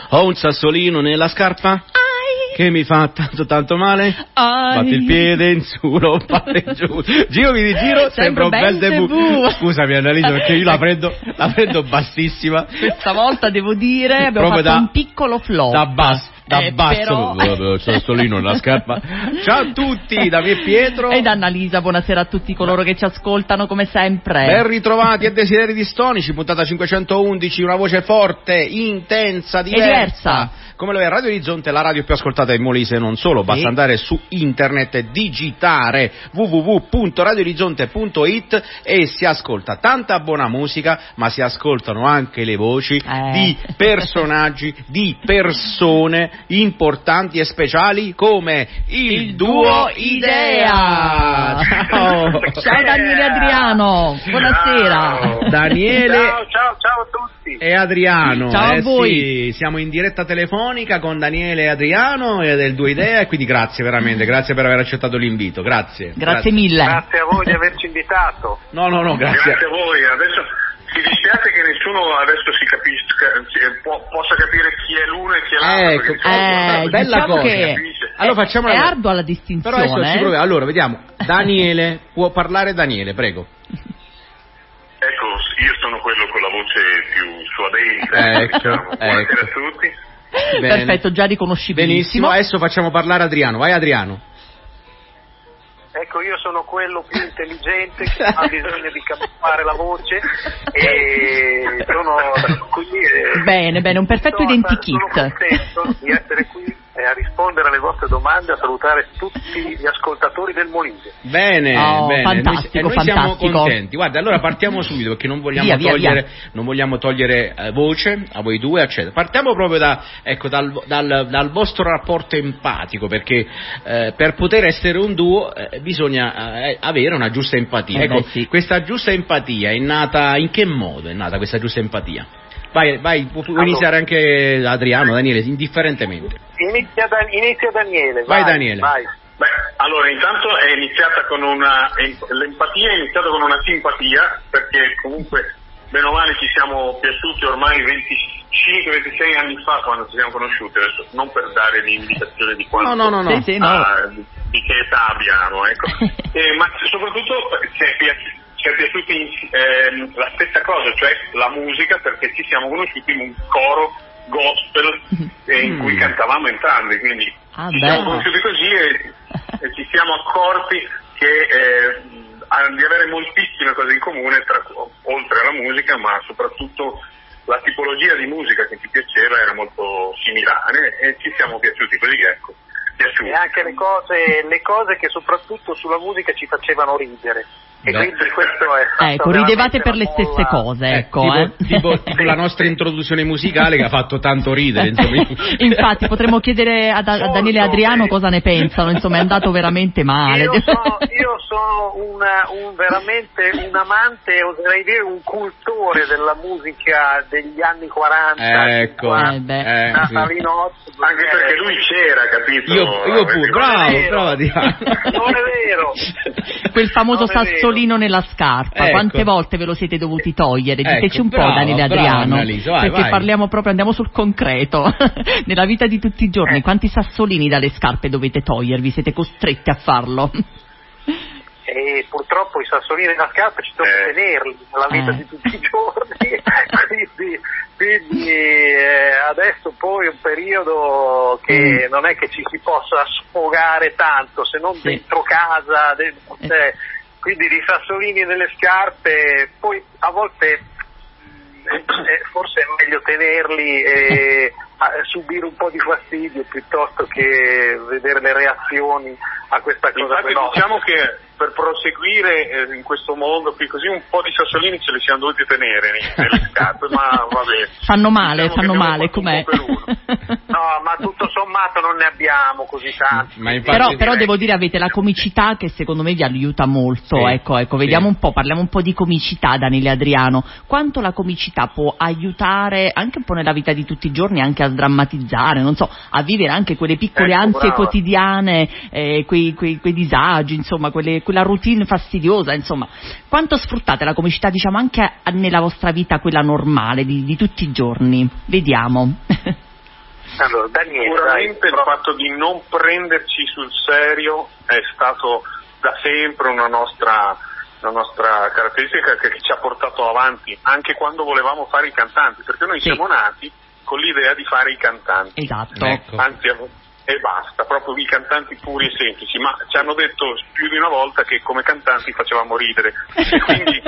Ho un sassolino nella scarpa che mi fa tanto male. Batti il piede in su, lo fare giù. Girami di giro, sembra un bel debut. Scusami Annalisa, perché io la prendo bassissima. Questa volta devo dire abbiamo fatto un piccolo flop. Da basso. Però... sassolino nella scarpa. Ciao a tutti, da me Pietro e da Annalisa, buonasera a tutti coloro che ci ascoltano come sempre. Ben ritrovati a Desideri Distonici, puntata 511, una voce forte, intensa, diversa. Come lo è Radio Orizzonte, la radio più ascoltata in Molise e non solo, basta andare su internet e digitare www.radioorizzonte.it e si ascolta tanta buona musica, ma si ascoltano anche le voci di personaggi, di persone importanti e speciali come il duo Idea. Ciao Daniele Adriano, buonasera. Ciao. Daniele. Ciao a tutti. E Adriano. Ciao a voi. Sì, siamo in diretta telefonica con Daniele e Adriano e del duo Idea e quindi grazie veramente, grazie per aver accettato l'invito, grazie mille. Grazie a voi di averci invitato. No, grazie a voi. Adesso si dispiace che nessuno adesso si capisca, possa capire chi è l'uno e chi è l'altro. Bella diciamo cosa. Che allora facciamo è ardua la distinzione. Però adesso ci proviamo. Allora vediamo. Daniele, può parlare Daniele, prego. Ecco, io sono quello con la voce più suadente. Buonasera a tutti. Bene. Perfetto, già riconoscibilissimo. Benissimo, adesso facciamo parlare Adriano. Vai Adriano. Ecco, io sono quello più intelligente che ha bisogno di camuffare la voce e sono qui. Bene, un perfetto identikit. Sono contento di essere qui a rispondere alle vostre domande, a salutare tutti gli ascoltatori del Molise. Bene. Fantastico, noi siamo contenti. Guarda, allora partiamo subito perché non vogliamo togliere voce a voi due, eccetera. Partiamo proprio dal vostro rapporto empatico, perché per poter essere un duo bisogna avere una giusta empatia. Ecco, sì. Questa giusta empatia è nata in che modo? È nata questa giusta empatia? Vai, può iniziare anche Adriano, Daniele, indifferentemente. Inizia Daniele. Vai Daniele. Vai. Beh, allora intanto è iniziata con l'empatia è iniziata con una simpatia, perché comunque bene o male ci siamo piaciuti ormai 25-26 anni fa quando ci siamo conosciuti, adesso non per dare l'indicazione di quanto no. Sì, di che età abbiamo, ecco. Ma soprattutto ci è piaciuta la stessa cosa, cioè la musica, perché ci siamo conosciuti in un coro gospel in cui cantavamo entrambi, quindi ci siamo conosciuti così e ci siamo accorti che di avere moltissime cose in comune oltre alla musica, ma soprattutto la tipologia di musica che ci piaceva era molto similare e ci siamo piaciuti così, ecco. E anche le cose che soprattutto sulla musica ci facevano ridere. E quindi questo è ridevate per le stesse cose, ecco. Tipo la nostra introduzione musicale che ha fatto tanto ridere, insomma. Infatti potremmo chiedere a Daniele e Adriano cosa ne pensano, insomma è andato veramente male. Io sono veramente un amante, oserei dire un cultore della musica degli anni 40, ecco, Natalino, anche perché lui c'era, capito? Io pure, bravo Adriano. Non è vero. Quel famoso sassolino nella scarpa, ecco. Quante volte ve lo siete dovuti togliere? Diteci un po', Daniele e bravo, Adriano, Annalisa, perché vai. andiamo sul concreto. Nella vita di tutti i giorni, quanti sassolini dalle scarpe dovete togliervi? Siete costretti a farlo? E purtroppo i sassolini nella scarpa ci tocca tenerli nella vita di tutti i giorni, quindi adesso poi è un periodo che non è che ci si possa sfogare tanto, se non dentro casa, quindi di sassolini nelle scarpe, poi a volte forse è meglio tenerli e subire un po' di fastidio piuttosto che vedere le reazioni a questa cosa. Infatti diciamo che per proseguire in questo mondo qui così un po' di sassolini ce li siamo dovuti tenere nelle scarpe, ma vabbè. Fanno male, com'è? No, ma tutto sommato non ne abbiamo così tanti. Però devo dire avete la comicità che secondo me vi aiuta molto, sì, ecco, vediamo un po', parliamo un po' di comicità, Daniele Adriano. Quanto la comicità può aiutare anche un po' nella vita di tutti i giorni, anche a sdrammatizzare, non so, a vivere anche quelle piccole ansie quotidiane, quei disagi, insomma, quella routine fastidiosa, insomma. Quanto sfruttate la comicità, diciamo, anche nella vostra vita, quella normale, di tutti i giorni? Vediamo. Allora, Daniele, sicuramente il fatto di non prenderci sul serio è stato da sempre una nostra caratteristica che ci ha portato avanti anche quando volevamo fare i cantanti, perché noi siamo nati con l'idea di fare i cantanti. Esatto. Ecco. Anzi, e basta, proprio i cantanti puri e semplici, ma ci hanno detto più di una volta che come cantanti facevamo ridere, e quindi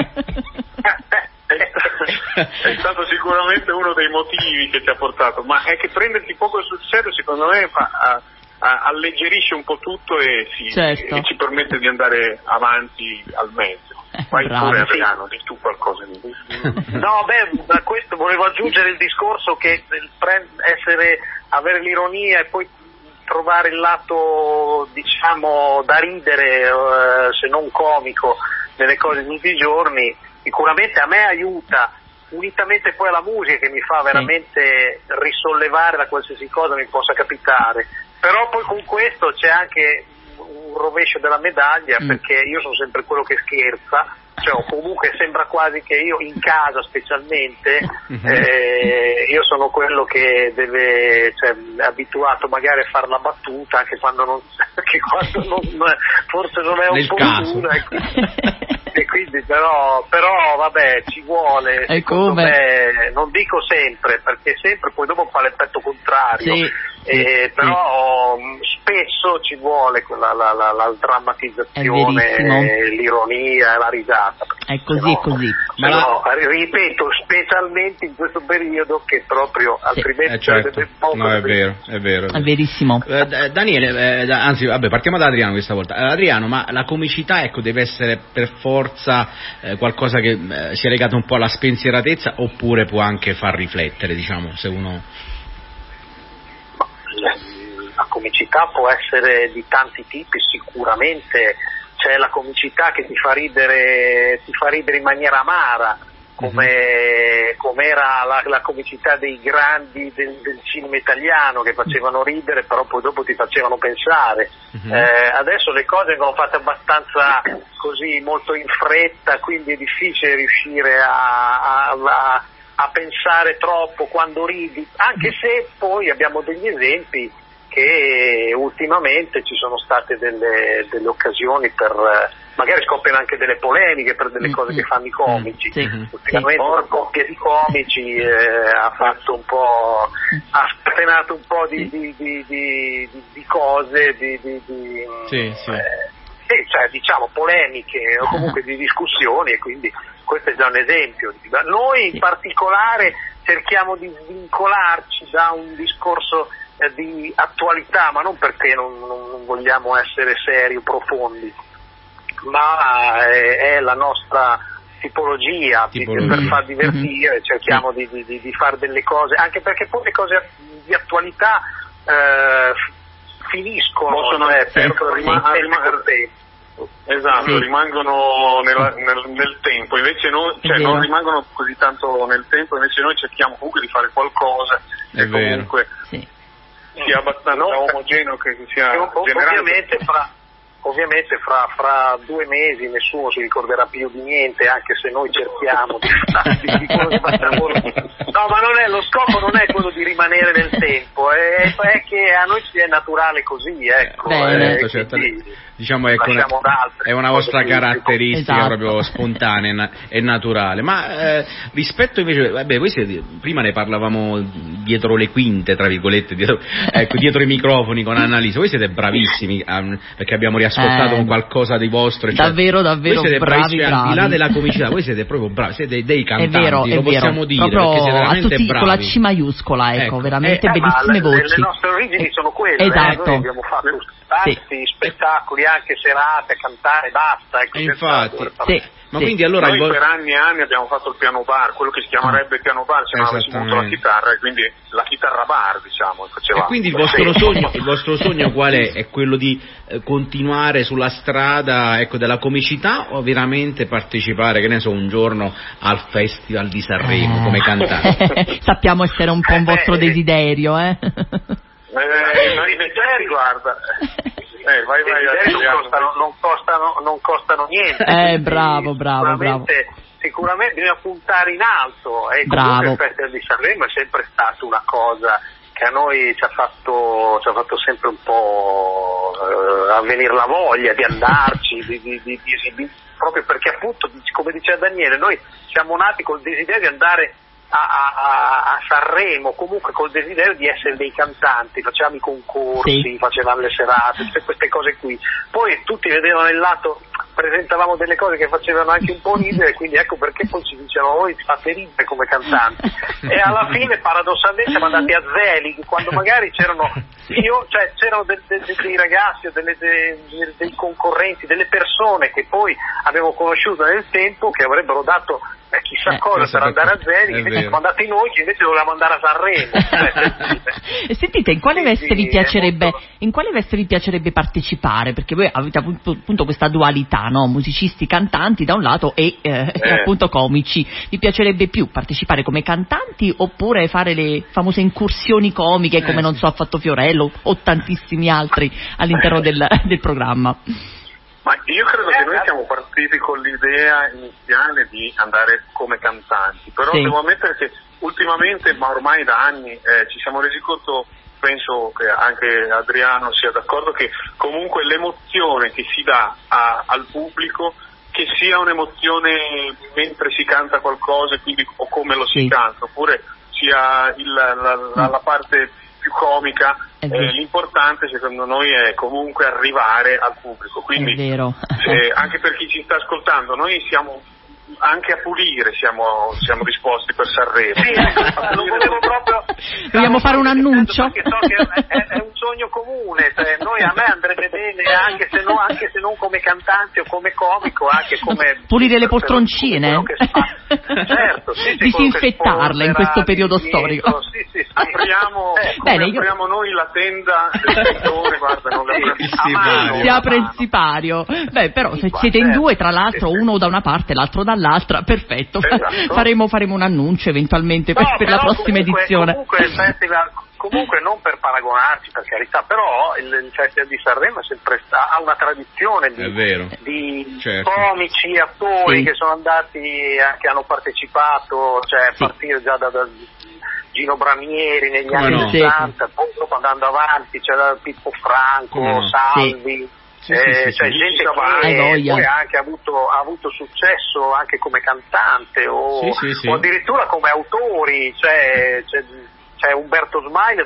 è stato sicuramente uno dei motivi che ci ha portato, ma è che prendersi poco sul serio secondo me alleggerisce un po' tutto e ci permette di andare avanti al meglio. Vai pure, Adriano, di tu qualcosa di No, da questo volevo aggiungere il discorso che avere l'ironia e poi trovare il lato, diciamo, da ridere, se non comico, nelle cose di tutti i giorni, sicuramente a me aiuta, unitamente poi alla musica che mi fa veramente risollevare da qualsiasi cosa mi possa capitare. Però poi con questo c'è anche un rovescio della medaglia, perché io sono sempre quello che scherza, cioè comunque sembra quasi che io in casa specialmente io sono quello che deve, cioè, è abituato magari a fare la battuta anche quando forse non è opportuna, e quindi però vabbè, ci vuole, secondo me, non dico sempre, perché sempre poi dopo fa l'effetto contrario, però spesso ci vuole la drammatizzazione, l'ironia e la risata. È così, è così. Però, ripeto, specialmente in questo periodo che proprio altrimenti sarebbe poco. No, è vero. È verissimo. Daniele, anzi, vabbè, partiamo da Adriano questa volta. Adriano, ma la comicità, ecco, deve essere per forza qualcosa che sia legato un po' alla spensieratezza, oppure può anche far riflettere, diciamo, se uno... La comicità può essere di tanti tipi, sicuramente c'è la comicità che ti fa ridere in maniera amara, come era la comicità dei grandi del cinema italiano, che facevano ridere però poi dopo ti facevano pensare. Adesso le cose vengono fatte abbastanza così, molto in fretta, quindi è difficile riuscire a pensare troppo quando ridi, anche se poi abbiamo degli esempi che ultimamente ci sono state delle occasioni per magari scoppiano anche delle polemiche per delle cose che fanno i comici. Ultimamente una coppia di comici ha fatto un po', ha scatenato un po' di cose, cioè diciamo polemiche o comunque di discussioni, e quindi questo è già un esempio. Noi in particolare cerchiamo di svincolarci da un discorso di attualità, ma non perché non vogliamo essere seri o profondi, ma è la nostra tipologia. Per far divertire cerchiamo di fare delle cose, anche perché poi le cose di attualità finiscono, rimangono nel tempo, invece noi, non rimangono così tanto nel tempo, invece noi cerchiamo comunque di fare qualcosa che comunque sia abbastanza omogeneo, che sia ovviamente fra 2 mesi nessuno si ricorderà più di niente, anche se noi cerchiamo di quello che facciamo. No, ma lo scopo non è quello di rimanere nel tempo, è che a noi ci è naturale così, ecco. Certo. Diciamo è una vostra caratteristica proprio spontanea e naturale. Ma rispetto invece, voi siete, prima ne parlavamo dietro le quinte, tra virgolette, dietro i microfoni con Annalisa, voi siete bravissimi, perché abbiamo riascoltato un qualcosa di vostro, davvero voi siete bravi. Al di là della comicità, voi siete proprio bravi, siete dei cantanti, è vero, possiamo dire, proprio perché siete veramente bravi. Con la C maiuscola, ecco, veramente bellissime voci. Le nostre origini sono quelle, esatto. Noi abbiamo fatto tanti spettacoli, anche serate, cantare, basta. Ecco, infatti, ma quindi allora noi per anni e anni abbiamo fatto il piano bar, quello che si chiamerebbe piano bar, se non avessimo avuto la chitarra, e quindi la chitarra bar, diciamo, facevamo. E quindi il vostro sogno qual è? È quello di continuare sulla strada, ecco, della comicità, o veramente partecipare, che ne so, un giorno al Festival di Sanremo come cantante? Sappiamo essere un po' un vostro desiderio, i desideri, guarda, non costano niente. Bravo. Sicuramente bisogna puntare in alto, e comunque il Festival di Sanremo è sempre stata una cosa che a noi ci ha fatto sempre un po' avvenire la voglia di andarci, di esibire, proprio perché appunto, come diceva Daniele, noi siamo nati col desiderio di andare a Sanremo, comunque col desiderio di essere dei cantanti, facevamo i concorsi, facevamo le serate, tutte queste cose qui. Poi tutti vedevano il lato, presentavamo delle cose che facevano anche un po' ridere, quindi ecco perché poi ci dicevano voi fate ridere come cantanti. E alla fine paradossalmente siamo andati a Zelig, quando magari c'erano dei ragazzi o dei concorrenti, delle persone che poi avevo conosciuto nel tempo, che avrebbero dato chissà cosa per andare a Zelig, invece siamo andati noi che invece dovevamo andare a Sanremo. Sentite, in quale veste vi piacerebbe partecipare? Perché voi avete appunto questa dualità, no? Musicisti, cantanti da un lato e appunto comici. Vi piacerebbe più partecipare come cantanti oppure fare le famose incursioni comiche come non so ha fatto Fiorello o tantissimi altri all'interno del programma? Ma io credo che noi siamo partiti con l'idea iniziale di andare come cantanti, però devo ammettere che ultimamente, ma ormai da anni, ci siamo resi conto, penso che anche Adriano sia d'accordo, che comunque l'emozione che si dà al pubblico, che sia un'emozione mentre si canta qualcosa, quindi o come lo si canta, oppure sia la parte più comica, l'importante secondo noi è comunque arrivare al pubblico, quindi anche per chi ci sta ascoltando, noi siamo anche a pulire, siamo disposti per Sanremo. Sì, non volevo proprio. Vogliamo fare un annuncio? Perché so che è un sogno comune, cioè a me andrebbe bene anche se non come cantante o come comico, anche come pulire le poltroncine, certo, disinfettarle in questo periodo storico. Sì. Apriamo noi la tenda del settore, guarda, si apre il sipario. Beh, però se siete in due, tra l'altro, uno da una parte e l'altro dall'altra, perfetto. Esatto. faremo un annuncio eventualmente per la prossima edizione. Comunque non per paragonarci, per carità, però il Festival di Sanremo è sempre ha una tradizione di comici, attori che sono andati, che hanno partecipato, cioè a partire già da Gino Bramieri negli anni 60, poi dopo andando avanti c'era Pippo Franco, Salvi. Gente che poi ha anche avuto successo anche come cantante o addirittura come autori, c'è Umberto Smaglio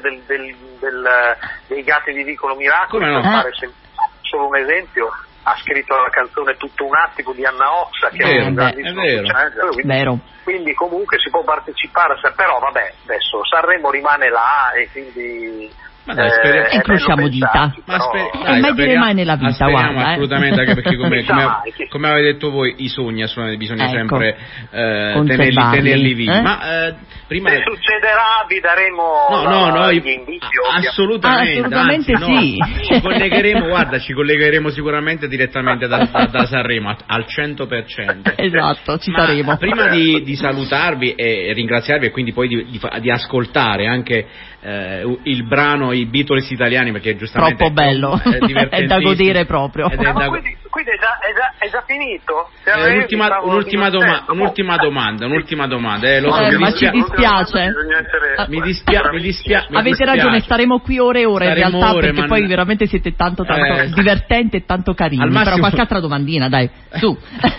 dei Gatti di Vicolo Miracolo, per fare solo un esempio, ha scritto la canzone Tutto un attimo di Anna Oxa, che è un grandissimo successo, quindi comunque si può partecipare, però vabbè, adesso Sanremo rimane là e quindi incrociamo dita, mai dire mai nella vita, guarda, assolutamente, anche perché come avete detto voi, i sogni assolutamente bisogna sempre tenerli vivi. Ma prima se succederà vi daremo gli indizi, assolutamente sì. Ci collegheremo sicuramente direttamente da Sanremo al 100%. Esatto, ci saremo. Prima di salutarvi e ringraziarvi e quindi poi di ascoltare anche il brano I Beatles italiani, perché giustamente troppo bello, è da godere proprio. Quindi è già finito? Un'ultima domanda. Ma ci dispiace. Mi dispiace. Avete ragione, staremo qui ore e ore in realtà, perché poi veramente siete tanto divertenti e tanto carini. Però qualche altra domandina, dai, su.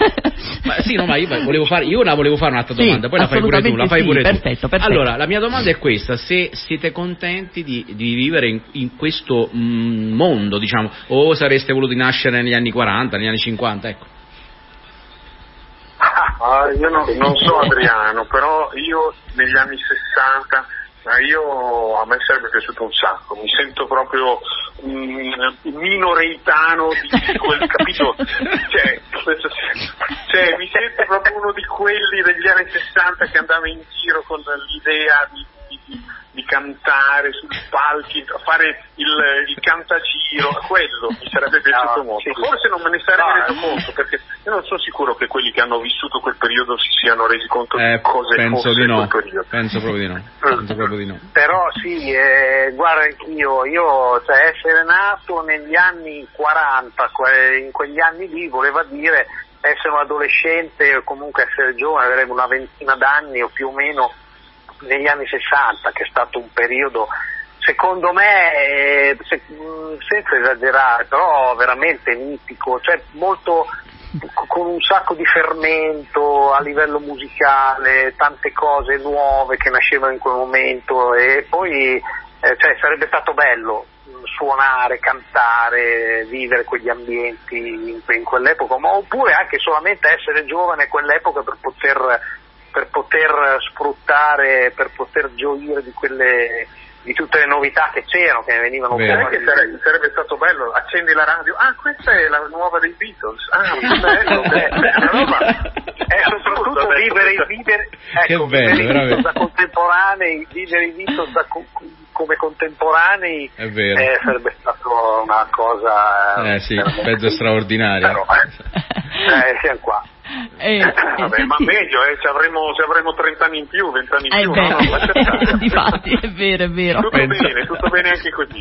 Ma io la volevo fare un'altra domanda, poi la fai pure tu. Perfetto. Allora, la mia domanda è questa: se siete contenti di vivere in questo mondo, diciamo, o sareste voluti nascere negli anni 40, negli anni 50, ecco. Io non so Adriano, però io negli anni 60 a me sarebbe piaciuto un sacco, mi sento proprio minoreitano di quel capito, cioè mi sento proprio uno di quelli degli anni 60 che andava in giro con l'idea di cantare sui palchi, fare il cantagiro, quello mi sarebbe piaciuto molto. Forse non me ne sarei reso conto, perché io non sono sicuro che quelli che hanno vissuto quel periodo si siano resi conto di cosa fosse quel periodo. Penso proprio di no. Però sì, guarda, anch'io essere nato negli anni 40, in quegli anni lì, voleva dire essere un adolescente o comunque essere giovane, avere una ventina d'anni o più o meno negli anni 60, che è stato un periodo secondo me, senza esagerare, però veramente mitico, cioè molto, con un sacco di fermento a livello musicale, tante cose nuove che nascevano in quel momento, e poi cioè, sarebbe stato bello suonare, cantare, vivere quegli ambienti in quell'epoca, ma oppure anche solamente essere giovane a quell'epoca per poter sfruttare, per poter gioire di tutte le novità che c'erano, che ne venivano fuori. Sarebbe stato bello, accendi la radio, questa è la nuova dei Beatles, bello, una roba. E soprattutto vivere che bello, da contemporanei, vivere i Beatles come contemporanei, sarebbe stato una cosa sì, mezzo straordinaria. Però, siamo qua. Vabbè, ma meglio, se avremo 30 anni in più, 20 anni in più, difatti, è vero. Tutto bene anche così.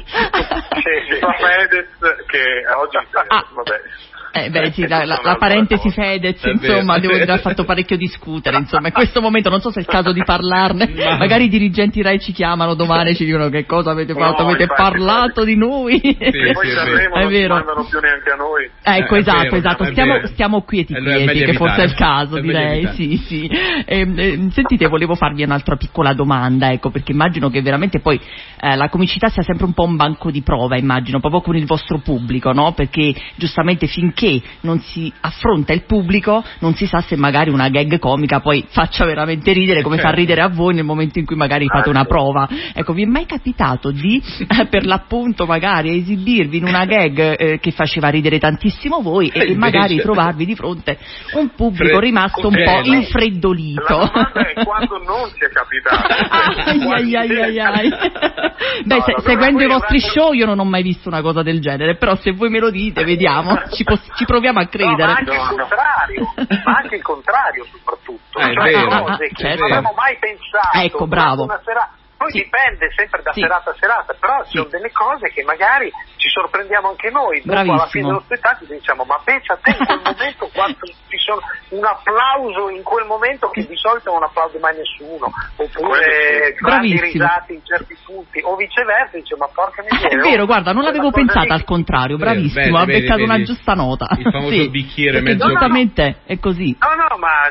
Fa Fedez che oggi vabbè. Sì, la parentesi Fedez, insomma, devo dire, ha fatto parecchio discutere, insomma, in questo momento non so se è il caso di parlarne, magari i dirigenti Rai ci chiamano domani e ci dicono che cosa avete fatto, avete parlato di noi. Sì, poi Sanremo non ci mandano più neanche a noi. Ecco, esatto, stiamo quieti, che forse è il caso, direi, sì. Sentite, volevo farvi un'altra piccola domanda, ecco, perché immagino che veramente poi la comicità sia sempre un po' un banco di prova, immagino, proprio con il vostro pubblico, no? Perché giustamente finché non si affronta il pubblico non si sa se magari una gag comica poi faccia veramente ridere, come fa ridere a voi nel momento in cui magari fate una prova. Ecco, vi è mai capitato di per l'appunto magari esibirvi in una gag che faceva ridere tantissimo voi e magari trovarvi di fronte un pubblico rimasto un po' infreddolito? La domanda è quando non ci è capitato. Ai. Beh, seguendo i vostri show io non ho mai visto una cosa del genere, però se voi me lo dite vediamo, ci proviamo a credere. Ma anche il contrario soprattutto. È vero. Cose che non avevamo mai pensato. Ecco, bravo. Poi dipende sempre da serata a serata, però ci sono delle cose che magari ci sorprendiamo anche noi. Dopo alla fine dello spettacolo diciamo, ma pensa a te in quel momento quanto ci sono un applauso in quel momento che di solito non applaude mai nessuno, oppure grandi risate in certi punti, o viceversa, dice ma porca miseria. È vero, guarda, non l'avevo pensata al contrario, bravissimo, ha beccato una giusta nota. Il famoso bicchiere mezzo. Giustamente è così. No, ma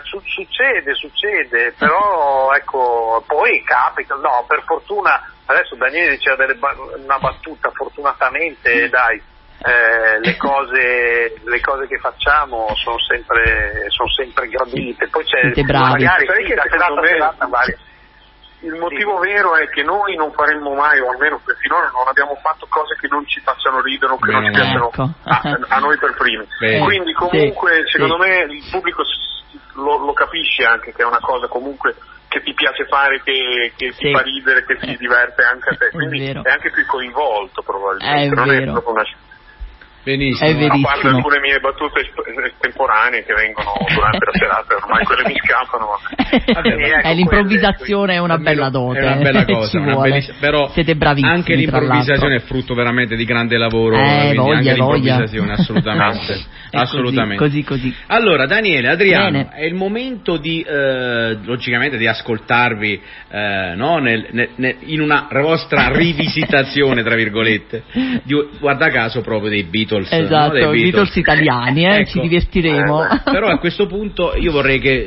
succede, però ecco, poi capita, per fortuna, adesso Daniele diceva una battuta, fortunatamente dai, le cose che facciamo sono sempre gradite, poi c'è magari il motivo vero è che noi non faremmo mai, o almeno per finora non abbiamo fatto cose che non ci facciano ridere o che non ci piacciono a noi per primi. Quindi comunque secondo me il pubblico lo capisce anche che è una cosa comunque che ti piace fare, che ti fa ridere, che ti diverte anche a te, quindi è anche più coinvolto probabilmente, non è proprio una... Benissimo. È verissimo. A parte alcune mie battute estemporanee che vengono durante la serata, ormai quelle mi scappano. L'improvvisazione è una bella dote. È una bella cosa, però siete bravissimi. Anche l'improvvisazione è frutto veramente di grande lavoro, voglia. L'improvvisazione, assolutamente. Così. Allora, Daniele, Adriano, è il momento di logicamente di ascoltarvi in una vostra rivisitazione, tra virgolette, guarda caso proprio dei Beatles. Esatto, no? Beatles italiani, ecco. Ci divertiremo. Però a questo punto io vorrei che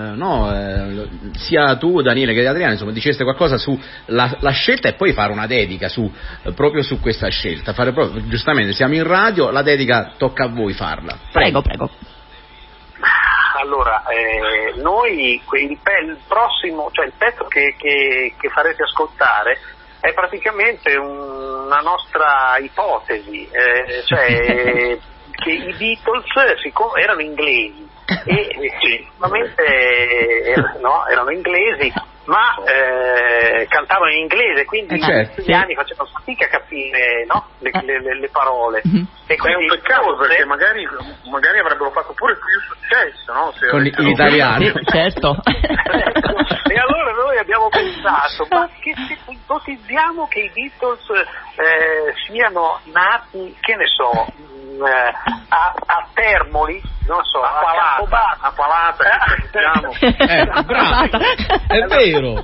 sia tu, Daniele, che Adriano, insomma, diceste qualcosa su la scelta e poi fare una dedica proprio su questa scelta. Giustamente siamo in radio, la dedica tocca a voi farla. Prego. Allora, noi il prossimo, cioè il pezzo che farete ascoltare è praticamente una nostra ipotesi, cioè che i Beatles erano inglesi e effettivamente erano inglesi, ma cantavano in inglese, quindi negli anni facevano fatica a capire le parole. E è un peccato perché magari avrebbero fatto pure più successo, no? Se con gli italiani. Certo. E allora noi abbiamo pensato, ma che se ipotizziamo che i Beatles siano nati, che ne so, a Termoli, non so, a Palata, bravo, è vero.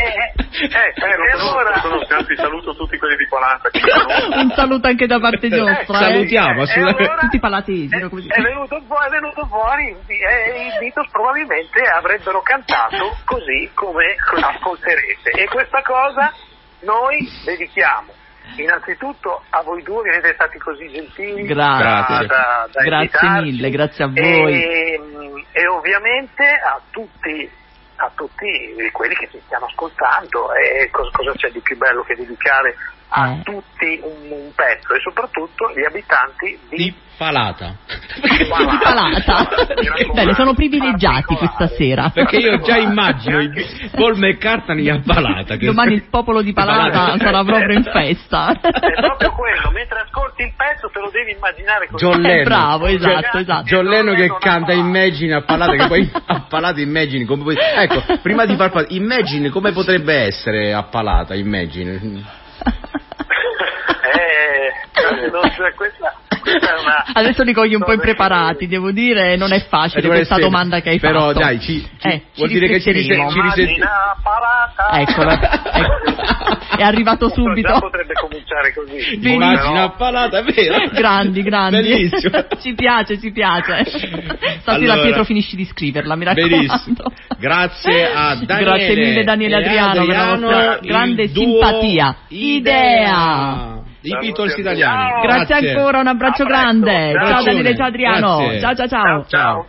Anzi, saluto tutti quelli di Palata. Un saluto anche da parte nostra. Salutiamo allora, tutti palatesi. È venuto fuori i Beatles probabilmente avrebbero cantato così come ascolterete, e questa cosa noi dedichiamo innanzitutto a voi due che siete stati così gentili. Grazie. Grazie mille, grazie a voi. E ovviamente a tutti quelli che ci stiano ascoltando, e cosa c'è di più bello che dedicare a tutti un pezzo, e soprattutto gli abitanti di Palata. Di Palata. Bene, sono privilegiati questa sera. Perché io già immagino Paul McCartney a Palata. Domani il popolo di Palata sarà proprio in festa. È proprio quello, mentre ascolti il pezzo te lo devi immaginare così. John Lennon. Bravo, esatto. John Lennon che canta Imagine a Palata, che poi a Palata Imagine come poi... Ecco, prima di far Imagine come potrebbe essere a Palata Imagine? Questa è una... Adesso li cogli un po' impreparati, devo dire, non è facile questa domanda che hai però, fatto. Però dai, vuol dire che ci risentiamo. Eccola, è arrivato subito. Già potrebbe cominciare così. Immagina a Palata, è vero? Grandi. Bellissimo. Ci piace. Stasera Pietro finisci di scriverla, mi raccomando. Benissimo. Grazie a Daniele. Grazie mille Daniele Adriano per la vostra grande simpatia. Idea. I Beatles italiani. Grazie ancora, un abbraccio grande. Ciao Daniele, ciao Adriano. Grazie. Ciao.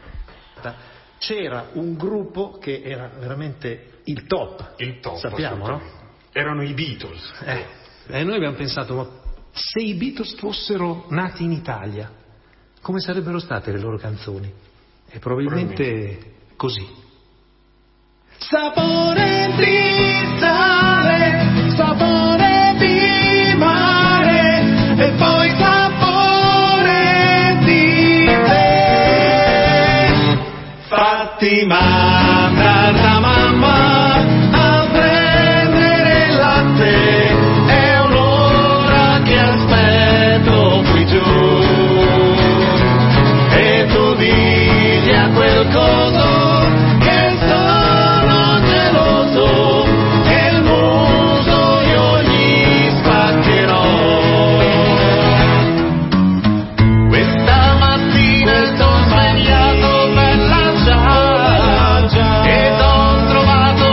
C'era un gruppo che era veramente il top, sappiamo, no? Erano i Beatles. E noi abbiamo pensato, ma se i Beatles fossero nati in Italia, come sarebbero state le loro canzoni? E probabilmente così. Sapore di sale, sapore di mare, e poi sapore di te. Fatima, da mamma a prendere il latte, è un'ora che aspetto qui giù, e tu digli a quel coso che sono geloso, e il muso io gli spaccherò. Questa mattina sto svegliato per la già, ed ho trovato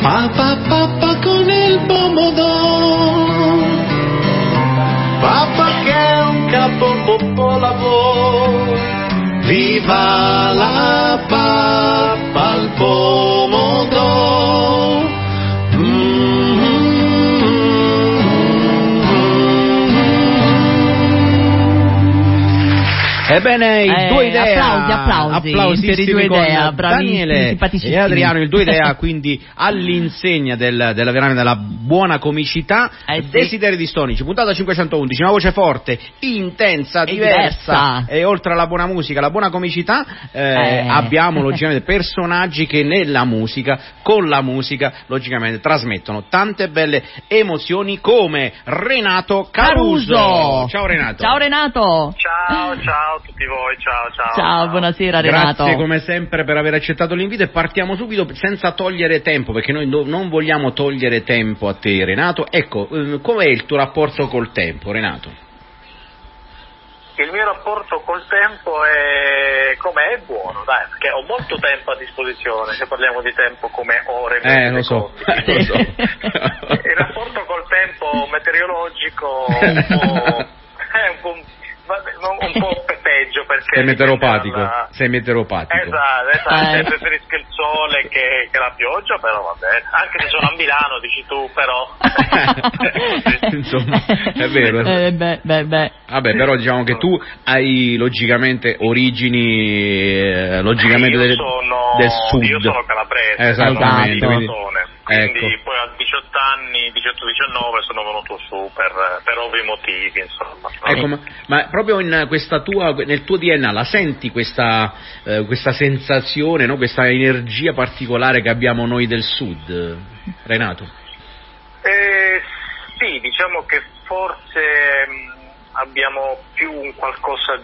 Papà con il pomodoro, papà che è un capopolavoro, viva la pappa al pomodoro. Ebbene, il Due Idea, applausi per i Due Idea, Daniele e Adriano, il Due Idea, quindi all'insegna della buona comicità, Desideri distonici, puntata 511, una voce forte, intensa, diversa, e oltre alla buona musica, la buona comicità, abbiamo logicamente personaggi che nella musica, con la musica, logicamente trasmettono tante belle emozioni, come Renato Caruso. Ciao Renato. Ciao Renato. Ciao a tutti voi, ciao. Ciao, buonasera Renato. Grazie come sempre per aver accettato l'invito, e partiamo subito senza togliere tempo, perché noi non vogliamo togliere tempo a te, Renato. Ecco, com'è il tuo rapporto col tempo, Renato? Il mio rapporto col tempo è buono, dai, perché ho molto tempo a disposizione, se parliamo di tempo come ore, minuti, lo so. Il rapporto col tempo meteorologico è un po' peggio, perché sei meteoropatico. Esatto, preferisco il sole che la pioggia, però va bene, anche se sono a Milano, dici tu, però insomma è vero. Vabbè, però diciamo che tu hai logicamente origini del sud. Io sono calabrese, esattamente, quindi poi a 18-19 sono venuto su per ovvi motivi, insomma. Ecco, ma proprio nel tuo DNA la senti questa sensazione, no? Questa energia particolare che abbiamo noi del sud, Renato? Sì, diciamo che forse abbiamo più un qualcosa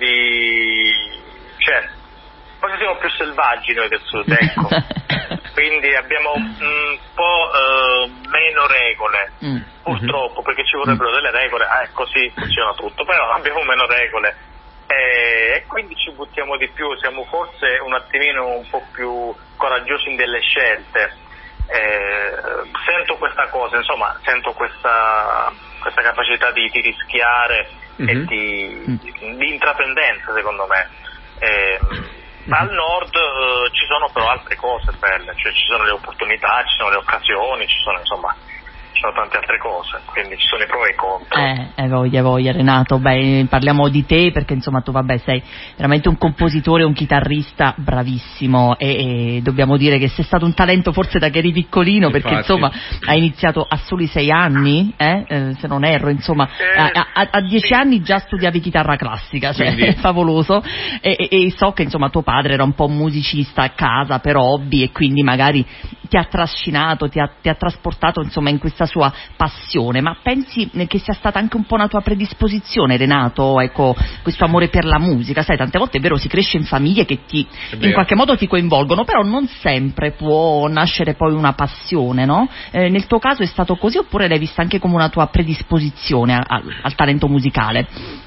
forse siamo più selvaggi noi del sud, ecco. Quindi abbiamo un po' meno regole, purtroppo, perché ci vorrebbero delle regole, così funziona tutto, però abbiamo meno regole, e quindi ci buttiamo di più, siamo forse un attimino un po' più coraggiosi in delle scelte. Sento questa cosa, insomma, sento questa capacità di rischiare e di intraprendenza, secondo me. Al nord ci sono però altre cose belle, cioè ci sono le opportunità, ci sono le occasioni, ci sono tante altre cose, quindi ci sono i pro e i contro. Voglia Renato, parliamo di te perché insomma tu sei veramente un compositore, un chitarrista bravissimo, e dobbiamo dire che sei stato un talento forse da che eri piccolino, perché insomma hai iniziato a soli 6 anni, se non erro, insomma a 10 anni già studiavi chitarra classica, cioè è favoloso, e so che insomma tuo padre era un po' musicista a casa per hobby, e quindi magari ti ha trascinato, ti ha trasportato insomma in questa sua passione. Ma pensi che sia stata anche un po' una tua predisposizione, Renato, ecco, questo amore per la musica? Sai, tante volte è vero, si cresce in famiglie che in qualche modo ti coinvolgono, però non sempre può nascere poi una passione, no? Nel tuo caso è stato così, oppure l'hai vista anche come una tua predisposizione al talento musicale?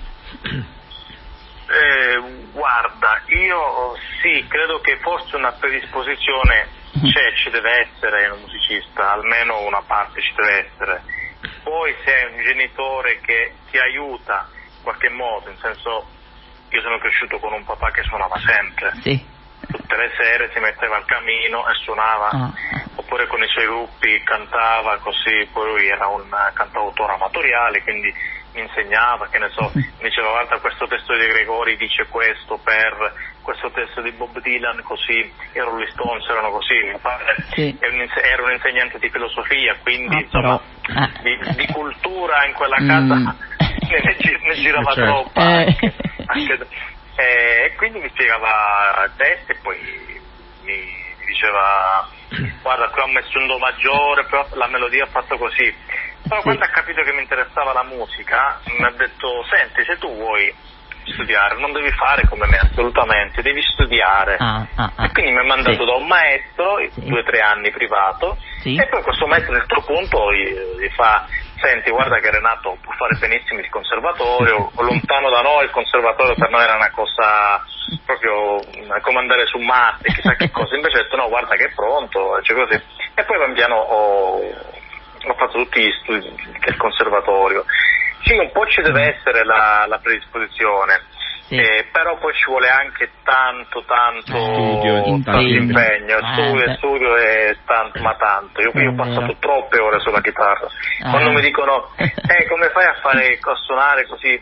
Guarda, io sì, credo che forse una predisposizione ci deve essere in un musicista, almeno una parte ci deve essere. Poi se è un genitore che ti aiuta in qualche modo, in senso, io sono cresciuto con un papà che suonava sempre, tutte le sere si metteva al camino e suonava, oppure con i suoi gruppi cantava, così. Poi lui era un cantautore amatoriale, quindi mi insegnava, che ne so, mi diceva: guarda, questo testo di Gregori dice questo per questo testo di Bob Dylan, così, i Rolling Stones erano così. Mio padre era un insegnante di filosofia, quindi insomma di cultura in quella casa ne girava troppo anche, e quindi mi spiegava testi, e poi mi diceva: guarda, qui ho messo un do maggiore, però la melodia ha fatto così. Però quando ha capito che mi interessava la musica, mi ha detto: senti, se tu vuoi studiare, non devi fare come me, assolutamente, devi studiare. E quindi mi ha mandato da un maestro, 2 o 3 anni privato, e poi questo maestro a un certo punto gli fa: senti, guarda che Renato può fare benissimo il conservatorio, lontano da noi il conservatorio per noi era una cosa proprio come andare su Marte, chissà che cosa, invece ho detto no, guarda che è pronto, cioè così. E poi pian piano ho fatto tutti gli studi del conservatorio. Sì, un po' ci deve essere la predisposizione, però poi ci vuole anche tanto impegno, studio e tanto, ma tanto. Io ho passato troppe ore sulla chitarra. Quando mi dicono come fai a suonare così?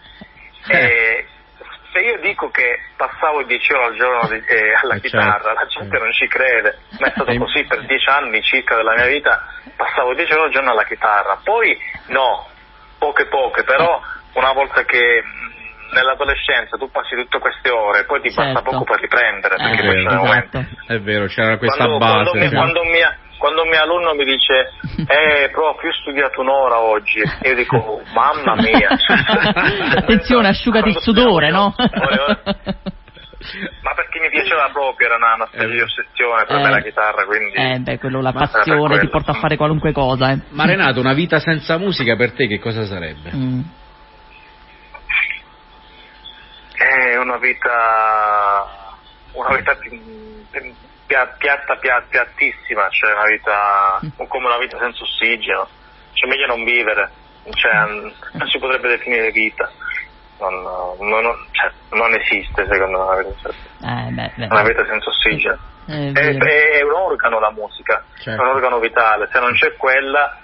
Se io dico che passavo 10 ore al giorno alla chitarra, la gente non ci crede, ma è stato così per 10 anni circa della mia vita, passavo 10 ore al giorno alla chitarra, poi no, poche, però una volta che nell'adolescenza tu passi tutte queste ore, poi ti basta poco per riprendere, perché poi c'è un momento. È vero, c'era questa base. Quando un mio alunno mi dice prof, io ho studiato un'ora oggi, io dico mamma mia. Attenzione, asciugati il sudore, no? Ma perché mi piaceva proprio, era una specie di ossessione per me la chitarra, quindi quello, la passione ti porta a fare qualunque cosa. Ma Renato, una vita senza musica per te che cosa sarebbe? Una vita piattissima, cioè una vita come una vita senza ossigeno, cioè meglio non vivere, cioè non si potrebbe definire vita. Non esiste secondo me una vita senza ossigeno. È un organo la musica, è un organo vitale, se non c'è quella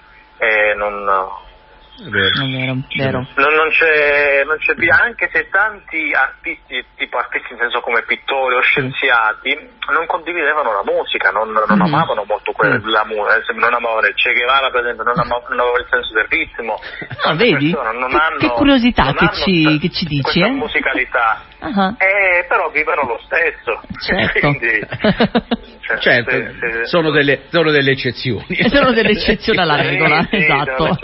vero. Non c'è via, anche se tanti artisti, tipo artisti in senso come pittori o scienziati, non condividevano la musica, non amavano molto la musica, non amavano il Che Guevara per esempio, non aveva il senso del ritmo. Vedi? Che curiosità che ci dici, questa musicalità. Però vivono lo stesso. Certo. Quindi, sono delle eccezioni. Sono delle eccezioni alla regola, esatto.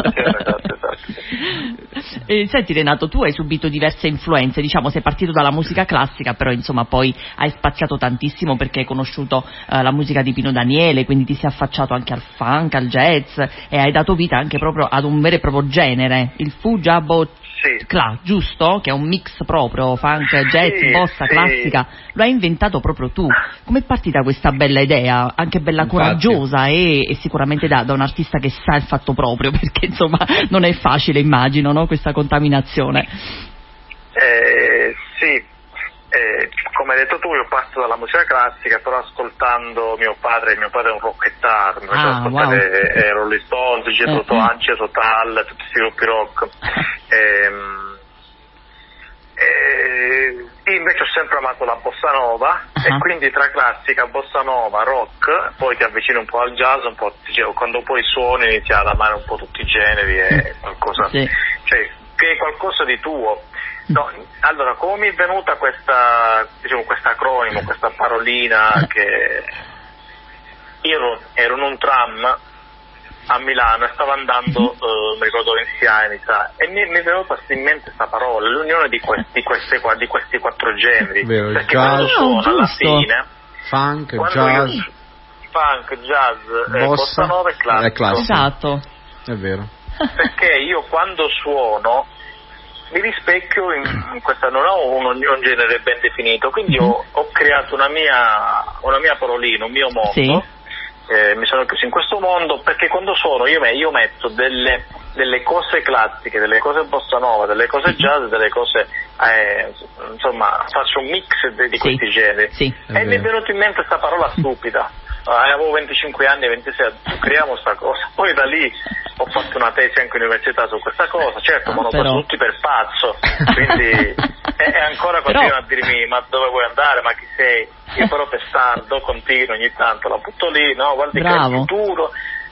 Senti Renato, tu hai subito diverse influenze, diciamo sei partito dalla musica classica, però insomma poi hai spaziato tantissimo perché hai conosciuto la musica di Pino Daniele, quindi ti sei affacciato anche al funk, al jazz e hai dato vita anche proprio ad un vero e proprio genere, il Fujabo, giusto? Che è un mix proprio, funk, jazz, bossa, classica, lo hai inventato proprio tu. Com'è partita questa bella idea, anche bella coraggiosa e sicuramente da un artista che sa il fatto proprio, perché insomma non è facile, immagino, no? Questa contaminazione. Come hai detto tu, io parto dalla musica classica, però ascoltando mio padre è un rockettaro, mi faceva ascoltare Rolling Stones, Jethro Tull, tutti questi gruppi rock. Io invece ho sempre amato la bossa nova e quindi tra classica, bossa nova, rock, poi ti avvicini un po' al jazz, un po' quando poi suoni inizi ad amare un po' tutti i generi e qualcosa, cioè che è qualcosa di tuo. No, allora, come mi è venuta questa acronimo, questa parolina, che io ero in un tram a Milano e stavo andando, mi ricordo 20 anni, e mi è venuta in mente questa parola, l'unione di questi 4 generi. Vero, perché jazz, quando suono alla fine, funk, jazz, bossa nova e classico. Esatto. È vero. Perché io quando suono mi rispecchio in questa, non ho un genere ben definito, quindi ho creato una mia parolina, un mio mondo, mi sono chiuso in questo mondo, perché quando suono io metto delle cose classiche, delle cose bossa nova, delle cose jazz, delle cose insomma faccio un mix di questi generi, e mi è venuta in mente questa parola stupida. Avevo 25 anni, 26, creiamo sta cosa. Poi da lì ho fatto una tesi anche all'università su questa cosa, certo, ma non preso tutti per pazzo, quindi e ancora continuano a dirmi ma dove vuoi andare, ma chi sei? Io però testardo, continuo ogni tanto, la butto lì, no, guardi che è il futuro,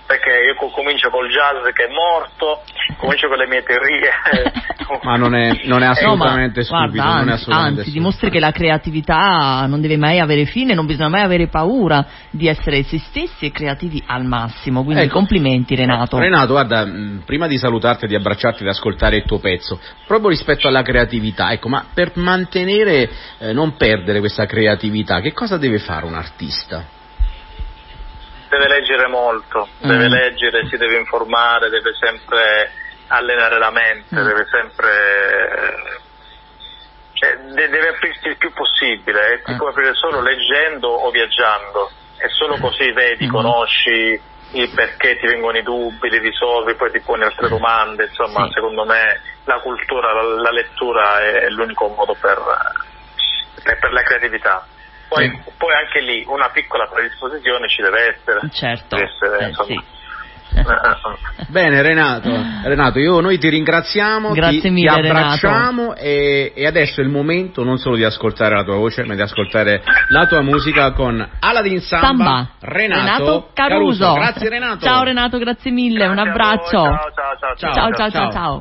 perché io comincio col jazz che è morto, comincio con le mie teorie. Ma non è assolutamente stupido, guarda, non è assolutamente anzi dimostri che la creatività non deve mai avere fine, non bisogna mai avere paura di essere se stessi e creativi al massimo, quindi complimenti Renato. Renato, guarda, prima di salutarti, di abbracciarti, di ascoltare il tuo pezzo, proprio rispetto alla creatività, ecco, ma per mantenere, non perdere questa creatività, che cosa deve fare un artista? Deve leggere molto, deve leggere, si deve informare, deve sempre allenare la mente, deve sempre, deve aprirsi il più possibile, e ti puoi aprire solo leggendo o viaggiando, e solo così vedi, conosci il perché ti vengono i dubbi, li risolvi, poi ti poni altre domande, insomma secondo me la cultura, la lettura è l'unico modo per la creatività. Poi anche lì una piccola predisposizione ci deve essere. Certo. Deve essere, sì. Bene Renato, noi ti ringraziamo, grazie mille, ti abbracciamo, Renato. E adesso è il momento non solo di ascoltare la tua voce, ma di ascoltare la tua musica con Aladdin Samba, Renato Caruso. Grazie Renato. Ciao Renato, grazie mille, un abbraccio. Ciao.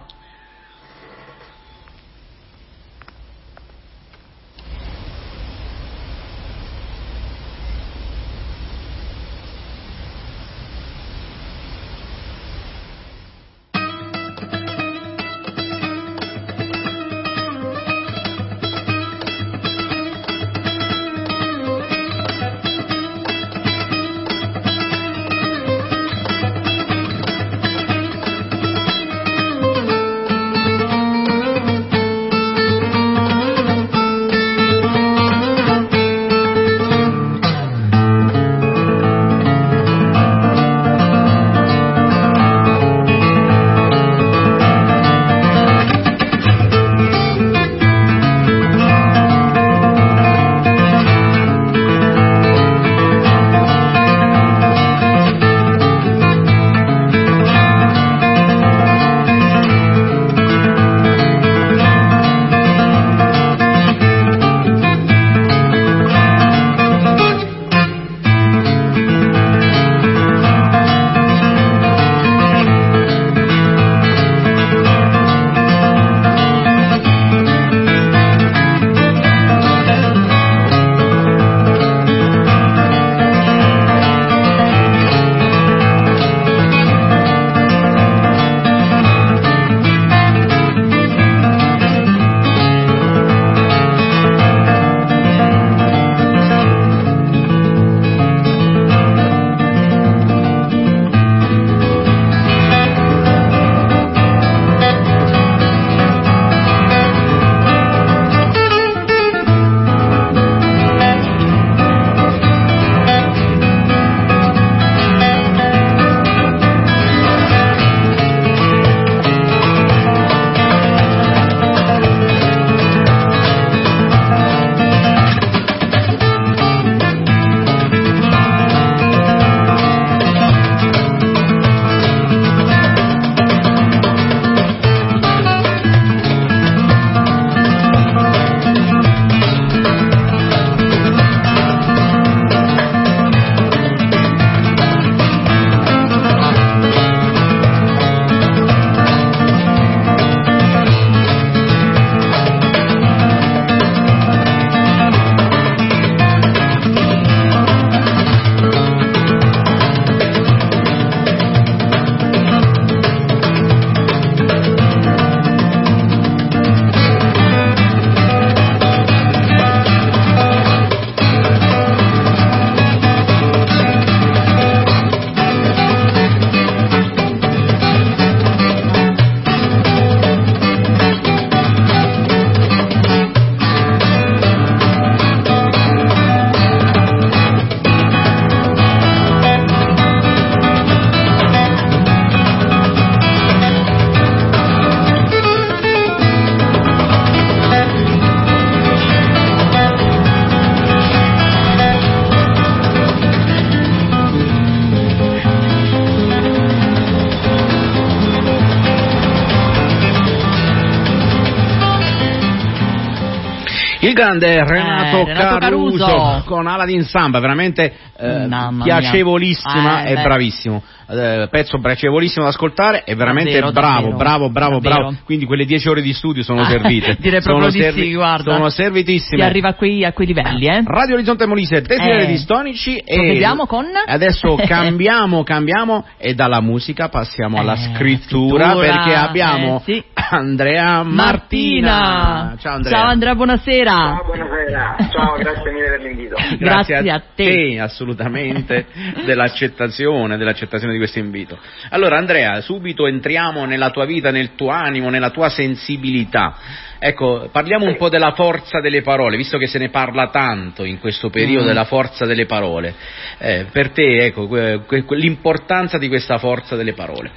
Il grande Renato Caruso con Aladdin Samba, veramente piacevolissima e bravissimo. Pezzo piacevolissimo da ascoltare e veramente bravo. Quindi quelle 10 ore di studio sono servite. Direi proprio di sì, guarda. Sono servitissime. Si arriva a quei livelli, eh? Radio Orizzonte Molise, Desiderio di Stonici, e vediamo con adesso cambiamo e dalla musica passiamo alla scrittura, perché abbiamo Andrea Martina. Ciao Andrea. Ciao Andrea, buonasera. Ciao, buonasera. Ciao, grazie mille per l'invito. Grazie a te assolutamente dell'accettazione di questo invito. Allora Andrea, subito entriamo nella tua vita, nel tuo animo, nella tua sensibilità. Ecco, parliamo un po' della forza delle parole, visto che se ne parla tanto in questo periodo della forza delle parole. Per te, ecco, l'importanza di questa forza delle parole.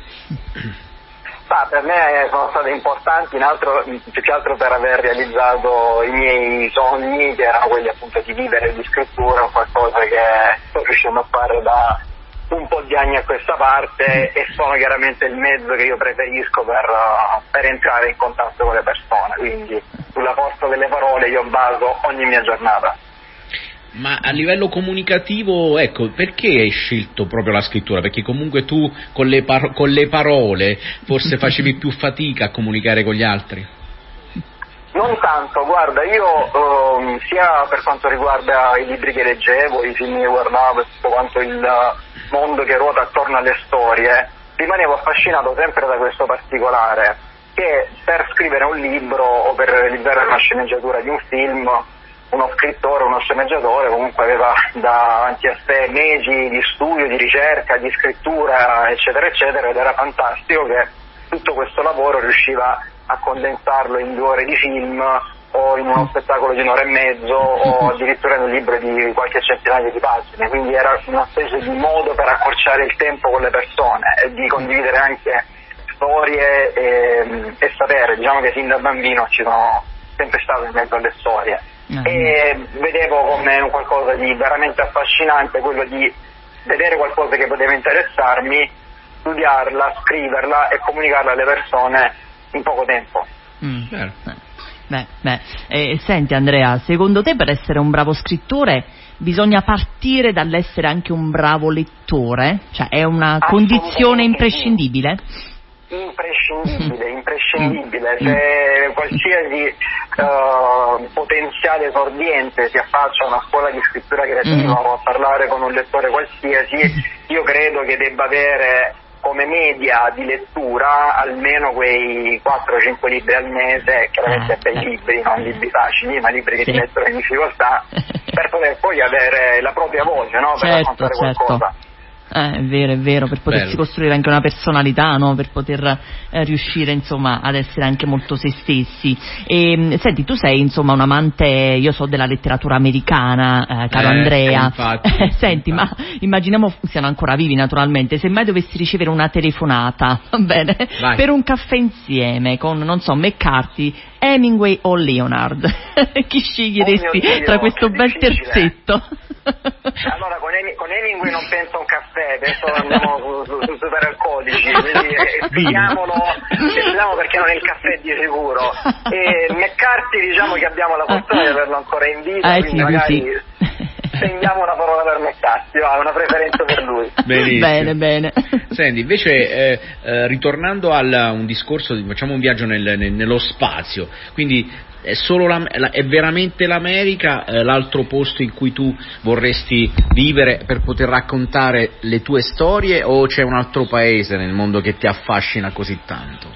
Per me sono state importanti più che altro per aver realizzato i miei sogni, che erano quelli appunto di vivere di scrittura, qualcosa che sto riuscendo a fare da un po' di anni a questa parte, e sono chiaramente il mezzo che io preferisco per entrare in contatto con le persone, quindi sulla forza delle parole io baso ogni mia giornata. Ma a livello comunicativo, ecco, perché hai scelto proprio la scrittura? Perché comunque tu con le parole forse facevi più fatica a comunicare con gli altri? Non tanto, guarda, io sia per quanto riguarda i libri che leggevo, i film che guardavo, tutto quanto il mondo che ruota attorno alle storie, rimanevo affascinato sempre da questo particolare, che per scrivere un libro o per realizzare una sceneggiatura di un film, uno scrittore, uno sceneggiatore comunque aveva davanti a sé mesi di studio, di ricerca, di scrittura, eccetera eccetera, ed era fantastico che tutto questo lavoro riusciva a condensarlo in 2 ore di film o in uno spettacolo di 1 ora e mezzo o addirittura in un libro di qualche centinaio di pagine, quindi era una specie di modo per accorciare il tempo con le persone e di condividere anche storie e sapere. Diciamo che sin da bambino ci sono sempre stato in mezzo alle storie e vedevo come un qualcosa di veramente affascinante quello di vedere qualcosa che poteva interessarmi, studiarla, scriverla e comunicarla alle persone in poco tempo. Senti Andrea, secondo te per essere un bravo scrittore bisogna partire dall'essere anche un bravo lettore? Cioè è una condizione imprescindibile? Imprescindibile. Se qualsiasi potenziale esordiente si affaccia a una scuola di scrittura creativa o a parlare con un lettore qualsiasi, io credo che debba avere come media di lettura almeno quei 4-5 libri al mese, chiaramente bei libri, non libri facili, ma libri che ti mettono in difficoltà, per poter poi avere la propria voce, no? Per raccontare qualcosa. È vero, per potersi costruire anche una personalità, no? Per poter riuscire insomma ad essere anche molto se stessi. E senti, tu sei insomma un amante, io so, della letteratura americana, caro Andrea. Infatti. Senti, ma immaginiamo siano ancora vivi naturalmente, se mai dovessi ricevere una telefonata, va bene, per un caffè insieme con, non so, McCarthy, Hemingway o Leonard, chi sceglieresti tra questo bel terzetto? Allora con Hemingway non penso a un caffè, penso andiamo su superalcolici, quindi spieghiamolo perché non è il caffè di sicuro. E McCarthy, diciamo che abbiamo la fortuna di averlo ancora in vita, quindi magari spendiamo una parola per McCarthy, una preferenza per lui. Benissimo. Bene. Senti, invece ritornando a un discorso, facciamo un viaggio nello spazio, quindi è veramente l'America l'altro posto in cui tu vorresti vivere per poter raccontare le tue storie, o c'è un altro paese nel mondo che ti affascina così tanto?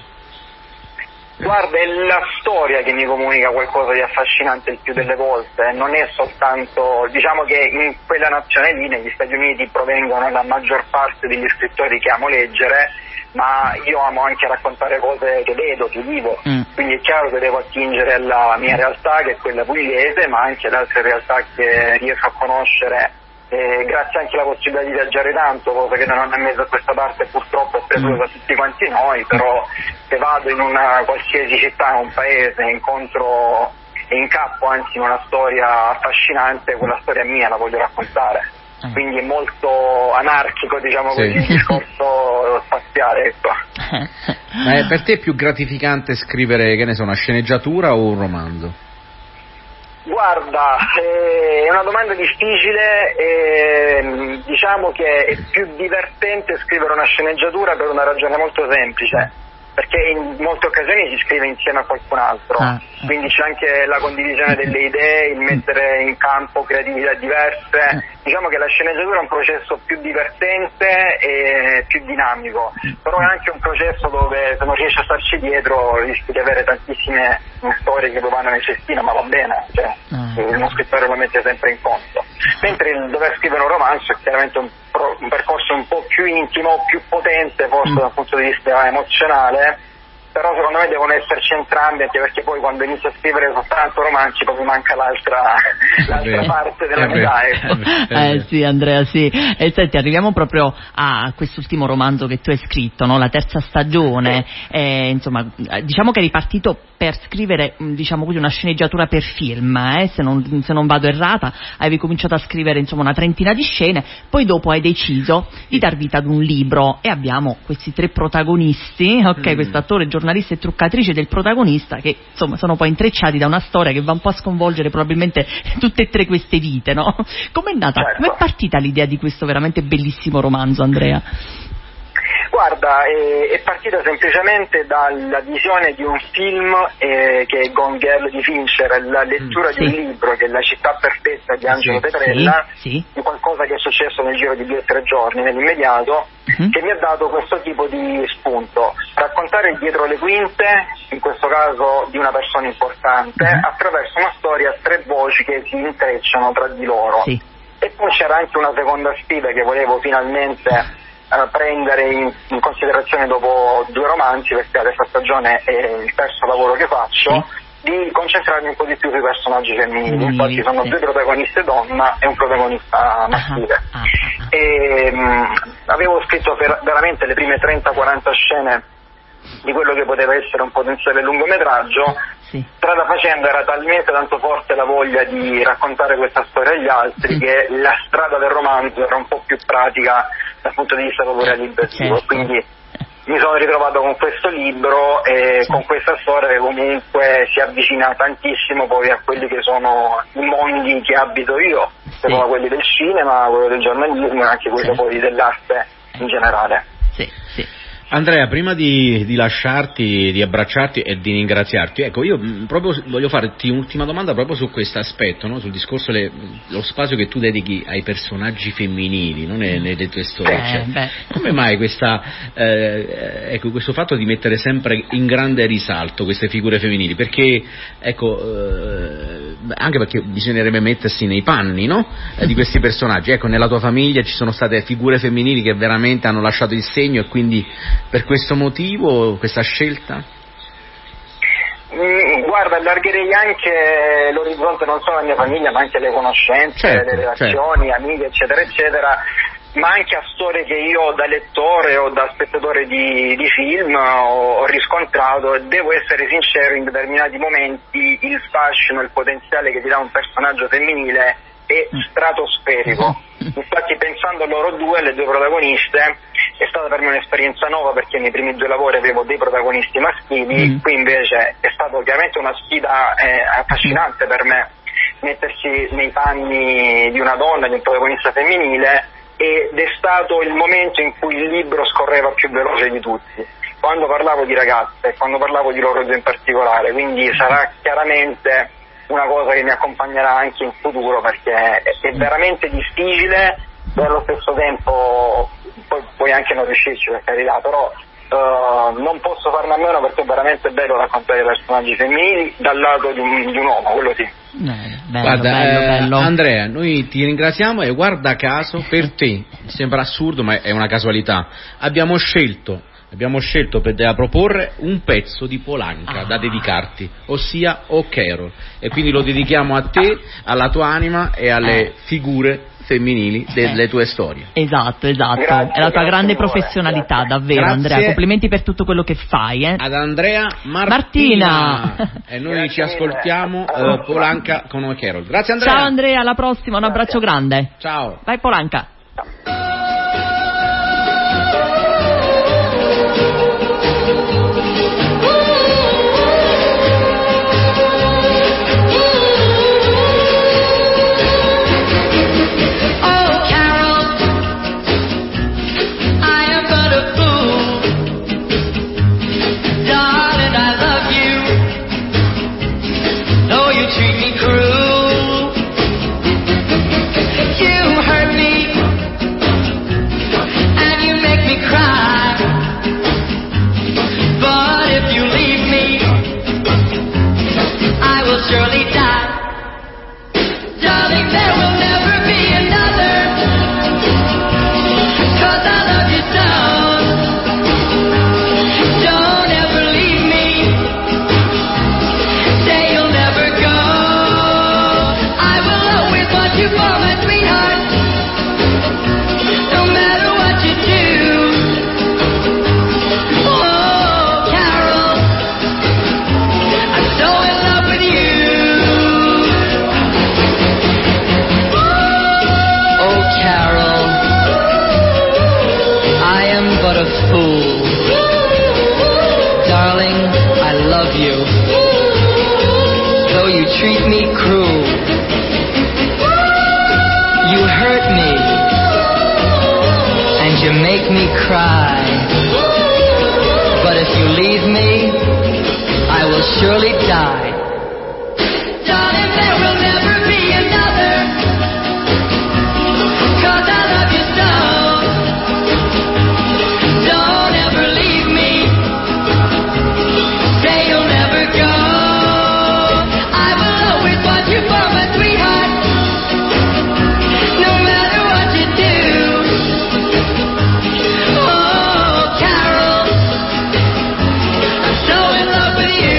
Guarda, è la storia che mi comunica qualcosa di affascinante il più delle volte, non è soltanto, diciamo che in quella nazione lì, negli Stati Uniti, provengono la maggior parte degli scrittori che amo leggere, ma io amo anche raccontare cose che vedo, che vivo, quindi è chiaro che devo attingere alla mia realtà, che è quella pugliese, ma anche ad altre realtà che riesco a conoscere, grazie anche alla possibilità di viaggiare tanto, cosa che non è messa a questa parte purtroppo è preso da tutti quanti noi, però se vado in una qualsiasi città, un paese, incontro e incappo anzi in una storia affascinante, quella storia mia la voglio raccontare. Quindi è molto anarchico, diciamo così, il discorso spaziale, ecco. Ma per te è più gratificante scrivere, che ne so, una sceneggiatura o un romanzo? Guarda, è una domanda difficile, diciamo che è più divertente scrivere una sceneggiatura per una ragione molto semplice, perché in molte occasioni si scrive insieme a qualcun altro, quindi c'è anche la condivisione delle idee, il mettere in campo creatività diverse. Diciamo che la sceneggiatura è un processo più divertente e più dinamico, però è anche un processo dove se non riesci a starci dietro rischi di avere tantissime storie che vanno nel cestino, ma va bene, cioè, uno scrittore lo mette sempre in conto. Mentre il dover scrivere un romanzo è chiaramente un percorso un po' più intimo, più potente forse dal punto di vista emozionale, però secondo me devono esserci entrambi, anche perché poi quando inizi a scrivere soltanto romanzi proprio manca l'altra parte della medaglia. Sì, Andrea, sì. E senti, arriviamo proprio a quest'ultimo romanzo che tu hai scritto, no? La terza stagione. Insomma, diciamo che eri partito per scrivere, diciamo così, una sceneggiatura per film, se non vado errata. Avevi cominciato a scrivere, insomma, una trentina di scene, poi dopo hai deciso di dar vita ad un libro e abbiamo questi tre protagonisti, questo attore, giornalista e truccatrice del protagonista, che insomma sono poi intrecciati da una storia che va un po' a sconvolgere probabilmente tutte e tre queste vite, no? Com'è nata? Certo. Com'è partita l'idea di questo veramente bellissimo romanzo, Andrea? Guarda, è partita semplicemente dalla visione di un film che è Gone Girl di Fincher, la lettura di un libro che è La città perfetta di Angelo Petrella, di qualcosa che è successo nel giro di 2 o 3 giorni, nell'immediato, che mi ha dato questo tipo di spunto: raccontare il dietro le quinte, in questo caso di una persona importante, attraverso una storia a 3 voci che si intrecciano tra di loro. E poi c'era anche una seconda sfida che volevo finalmente prendere in considerazione dopo 2 romanzi, perché la terza stagione è il terzo lavoro che faccio, di concentrarmi un po' di più sui personaggi femminili. Infatti sono 2 protagoniste donna e un protagonista maschile. E avevo scritto veramente le prime 30-40 scene di quello che poteva essere un potenziale lungometraggio. Strada facendo era talmente tanto forte la voglia di raccontare questa storia agli altri che la strada del romanzo era un po' più pratica dal punto di vista proprio realizzativo, quindi mi sono ritrovato con questo libro e con questa storia che comunque si avvicina tantissimo poi a quelli che sono i mondi che abito io, che sono quelli del cinema, quello del giornalismo e anche quello poi dell'arte in generale. Andrea, prima di lasciarti, di abbracciarti e di ringraziarti, ecco, io proprio voglio farti un'ultima domanda proprio su questo aspetto, no? Sul discorso, lo spazio che tu dedichi ai personaggi femminili, no? nelle tue storie. Come mai questo fatto di mettere sempre in grande risalto queste figure femminili? Perché, anche perché bisognerebbe mettersi nei panni, no? Di questi personaggi. Ecco, nella tua famiglia ci sono state figure femminili che veramente hanno lasciato il segno e quindi per questo motivo questa scelta? Guarda, allargherei anche l'orizzonte non solo alla mia famiglia ma anche alle conoscenze, alle relazioni, amiche eccetera eccetera, ma anche a storie che io da lettore o da spettatore di film ho riscontrato, e devo essere sincero, in determinati momenti il fascino, il potenziale che ti dà un personaggio femminile è stratosferico. Infatti, pensando a loro due, le 2 protagoniste, è stata per me un'esperienza nuova, perché nei primi 2 lavori avevo dei protagonisti maschili, qui invece è stato ovviamente una sfida affascinante per me mettersi nei panni di una donna, di un protagonista femminile, ed è stato il momento in cui il libro scorreva più veloce di tutti, quando parlavo di ragazze, quando parlavo di loro 2 in particolare, quindi sarà chiaramente una cosa che mi accompagnerà anche in futuro, perché è veramente difficile e allo stesso tempo puoi anche non riuscirci, per carità, però non posso farne a meno, perché è veramente bello raccontare i personaggi femminili dal lato di un uomo, quello sì. Bello. Andrea, noi ti ringraziamo e guarda caso, per te sembra assurdo ma è una casualità, abbiamo scelto da proporre un pezzo di Polanca da dedicarti, ossia O Carol, e quindi lo dedichiamo a te, alla tua anima e alle figure femminili delle tue storie. Esatto, grazie, è la tua grande professionalità, davvero. Grazie. Andrea, complimenti per tutto quello che fai. Ad Andrea Martina. E noi ci ascoltiamo Polanca con O Carol. Grazie Andrea. Ciao Andrea, alla prossima, un abbraccio grande. Ciao. Vai Polanca. fool. Darling, I love you, though you treat me cruel. You hurt me, and you make me cry. But if you leave me, I will surely die. Darling, there will never be another, 'cause I love you so. Don't ever leave me, say you'll never go. I will always want you for my sweetheart, no matter what you do. Oh, Carol, I'm so in love with you.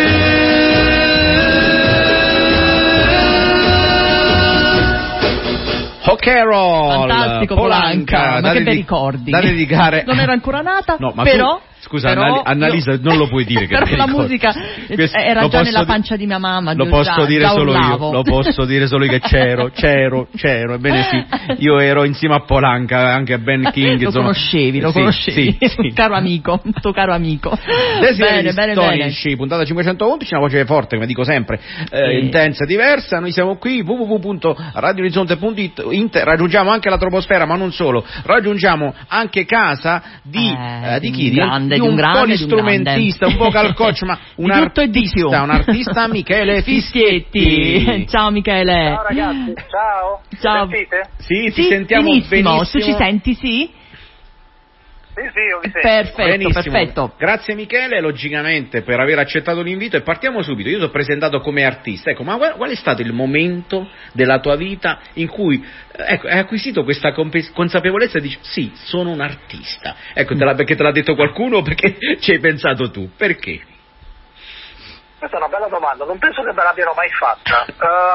Oh Carol, Fantastico, Polanca, ma che bei ricordi. Da dedicare. Non ero ancora nata, no, ma però... Scusa, Annalisa, non lo puoi dire che però la musica era già nella pancia di mia mamma. Lo posso dire solo io. Lo posso dire solo io che c'ero. Ebbene sì, io ero insieme a Polanca, anche a Ben King. Lo conoscevi. Sì. Caro amico, tuo caro amico. Bene. Puntata 511, una voce forte, come dico sempre, intensa, diversa. Noi siamo qui, www.radioorizzonte.it. Raggiungiamo anche la troposfera, ma non solo. Raggiungiamo anche casa di chi? Di un polistrumentista, un vocal coach, ma un artista Michele Fischietti. Ciao Michele. Ciao ragazzi, ciao. Sentite? Sì, ti sentiamo benissimo. Tu ci senti, sì? Sì, io vi sento. Perfetto. Grazie Michele, logicamente, per aver accettato l'invito, e partiamo subito. Io ti ho presentato come artista, ecco, ma qual è stato il momento della tua vita in cui hai acquisito questa consapevolezza e dici sì, sono un artista? Ecco, perché te l'ha detto qualcuno o perché ci hai pensato tu? Perché? Questa è una bella domanda, non penso che me l'abbiano mai fatta.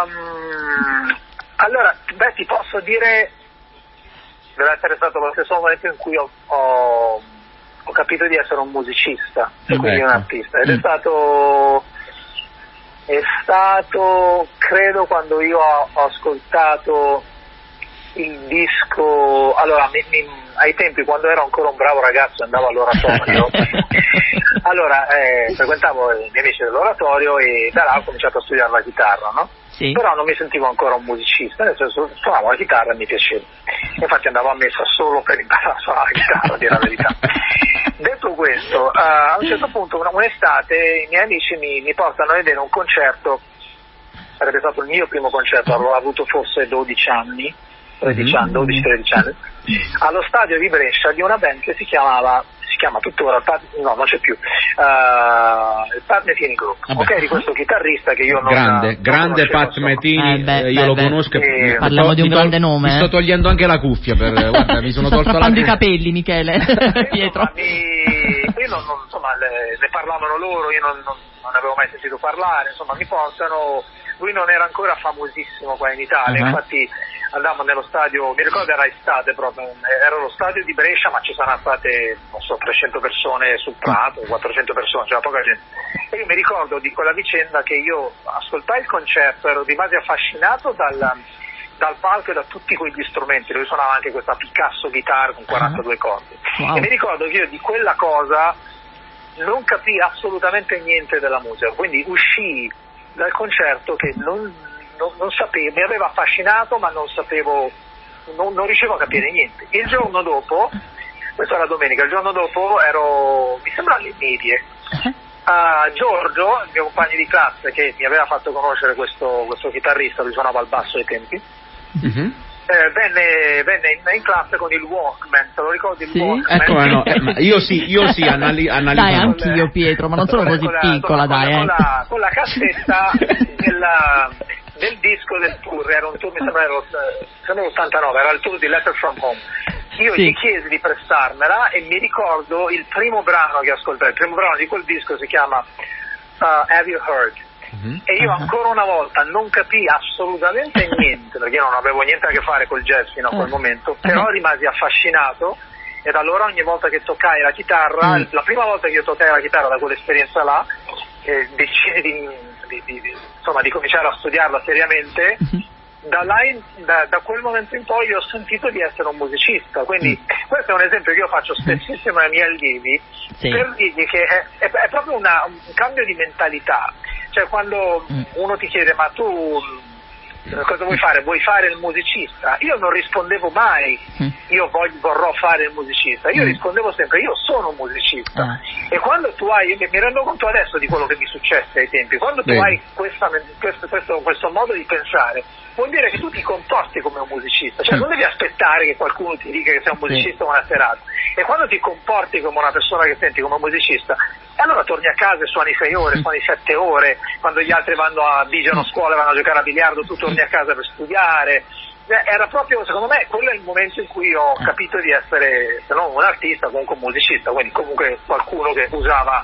Allora, ti posso dire, deve essere stato lo stesso momento in cui ho capito di essere un musicista, e quindi un artista, ed è stato credo quando io ho ascoltato il disco. Allora ai tempi, quando ero ancora un bravo ragazzo, andavo all'oratorio. Allora frequentavo i miei amici dell'oratorio e da là ho cominciato a studiare la chitarra, no? Sì. Però non mi sentivo ancora un musicista, nel senso suonavo la chitarra e mi piaceva. Infatti andavo a messa solo per imparare a suonare la chitarra, a dire la verità. Detto questo, a un certo punto, un'estate, i miei amici mi portano a vedere un concerto. Sarebbe stato il mio primo concerto, avevo avuto forse 12 anni, 13 anni, 12-13 anni, allo stadio di Brescia, di una band che si chiama tuttora, no, non c'è più, il Pat Metheny Group, ok, di questo chitarrista che io non grande Pat Metheny, io lo conosco. Parliamo di un grande nome. Mi sto togliendo anche la cuffia, guarda, mi sono tolto i capelli, Michele. Pietro. Io insomma, ne parlavano loro, io non avevo mai sentito parlare, insomma, mi portano. Lui non era ancora famosissimo qua in Italia, infatti andavamo nello stadio, mi ricordo era estate proprio, era lo stadio di Brescia, ma ci saranno state, non so, 300 persone sul prato, 400 persone, c'era poca gente. E io mi ricordo di quella vicenda che io ascoltai il concerto, rimasi affascinato dal palco e da tutti quegli strumenti. Lui suonava anche questa Picasso chitarra con 42 corde. Wow. E mi ricordo che io di quella cosa non capii assolutamente niente della musica, quindi uscii dal concerto che non sapevo, mi aveva affascinato, ma non riuscivo a capire niente. Il giorno dopo, questa era domenica, il giorno dopo mi sembra alle medie, Giorgio, il mio compagno di classe che mi aveva fatto conoscere questo chitarrista, lui suonava al basso ai tempi, venne in classe con il Walkman, te lo ricordi il Walkman? Ecco, no, io sì, analizzo. Dai, anch'io Pietro, ma non sono così piccola, dai. Con la cassetta del disco del tour, era un tour, mi sembra l'89, era il tour di Letter from Home. Io gli chiesi di prestarmela e mi ricordo il primo brano che ascoltai, il primo brano di quel disco si chiama Have You Heard? E io ancora una volta non capii assolutamente niente, perché io non avevo niente a che fare col jazz fino a quel momento, però rimasi affascinato, e da allora ogni volta che toccai la chitarra, la prima volta che io toccai la chitarra da quell'esperienza là, decisi di cominciare a studiarla seriamente, da quel momento in poi ho sentito di essere un musicista, quindi questo è un esempio che io faccio spessissimo ai miei allievi, per dirgli che è proprio un cambio di mentalità, cioè quando uno ti chiede ma tu cosa vuoi fare? Vuoi fare il musicista? Io non rispondevo mai io vorrò fare il musicista, io rispondevo sempre io sono un musicista. E quando tu hai, mi rendo conto adesso di quello che mi successe ai tempi, quando tu hai questo modo di pensare, vuol dire che tu ti comporti come un musicista, cioè non devi aspettare che qualcuno ti dica che sei un musicista una serata, e quando ti comporti come una persona che senti come un musicista, allora torni a casa e suoni 6 ore, suoni 7 ore, quando gli altri vanno a digiano scuola, vanno a giocare a biliardo, tu torni a casa per studiare. Era proprio, secondo me, quello è il momento in cui ho capito di essere, se non un artista, comunque un musicista, quindi comunque qualcuno che usava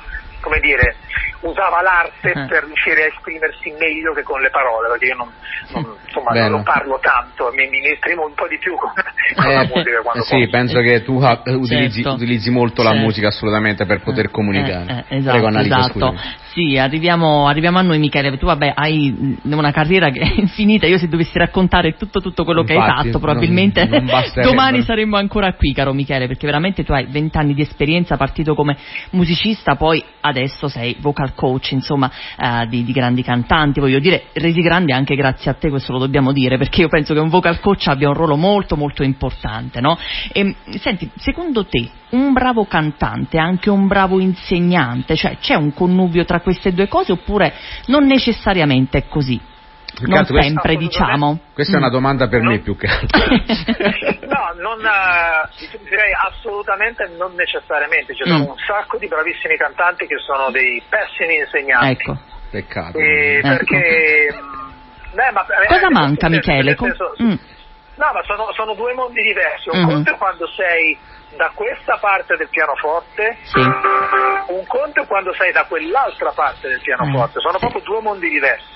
l'arte per riuscire a esprimersi meglio che con le parole, perché io non parlo tanto, mi esprimo un po' di più con la musica quando posso. Penso che tu utilizzi molto la musica assolutamente per poter comunicare. Prego, Annalisa, esatto. Sì, arriviamo a noi, Michele. Tu hai una carriera che è infinita. Io se dovessi raccontare tutto quello che hai fatto, probabilmente non domani saremmo ancora qui, caro Michele, perché veramente tu hai 20 anni di esperienza, partito come musicista, poi adesso sei vocal coach, insomma, di grandi cantanti, voglio dire, resi grandi anche grazie a te, questo lo dobbiamo dire, perché io penso che un vocal coach abbia un ruolo molto molto importante, no? E, senti, secondo te un bravo cantante è anche un bravo insegnante? Cioè c'è un connubio tra queste due cose oppure non necessariamente è così? Non sempre, diciamo. Questa è una domanda per me più che altro. No, direi assolutamente non necessariamente. Ci sono un sacco di bravissimi cantanti che sono dei pessimi insegnanti. Ecco. Peccato. Perché... cosa manca, Michele? No, ma sono due mondi diversi. Un conto è quando sei da questa parte del pianoforte, un conto è quando sei da quell'altra parte del pianoforte. Sono proprio due mondi diversi.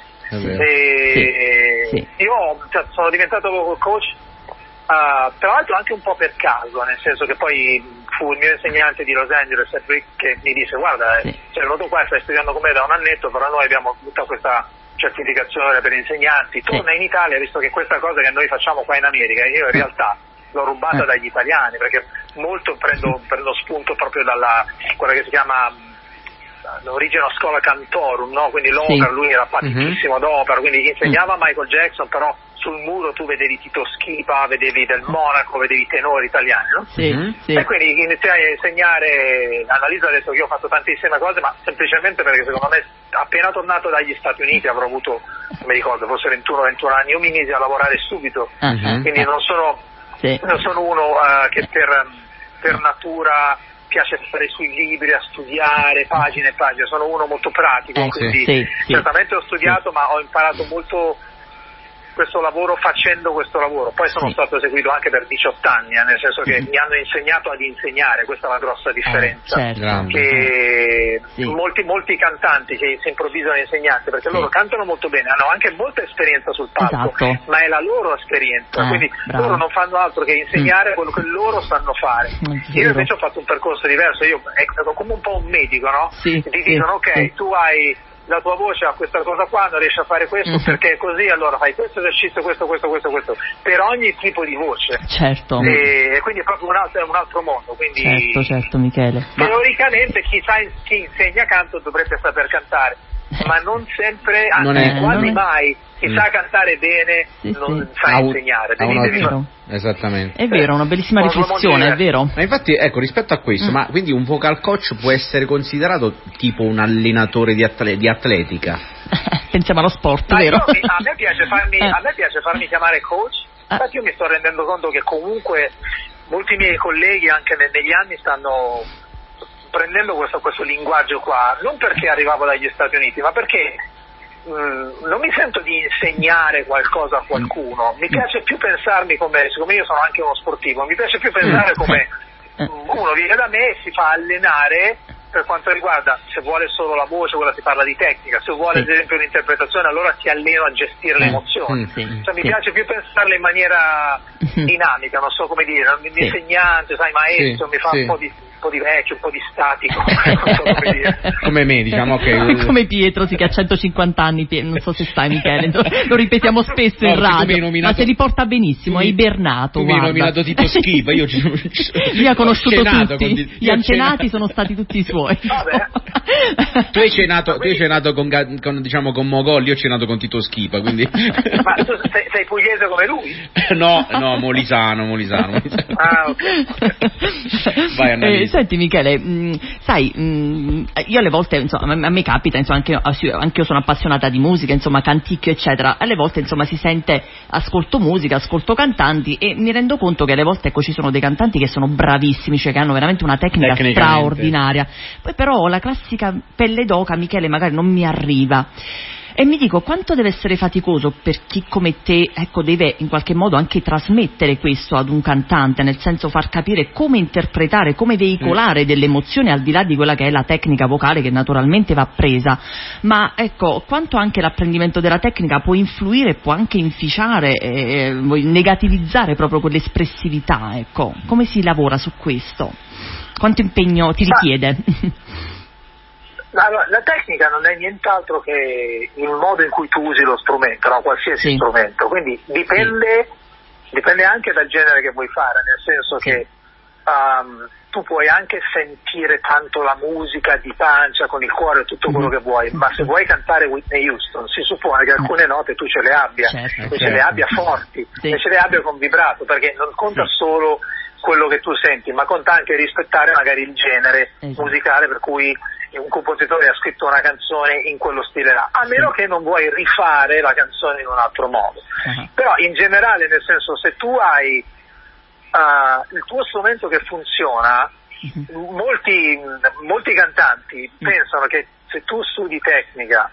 Io sono diventato vocal coach tra l'altro anche un po' per caso, nel senso che poi fu il mio insegnante di Los Angeles che mi disse guarda, sei venuto qua e stai studiando con me da un annetto, però noi abbiamo tutta questa certificazione per insegnanti, torna in Italia, visto che questa cosa che noi facciamo qua in America io in realtà l'ho rubata dagli italiani, perché molto prendo spunto proprio dalla quella che si chiama l'origine scuola cantorum, no? Quindi l'opera, lui era paticissimo d'opera, quindi insegnava Michael Jackson, però sul muro tu vedevi Tito Schipa, vedevi Del Monaco, vedevi tenori italiani, no? E quindi iniziai a insegnare. Annalisa ha detto che io ho fatto tantissime cose, ma semplicemente perché secondo me appena tornato dagli Stati Uniti avrò avuto, non mi ricordo, forse 21 anni, io mi misi a lavorare subito, quindi non sono uno che per natura piace stare sui libri a studiare pagine e pagine, sono uno molto pratico, quindi certamente ho studiato ma ho imparato molto questo lavoro facendo questo lavoro. Poi sono stato seguito anche per 18 anni, nel senso che mi hanno insegnato ad insegnare, questa è la grossa differenza, che molti cantanti che si improvvisano insegnanti, perché loro cantano molto bene, hanno anche molta esperienza sul palco, ma è la loro esperienza, quindi loro non fanno altro che insegnare quello che loro sanno fare. Io invece ho fatto un percorso diverso, io ero come un po' un medico, no? Ti dicono ok, tu hai la tua voce ha questa cosa qua, non riesci a fare questo perché è così, allora fai questo esercizio, questo per ogni tipo di voce. Certo. E quindi è proprio un altro mondo, quindi certo Michele. Teoricamente chi insegna canto dovrebbe saper cantare, ma non sempre, anzi quasi mai chi sa cantare bene non sa insegnare. Esattletica. È vero, una bellissima riflessione, è vero. Ma infatti, ecco, rispetto a questo, ma quindi un vocal coach può essere considerato tipo un allenatore di atletica? Pensiamo allo sport, vero? A me piace farmi chiamare coach, infatti io mi sto rendendo conto che comunque molti miei colleghi anche negli anni stanno prendendo questo linguaggio qua, non perché arrivavo dagli Stati Uniti, ma perché non mi sento di insegnare qualcosa a qualcuno, mi piace più pensarmi siccome io sono anche uno sportivo, mi piace più pensare come uno viene da me e si fa allenare per quanto riguarda, se vuole solo la voce, quella si parla di tecnica, se vuole ad esempio l'interpretazione, allora si allena a gestire le emozioni. Mi piace più pensarle in maniera dinamica, non so come dire, l'insegnante, sai, maestro, mi fa un po' di po' di vecchio, un po' di statico, non so come dire. Come me, diciamo che... Come Pietro, sì, che ha 150 anni, non so se stai, Michele, lo ripetiamo spesso in radio, ma se li porta benissimo, è ibernato. Tu mi hai nominato Tito Schipa, io lui ha conosciuto tutti, gli antenati sono stati tutti i suoi. Tu hai cenato con Mogol, io ho cenato con Tito Schipa, quindi... Ma tu sei pugliese come lui? No, molisano. Ah, ok. Vai, senti Michele, sai, io alle volte, insomma, a me capita, insomma, anche io sono appassionata di musica, insomma, canticchio eccetera, alle volte insomma si sente, ascolto musica, ascolto cantanti e mi rendo conto che alle volte ecco ci sono dei cantanti che sono bravissimi, cioè che hanno veramente una tecnica straordinaria, poi però la classica pelle d'oca, Michele, magari non mi arriva. E mi dico, quanto deve essere faticoso per chi come te, ecco, deve in qualche modo anche trasmettere questo ad un cantante, nel senso far capire come interpretare, come veicolare delle emozioni al di là di quella che è la tecnica vocale che naturalmente va presa, ma ecco, quanto anche l'apprendimento della tecnica può influire, può anche inficiare, negativizzare proprio quell'espressività, ecco, come si lavora su questo? Quanto impegno ti richiede? La tecnica non è nient'altro che il modo in cui tu usi lo strumento, no? Qualsiasi strumento, quindi dipende anche dal genere che vuoi fare, nel senso che tu puoi anche sentire tanto la musica di pancia, con il cuore, tutto quello che vuoi, ma se vuoi cantare Whitney Houston si suppone che alcune note tu ce le abbia, ce le abbia forti, e ce le abbia con vibrato, perché non conta solo quello che tu senti, ma conta anche rispettare magari il genere musicale per cui un compositore ha scritto una canzone in quello stile là, a meno che non vuoi rifare la canzone in un altro modo. Però in generale, nel senso, se tu hai il tuo strumento che funziona, molti cantanti pensano che se tu studi tecnica,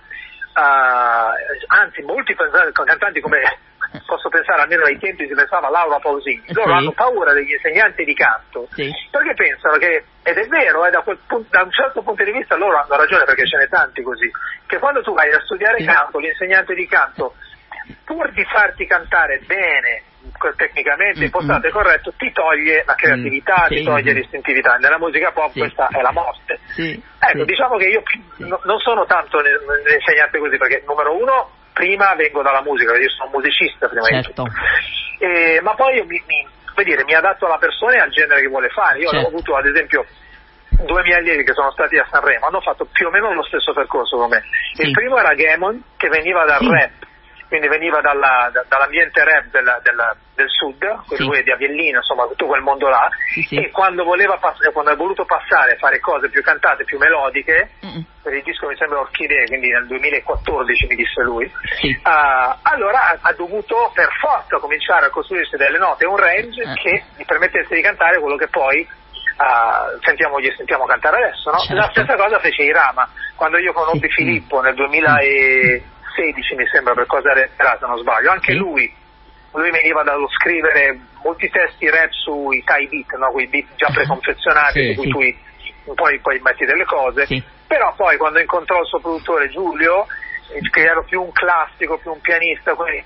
anzi molti cantanti, come posso pensare, almeno ai tempi si pensava Laura Pausini, loro hanno paura degli insegnanti di canto, perché pensano che, ed è vero, da un certo punto di vista loro hanno ragione, perché ce n'è tanti così, che quando tu vai a studiare canto, l'insegnante di canto, pur di farti cantare bene, tecnicamente impostato e corretto, ti toglie la creatività, ti toglie l'istintività. Nella musica pop questa è la morte. Ecco, diciamo che io non sono tanto l'insegnante così, perché numero uno, prima vengo dalla musica, perché io sono musicista prima di tutto, ma poi io mi adatto alla persona e al genere che vuole fare. Io ho avuto ad esempio 2 miei allievi che sono stati a Sanremo, hanno fatto più o meno lo stesso percorso con me. Il primo era Gamon, che veniva dal rap, quindi veniva dall'ambiente rap del sud, lui è di Avellino, insomma tutto quel mondo là, e quando ha voluto passare a fare cose più cantate, più melodiche, per il disco mi sembra Orchidee, quindi nel 2014 mi disse lui, allora ha dovuto per forza cominciare a costruirsi delle note, un range che gli permettesse di cantare quello che poi sentiamo cantare adesso, no? La stessa cosa fece Irama, quando io conobbi Filippo nel 2016 mi sembra, per Cosa era, se non sbaglio, anche lui veniva dallo scrivere molti testi rap sui Thai beat, no? Quei beat già preconfezionati, su cui tu poi metti delle cose, però poi quando incontrò il suo produttore Giulio, che era più un classico, più un pianista, quindi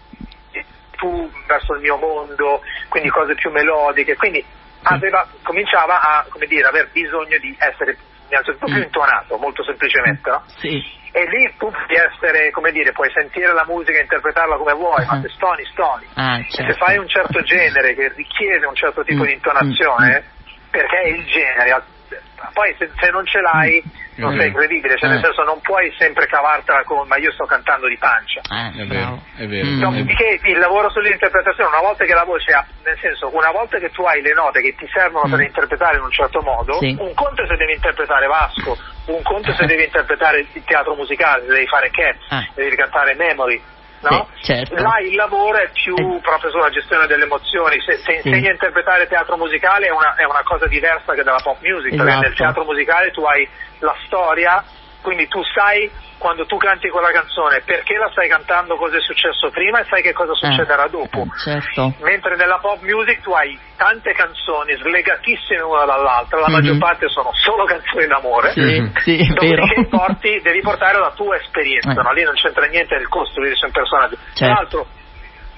più verso il mio mondo, quindi cose più melodiche, quindi cominciava a, come dire, aver bisogno di essere innanzitutto più intonato, molto semplicemente, no? E lì tu puoi essere, come dire, puoi sentire la musica e interpretarla come vuoi, ma se stoni. E se fai un certo genere che richiede un certo tipo di intonazione, perché è il genere, poi se non ce l'hai non sei credibile, cioè nel senso non puoi sempre cavartela con ma io sto cantando di pancia. È vero. Dopodiché il lavoro sull'interpretazione, una volta che la voce ha, nel senso, una volta che tu hai le note che ti servono per interpretare in un certo modo, un conto è se devi interpretare Vasco, un conto è se devi interpretare il teatro musicale, se devi fare Cats, devi cantare Memory, no? Là il lavoro è più proprio sulla gestione delle emozioni. Se insegni a interpretare teatro musicale è una cosa diversa che dalla pop music, perché nel teatro musicale tu hai la storia, quindi tu sai quando tu canti quella canzone perché la stai cantando, cosa è successo prima e sai che cosa succederà dopo. Mentre nella pop music tu hai tante canzoni slegatissime una dall'altra, la maggior parte sono solo canzoni d'amore, dopodiché devi portare la tua esperienza, no? Lì non c'entra niente del costruirsi un personaggio. Tra l'altro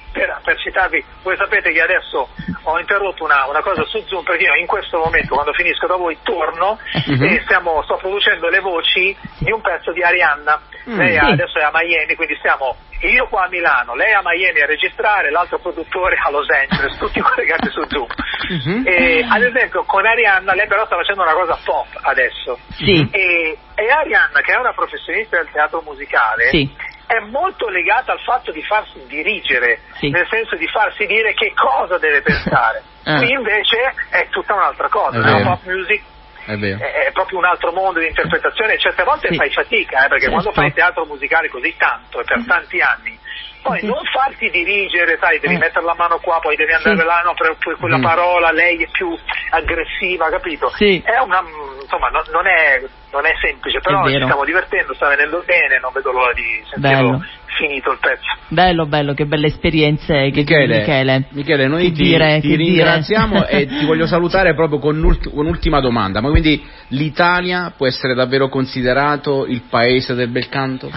per citarvi, voi sapete che adesso ho interrotto una cosa su Zoom, perché io in questo momento, quando finisco da voi, torno e sto producendo le voci di un pezzo di Arianna. Lei adesso è a Miami, quindi stiamo io qua a Milano, lei a Miami a registrare, l'altro produttore a Los Angeles, tutti collegati su Zoom. E, ad esempio, con Arianna, lei però sta facendo una cosa pop adesso. E Arianna, che è una professionista del teatro musicale, è molto legata al fatto di farsi dirigere, nel senso di farsi dire che cosa deve pensare. Qui invece è tutta un'altra cosa, la pop music è proprio un altro mondo di interpretazione, e certe volte fai fatica, perché quando fai teatro musicale così tanto e per tanti anni, poi non farti dirigere, sai, devi mettere la mano qua, poi devi andare là, no, per quella parola lei è più aggressiva, capito? È una, insomma, non è semplice, però ci stiamo divertendo, sta venendo bene, non vedo l'ora di sentirlo finito il pezzo. Bello, che belle esperienze che Michele. Michele, noi ti ringraziamo e ti voglio salutare proprio con un'ultima domanda. Ma quindi l'Italia può essere davvero considerato il paese del bel canto?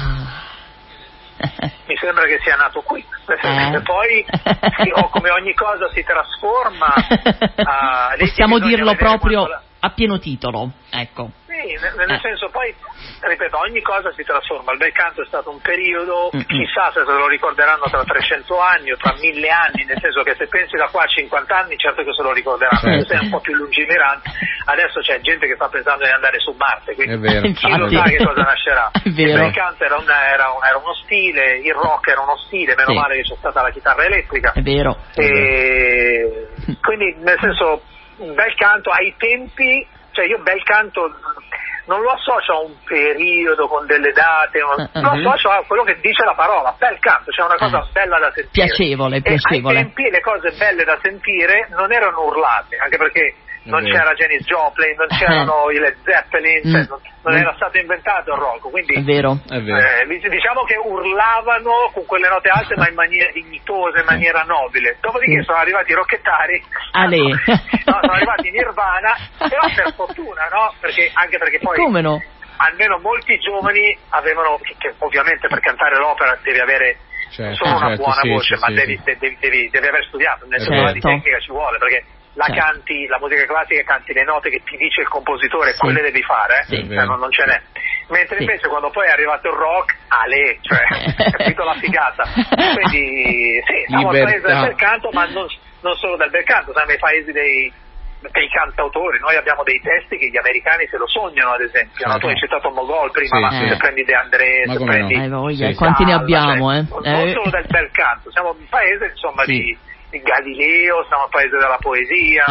Mi sembra che sia nato qui, poi come ogni cosa si trasforma. Possiamo dirlo proprio a pieno titolo, ecco. Sì, nel senso, poi ripeto, ogni cosa si trasforma. Il bel canto è stato un periodo, chissà se lo ricorderanno tra 300 anni o tra 1000 anni, nel senso che se pensi da qua a 50 anni certo che se lo ricorderanno, se sei un po' più lungimirante. Adesso c'è gente che sta pensando di andare su Marte, quindi chi lo sa che cosa nascerà. Il bel canto era uno stile, il rock era uno stile, meno male che c'è stata la chitarra elettrica. È vero. Quindi nel senso, bel canto ai tempi, cioè io bel canto non lo associo a un periodo con delle date, lo associo a quello che dice la parola, bel canto, cioè una cosa bella da sentire. Piacevole. E ai tempi le cose belle da sentire non erano urlate, anche perché non c'era Janis Joplin, non c'erano i Led Zeppelin, cioè non era stato inventato il rock, quindi è vero. Diciamo che urlavano con quelle note alte ma in maniera dignitosa, in maniera nobile. Dopodiché sono arrivati i rocchettari, sono arrivati in Nirvana, però per fortuna, no? Anche perché poi come no? Almeno molti giovani avevano, che ovviamente per cantare l'opera devi avere solo una buona voce, ma devi aver studiato, nel senso di tecnica ci vuole, perché canti, la musica classica, canti le note che ti dice il compositore, quelle devi fare, non ce n'è. Mentre invece quando poi è arrivato il rock, cioè capito la figata. Quindi siamo il paese del bel canto, ma non solo del bel canto, siamo i paesi dei cantautori. Noi abbiamo dei testi che gli americani se lo sognano, ad esempio. Tu hai citato Mogol prima, ma se prendi De André, se prendi quanti ne abbiamo, non solo del bel canto, siamo un paese insomma di Galileo, siamo un paese della poesia,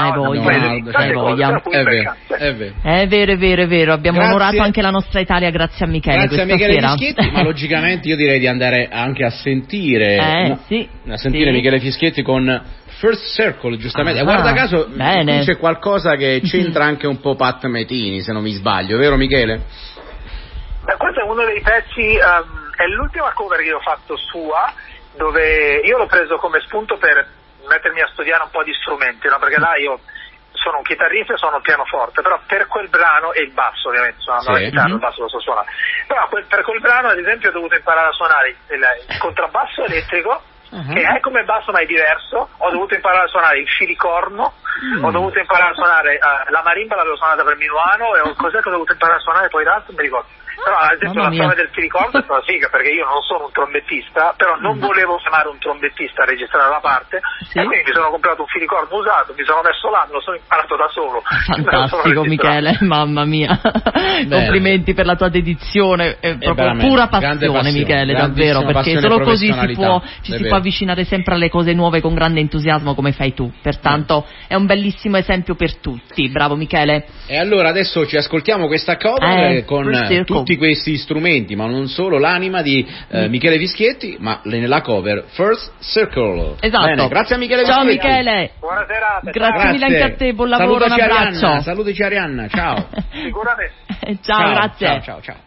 è vero, abbiamo onorato anche la nostra Italia grazie a Michele. Grazie a Michele Fischietti, ma logicamente io direi di andare anche a sentire Michele Fischietti con First Circle, giustamente. Guarda caso, qui c'è qualcosa che c'entra anche un po' Pat Metini, se non mi sbaglio, vero Michele? Questo è uno dei pezzi, è l'ultima cover che ho fatto sua, dove io l'ho preso come spunto per mettermi a studiare un po' di strumenti, no? Perché là io sono un chitarrista e suono il pianoforte, però per quel brano, e il basso ovviamente, suonando la chitarra, il basso lo so suonare, però per quel brano ad esempio ho dovuto imparare a suonare il contrabbasso elettrico, che è come basso ma è diverso, ho dovuto imparare a suonare il filicorno, ho dovuto imparare a suonare la marimba, l'avevo suonata per Minuano, e cos'è che ho dovuto imparare a suonare poi l'altro, mi ricordo. Però ad esempio la storia del filicorno è stata figa, perché io non sono un trombettista, però non volevo chiamare un trombettista a registrare la parte, e quindi mi sono comprato un filicorno usato, mi sono messo là, me lo sono imparato da solo. Fantastico Michele, mamma mia. Complimenti per la tua dedizione, è proprio pura passione Michele, davvero, perché solo così ci si può avvicinare sempre alle cose nuove con grande entusiasmo come fai tu, pertanto è un bellissimo esempio per tutti. Bravo Michele. E allora adesso ci ascoltiamo questa cover con tutti questi strumenti, ma non solo, l'anima di Michele Fischietti, ma nella cover First Circle. Esatto. Bene, grazie a Michele Ciao Fischietti. Michele. Buona serata. Grazie mille anche a te, buon lavoro, un abbraccio. Salutaci Arianna, ciao. Sicuramente. Ciao, grazie. Ciao.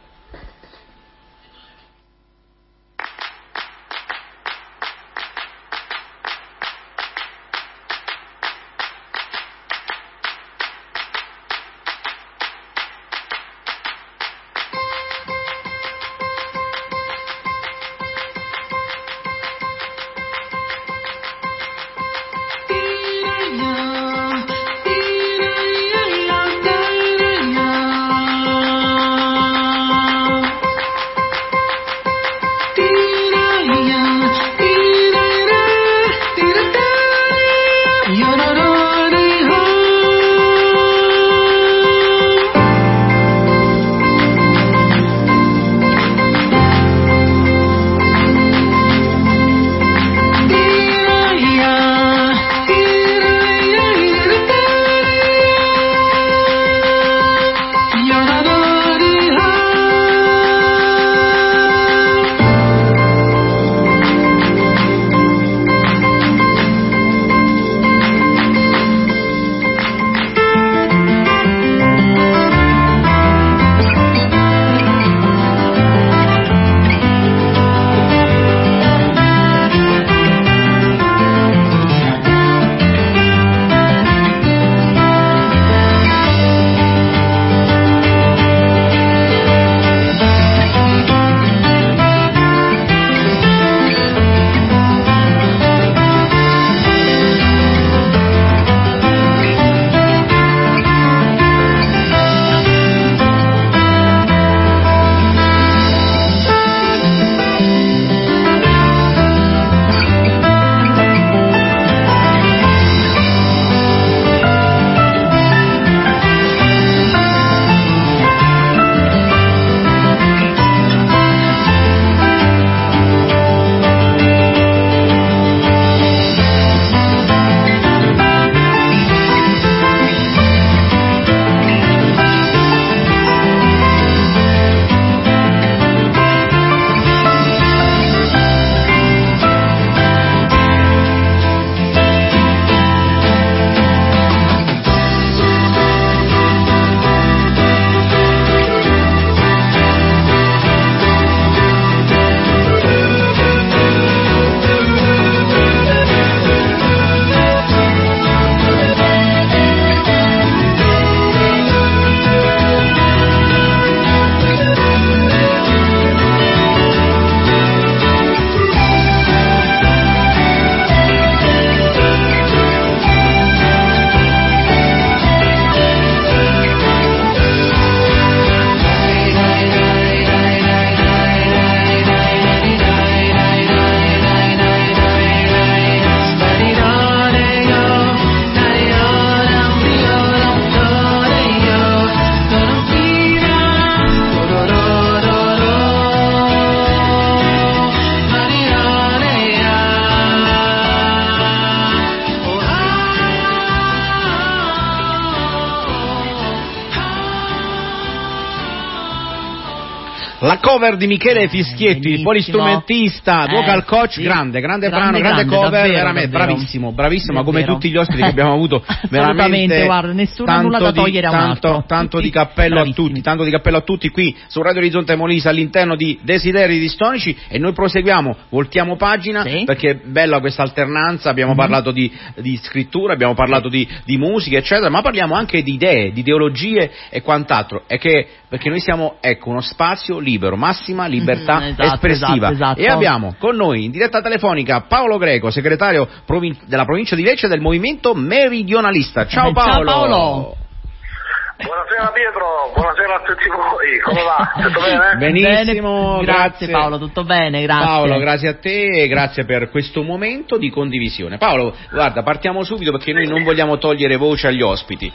La cover di Michele Fischietti, polistrumentista, vocal coach, grande brano, grande cover, davvero, veramente davvero. bravissimo, come tutti gli ospiti che abbiamo avuto, veramente. Guarda, nessuno ha nulla da togliere a un altro. Tanto di cappello a tutti qui su Radio Orizzonte Molise all'interno di Desideri Distonici, e noi proseguiamo, voltiamo pagina, perché è bella questa alternanza. Abbiamo parlato di scrittura, abbiamo parlato di musica, eccetera, ma parliamo anche di idee, di ideologie e quant'altro, perché noi siamo, uno spazio libero, massima libertà espressiva. Esatto. E abbiamo con noi in diretta telefonica Paolo Greco, segretario della provincia di Lecce del Movimento Meridionalista. Ciao Paolo. Ciao Paolo. Buonasera Pietro, buonasera a tutti voi, come va? Tutto bene? Benissimo, grazie Paolo, tutto bene, grazie. Paolo, grazie a te e grazie per questo momento di condivisione. Paolo, guarda, partiamo subito perché noi non vogliamo togliere voce agli ospiti.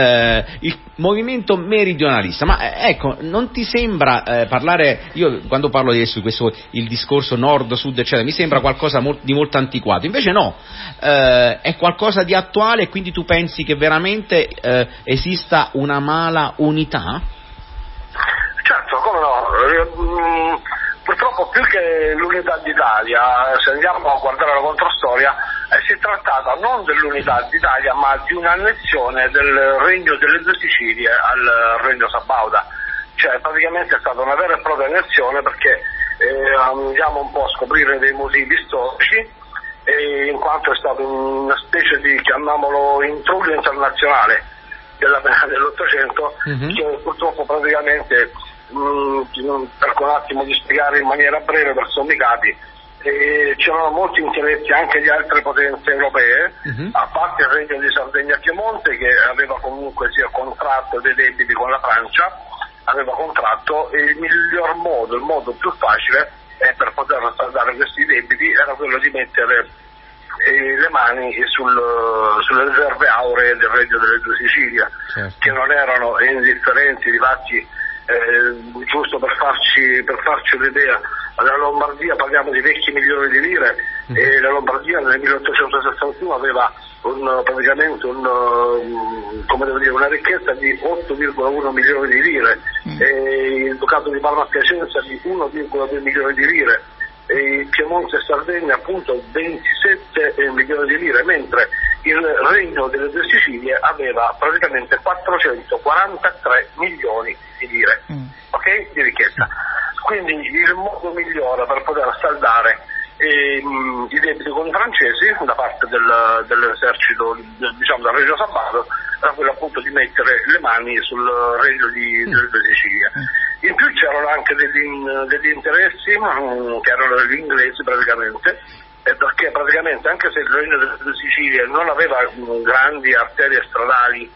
Il movimento meridionalista, ma ecco, non ti sembra parlare, io quando parlo di questo, il discorso nord-sud eccetera, mi sembra qualcosa di molto antiquato, invece no, è qualcosa di attuale, e quindi tu pensi che veramente esista una mala unità? Certo, come no. Purtroppo più che l'unità d'Italia, se andiamo a guardare la controstoria, si è trattata non dell'unità d'Italia ma di un'annezione del regno delle due Sicilie al regno Sabauda. Cioè praticamente è stata una vera e propria annezione, perché andiamo un po' a scoprire dei motivi storici, in quanto è stato una specie di, chiamiamolo, intruglio internazionale della metà dell'Ottocento, che purtroppo praticamente, cerco un attimo di spiegare in maniera breve per sommi capi, c'erano molti interessi anche di altre potenze europee, a parte il regno di Sardegna e Piemonte, che aveva comunque sia contratto dei debiti con la Francia, aveva contratto, e il miglior modo, il modo più facile per poter saldare questi debiti era quello di mettere le mani sulle riserve auree del regno delle due Sicilie, certo, che non erano indifferenti. Difatti, giusto per farci un'idea, la Lombardia, parliamo di vecchi milioni di lire, e la Lombardia nel 1861 aveva praticamente una ricchezza di 8,1 milioni di lire, e il Ducato di Parma Piacenza di 1,2 milioni di lire, e Piemonte e Sardegna appunto 27 milioni di lire, mentre il regno delle due Sicilie aveva praticamente 443 milioni di lire, ok? Di ricchezza. Quindi il modo migliore per poter saldare i debiti con i francesi da parte dell'esercito, diciamo del regno Sabaudo, era quello appunto di mettere le mani sul regno delle due Sicilie. In più c'erano anche degli interessi che erano gli inglesi praticamente, perché praticamente anche se il regno delle due Sicilie non aveva grandi arterie stradali,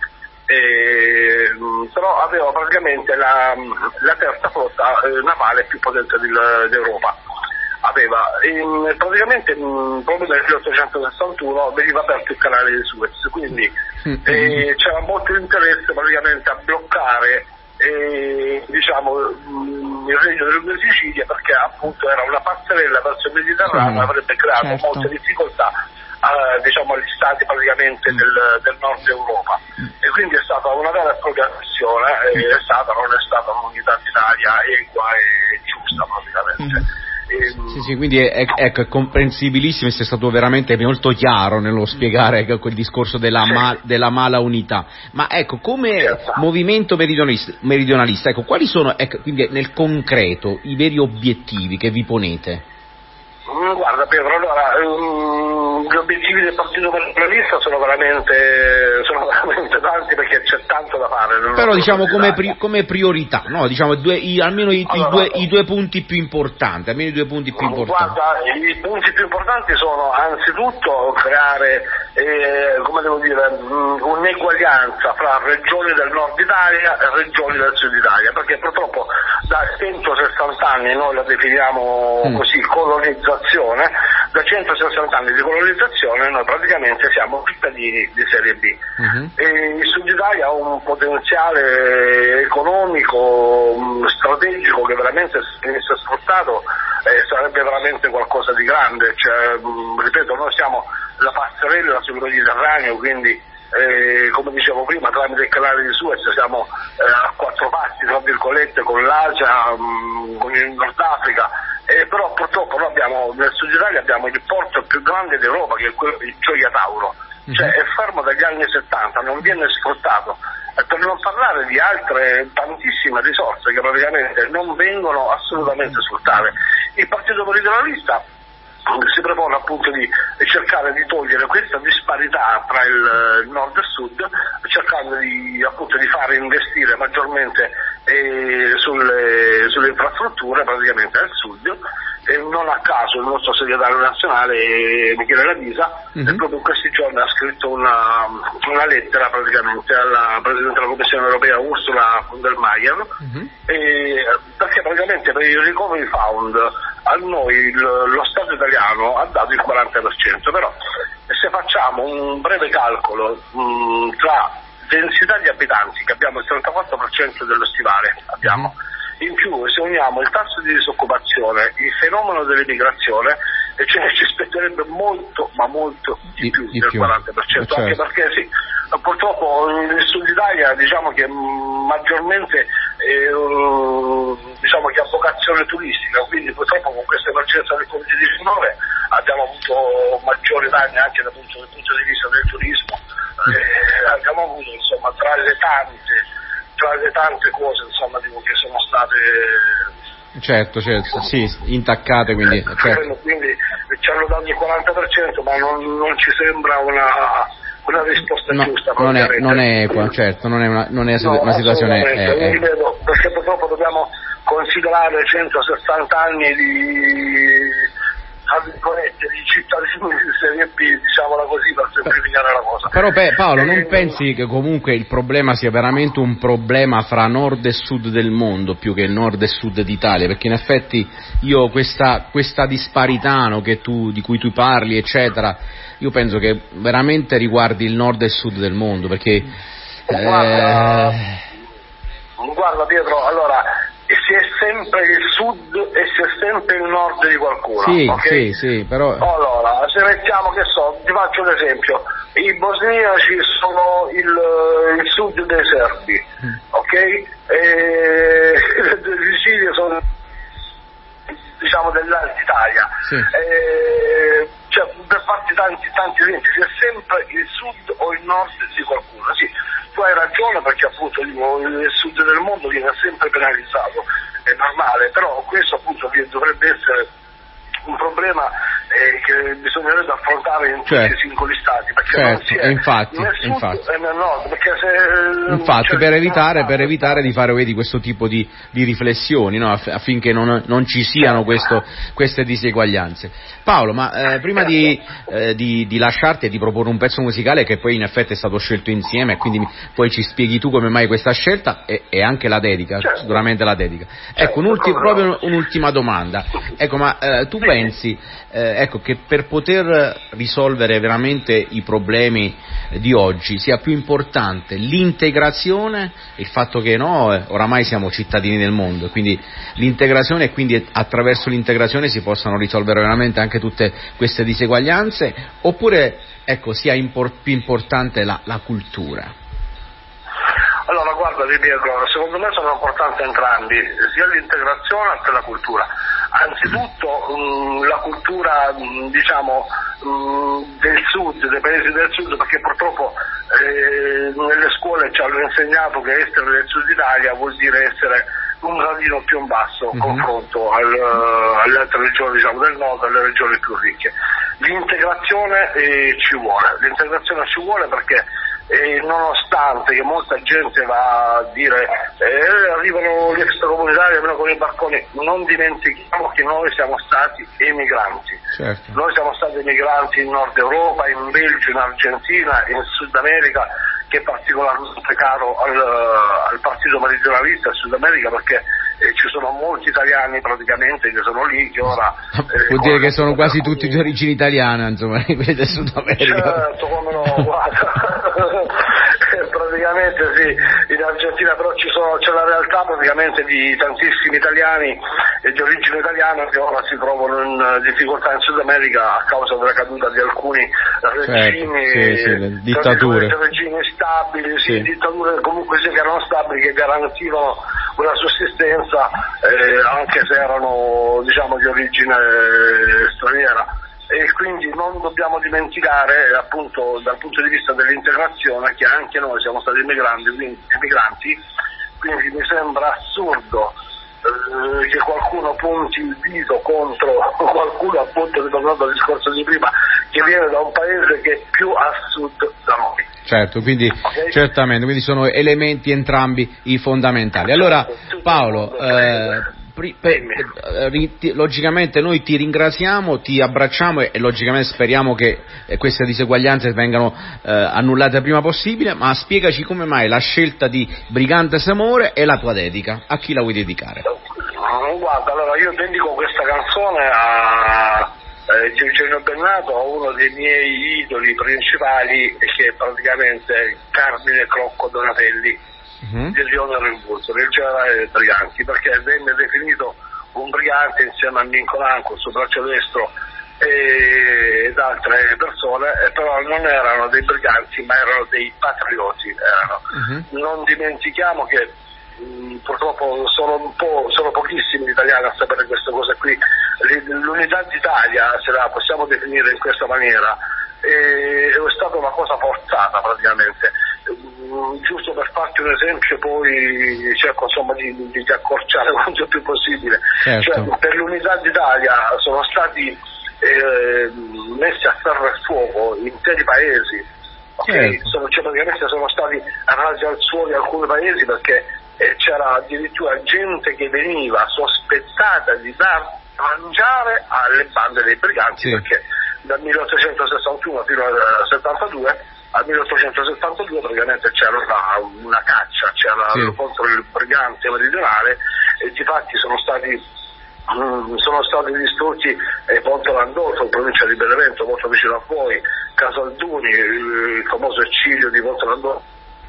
però aveva praticamente la terza flotta navale più potente d'Europa. Aveva praticamente proprio nel 1861 veniva aperto il canale di Suez, quindi c'era molto interesse praticamente a bloccare diciamo il regno delle due Sicilie, perché appunto era una passerella verso il Mediterraneo, avrebbe creato molte difficoltà diciamo agli stati praticamente del nord Europa, e quindi è stata una vera e propria missione, non è stata un'unità d'Italia equa e giusta praticamente. Sì, quindi è comprensibilissimo, è stato veramente molto chiaro nello spiegare quel discorso della mala unità. Ma ecco, come movimento meridionalista, ecco, quali sono quindi nel concreto i veri obiettivi che vi ponete? Guarda Pietro, allora gli obiettivi del Partito Meridionalista sono veramente tanti, perché c'è tanto da fare. Però diciamo come priorità, no? Diciamo almeno i due punti più importanti. Guarda, i punti più importanti sono anzitutto creare un'eguaglianza fra regioni del nord Italia e regioni del sud Italia, perché purtroppo da 160 anni noi la definiamo così, colonizzazione, da 160 anni di colonizzazione noi praticamente siamo cittadini di serie B. E il sud Italia ha un potenziale economico, strategico, che veramente se venisse sfruttato sarebbe veramente qualcosa di grande. Cioè, ripeto, noi siamo la passerella sul Mediterraneo, quindi come dicevo prima, tramite il canale di Suez siamo a 4 passi, tra virgolette, virgolette, con l'Asia, con il Nord Africa, però purtroppo noi abbiamo, nel Sud Italia abbiamo il porto più grande d'Europa, che è quello di Gioia Tauro, cioè è fermo dagli anni 70, non viene sfruttato, e per non parlare di altre tantissime risorse che praticamente non vengono assolutamente sfruttate. Il partito meridionalista si propone appunto di cercare di togliere questa disparità tra il nord e il sud, cercando appunto di fare investire maggiormente sulle infrastrutture praticamente al sud, e non a caso il nostro segretario nazionale Michele Ravisa proprio in questi giorni ha scritto una lettera praticamente alla Presidente della Commissione Europea Ursula von der Leyen, perché praticamente per il Recovery Fund a noi lo Stato italiano ha dato il 40%, però se facciamo un breve calcolo tra densità di abitanti, che abbiamo il 34% dello stivale, in più se uniamo il tasso di disoccupazione, il fenomeno dell'immigrazione, ci spetterebbe molto, ma molto di più del 40%, certo. Anche perché sì, purtroppo nel Sud Italia diciamo che maggiormente diciamo che ha vocazione turistica, quindi purtroppo con questa emergenza del Covid-19 abbiamo avuto maggiori danni anche dal punto di vista del turismo, abbiamo avuto insomma tra le tante cose insomma che sono state certo sì, intaccate, quindi certo. Quindi ci hanno dato il 40%, ma non ci sembra una risposta giusta. Non è equa, certo, non è una situazione vedo, perché purtroppo dobbiamo considerare 160 anni di cittadini di serie B, diciamola così, per semplificare la cosa. Però Paolo, non pensi che comunque il problema sia veramente un problema fra nord e sud del mondo più che nord e sud d'Italia? Perché in effetti io questa disparità di cui tu parli eccetera, io penso che veramente riguardi il nord e il sud del mondo, perché guarda Pietro, allora si è sempre il sud e si è sempre il nord di qualcuno. Sì, okay? sì, però allora, se mettiamo, che so, ti faccio un esempio, i bosniaci sono il sud dei serbi, ok? E le Sicilie sono, diciamo, dell'Alta Italia. Sì. Cioè, per farti tanti esempi, c'è sempre il sud o il nord di qualcuno. Sì, tu hai ragione, perché appunto il sud del mondo viene sempre penalizzato, è normale, però questo appunto dovrebbe essere un problema che bisognerebbe affrontare in tutti i singoli stati, perché non si è infatti, nel sud e nel nord, perché infatti per evitare di fare questo tipo di riflessioni, no? Affinché non ci siano queste diseguaglianze. Paolo, ma prima di lasciarti e di proporre un pezzo musicale che poi in effetti è stato scelto insieme, quindi poi ci spieghi tu come mai questa scelta e anche la dedica, sicuramente la dedica. Ecco, proprio un'ultima domanda. Ecco, ma tu pensi che per poter risolvere veramente i problemi di oggi sia più importante l'integrazione, il fatto che oramai siamo cittadini del mondo, quindi l'integrazione, e quindi attraverso l'integrazione si possano risolvere veramente anche tutte queste diseguaglianze, oppure sia più importante la cultura? Allora guarda Pietro, secondo me sono importanti entrambi, sia l'integrazione che la cultura. Anzitutto la cultura diciamo del sud, dei paesi del sud, perché purtroppo nelle scuole ci hanno insegnato che essere del sud Italia vuol dire essere un gradino più in basso confronto alle altre regioni, diciamo, del nord, alle regioni più ricche. L'integrazione ci vuole perché nonostante che molta gente va a dire arrivano gli extracomunitari almeno con i barconi, non dimentichiamo che noi siamo stati emigranti. Certo. Noi siamo stati emigranti in Nord Europa, in Belgio, in Argentina, in Sud America, che è particolarmente caro al partito meridionalista in Sud America, perché ci sono molti italiani praticamente che sono lì, che ora vuol dire che sono quasi tutti di origine italiana, insomma, quelli del Sud America. Certo, come no, guarda. Praticamente sì, in Argentina però c'è la realtà praticamente di tantissimi italiani di origine italiana che ora si trovano in difficoltà in Sud America a causa della caduta di alcuni regimi, dittature, regimi stabili, dittature comunque che erano stabili, che garantivano una sussistenza, anche se erano diciamo di origine straniera. E quindi non dobbiamo dimenticare, appunto, dal punto di vista dell'integrazione, che anche noi siamo stati immigranti, quindi mi sembra assurdo che qualcuno punti il dito contro qualcuno, appunto, ritornando al discorso di prima, che viene da un paese che è più a sud da noi. Certo, quindi okay? Certamente, quindi sono elementi entrambi i fondamentali. Allora Paolo, logicamente noi ti ringraziamo, ti abbracciamo e logicamente speriamo che queste diseguaglianze vengano annullate il prima possibile, ma spiegaci come mai la scelta di Brigante Semore e la tua dedica, a chi la vuoi dedicare? Guarda, allora io dedico questa canzone a Eugenio Bennato, a uno dei miei idoli principali, che è praticamente Carmine Crocco Donatelli, del Leone Rimburso, del generale dei briganti, perché venne definito un brigante insieme a Mincolanco, il suo braccio destro, ed altre persone, però non erano dei briganti ma erano dei patrioti. Non dimentichiamo che purtroppo sono pochissimi gli italiani a sapere queste cose qui. L'unità d'Italia, se la possiamo definire in questa maniera, è stata una cosa forzata praticamente. Giusto per farti un esempio, poi cerco insomma di accorciare quanto più possibile. Certo. Cioè, per l'unità d'Italia sono stati messi a ferro e fuoco interi paesi, okay? Certo. Praticamente sono stati rasi al suolo in alcuni paesi, perché c'era addirittura gente che veniva sospettata di dar mangiare alle bande dei briganti, perché dal 1861 fino al 72, al 1872 praticamente c'era una caccia, contro il brigante meridionale, e difatti sono stati distrutti Ponte Landolfo, in provincia di Benevento, molto vicino a voi, Casalduni, il famoso eccidio di Ponte Landolfo.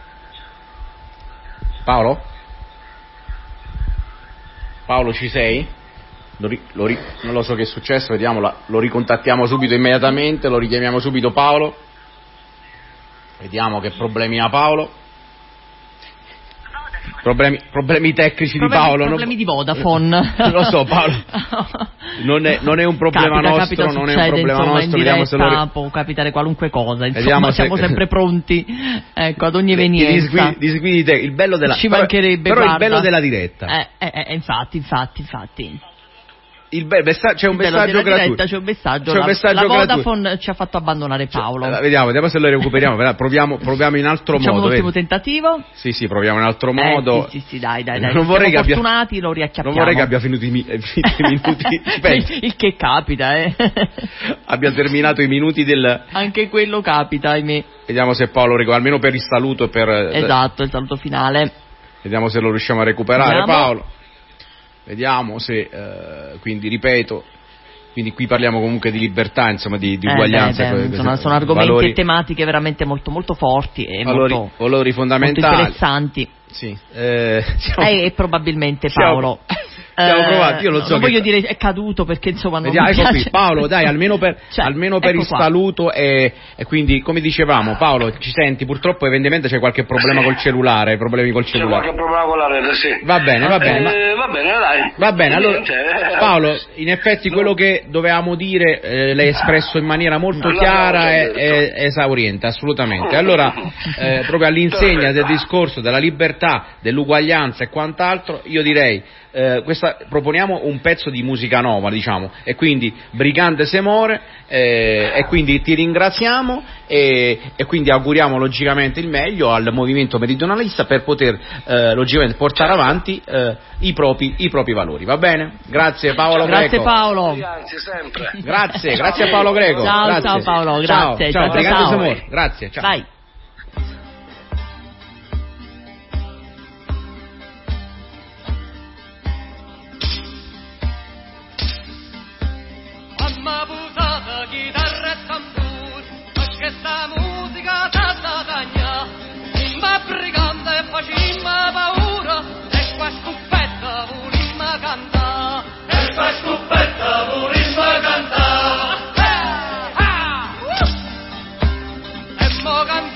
Paolo, ci sei? Non lo so che è successo, vediamo, lo ricontattiamo subito, immediatamente, lo richiamiamo subito Paolo. Vediamo che problemi ha Paolo. Problemi tecnici di Paolo. Problemi di Vodafone. Non lo so, Paolo. Non è un problema nostro, non è un problema nostro. Vediamo se può capitare qualunque cosa. Insomma, siamo sempre pronti, ecco, ad ogni evenienza. Il bello della ci mancherebbe, però guarda. Il bello della diretta. Infatti. C'è un messaggio gratuito. C'è un messaggio. La Vodafone ci ha fatto abbandonare Paolo. Vediamo se lo recuperiamo. Proviamo in altro Facciamo modo. un ultimo tentativo. Sì, proviamo in altro modo. Sì, dai. Non vorrei che fortunati, lo riacchiappiamo. Non vorrei che abbia finito i minuti. Il che capita, Abbia terminato i minuti del. Anche quello capita, ahimè. Vediamo se Paolo almeno per il saluto Esatto, il saluto finale. Vediamo se lo riusciamo a recuperare, Paolo. Vediamo se, quindi ripeto, quindi qui parliamo comunque di libertà, insomma, di uguaglianza. Sono argomenti e tematiche veramente molto molto forti e valori fondamentali, molto interessanti. Sì. E probabilmente Paolo. Abbiamo provato, io non voglio dire è caduto, perché insomma non Vediamo, mi piace. Qui, Paolo, dai, almeno per il saluto e quindi, come dicevamo, Paolo, ci senti? Purtroppo evidentemente c'è qualche problema col cellulare, problemi col cellulare. C'è qualche problema con la rete, sì. Va bene, dai. Va bene, allora Paolo, in effetti quello che dovevamo dire l'hai espresso in maniera molto chiara e esauriente, assolutamente. Allora, proprio all'insegna del discorso della libertà, dell'uguaglianza e quant'altro, io direi proponiamo un pezzo di musica nuova, diciamo, e quindi Brigante Semore, e quindi ti ringraziamo e quindi auguriamo logicamente il meglio al movimento meridionalista per poter logicamente portare avanti i propri valori, va bene? Grazie Paolo Greco. Grazie Paolo. Grazie a Paolo Greco. Ciao Paolo, grazie. Ciao. Brigante Semore, grazie, ciao. Vai. Mamma busata, chitarra e tamburo, ma che sta musica tanta tagna, ma brigante e facimma paura, e qua scuppetta volimma canta, e mo canta.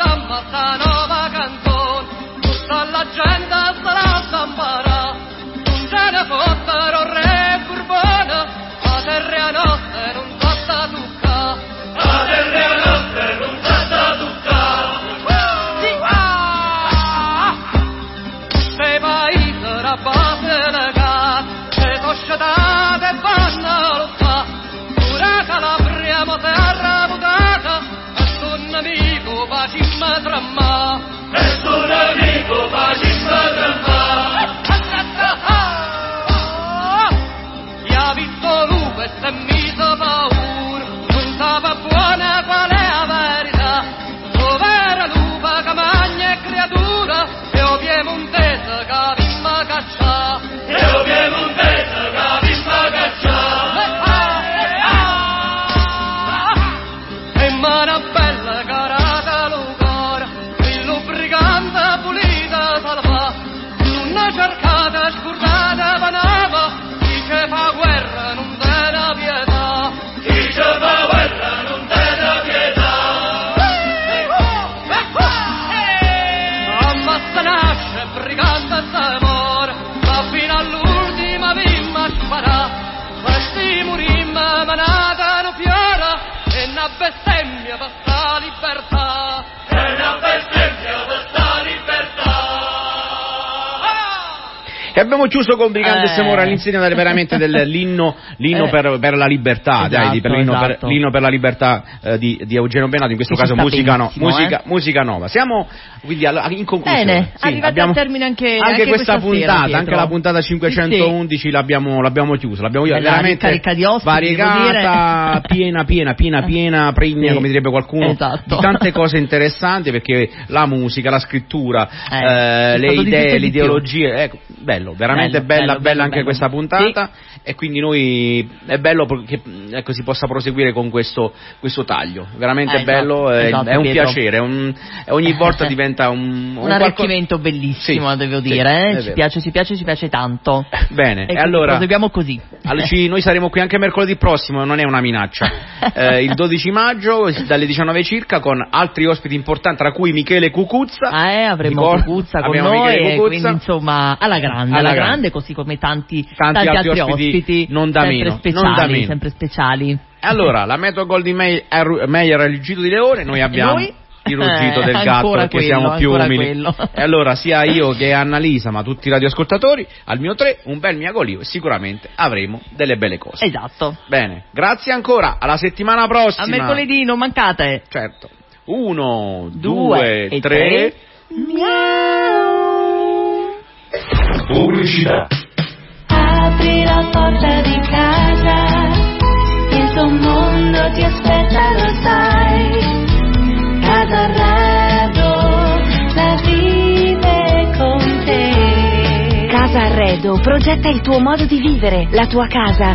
sarà base legata, e società e vanno lo fa, pure Calabria mo terra mutata, e son amico facimma tramma, e son amico facimma tramma. Chi ha visto lupo e si è miso paura, non sapeva buona qual è la verità, dove era lupa che magna e creatura, e o piemontese che vimma caccia, e o piemontese che vimma caccia. E mana bella carata lucora, il lubricante pulita salva, non cercata scordata vanava, chi ce fa guerra non te la pietà, chi ce fa guerra non te la pietà. Ammazza nasce brigante se muore, ma fino all'ultima vimma spara, questi murimma manata non piora, e una bestemmia per sta libertà, e una bestemmia per sta libertà. E abbiamo chiuso con Brigante Semora all'insegna veramente dell'inno per la libertà, Esatto. l'inno per la libertà di Eugenio Bennato, in questo caso musica nuova. Siamo quindi in conclusione. Bene, arrivati al termine anche questa puntata, sera, anche la puntata 511 sì. l'abbiamo chiusa, l'abbiamo veramente ricca di ospiti, variegata, piena, pregna, come direbbe qualcuno, esatto. di tante cose interessanti, perché la musica, la scrittura, le idee, l'ideologia, bello, veramente bella anche questa puntata, sì. E quindi noi è bello che si possa proseguire con questo taglio, veramente bello, esatto, è un Pietro. piacere, ogni volta diventa un arricchimento bellissimo, sì, devo dire, ci piace tanto. Bene, e allora proseguiamo così. Noi saremo qui anche mercoledì prossimo, non è una minaccia, il 12 maggio dalle 19 circa, con altri ospiti importanti, tra cui Michele Cucuzza. Avremo Cucuzza con noi, e quindi insomma alla grande, così come tanti altri ospiti non da meno, sempre speciali. Allora, la Metro Goldwyn Mayer è il ruggito di leone, noi abbiamo il ruggito del gatto, perché siamo più umili. E allora sia io che Annalisa, ma tutti i radioascoltatori, al mio 3 un bel miagolio, e sicuramente avremo delle belle cose. Esatto. Bene, grazie ancora, alla settimana prossima. A mercoledì, non mancate. Certo. 1, 2, 3. Miau. Pubblicità. Apri la porta di casa, il tuo mondo ti aspetta, lo sai. Casa Arredo, la vive con te. Casa Arredo progetta il tuo modo di vivere, la tua casa.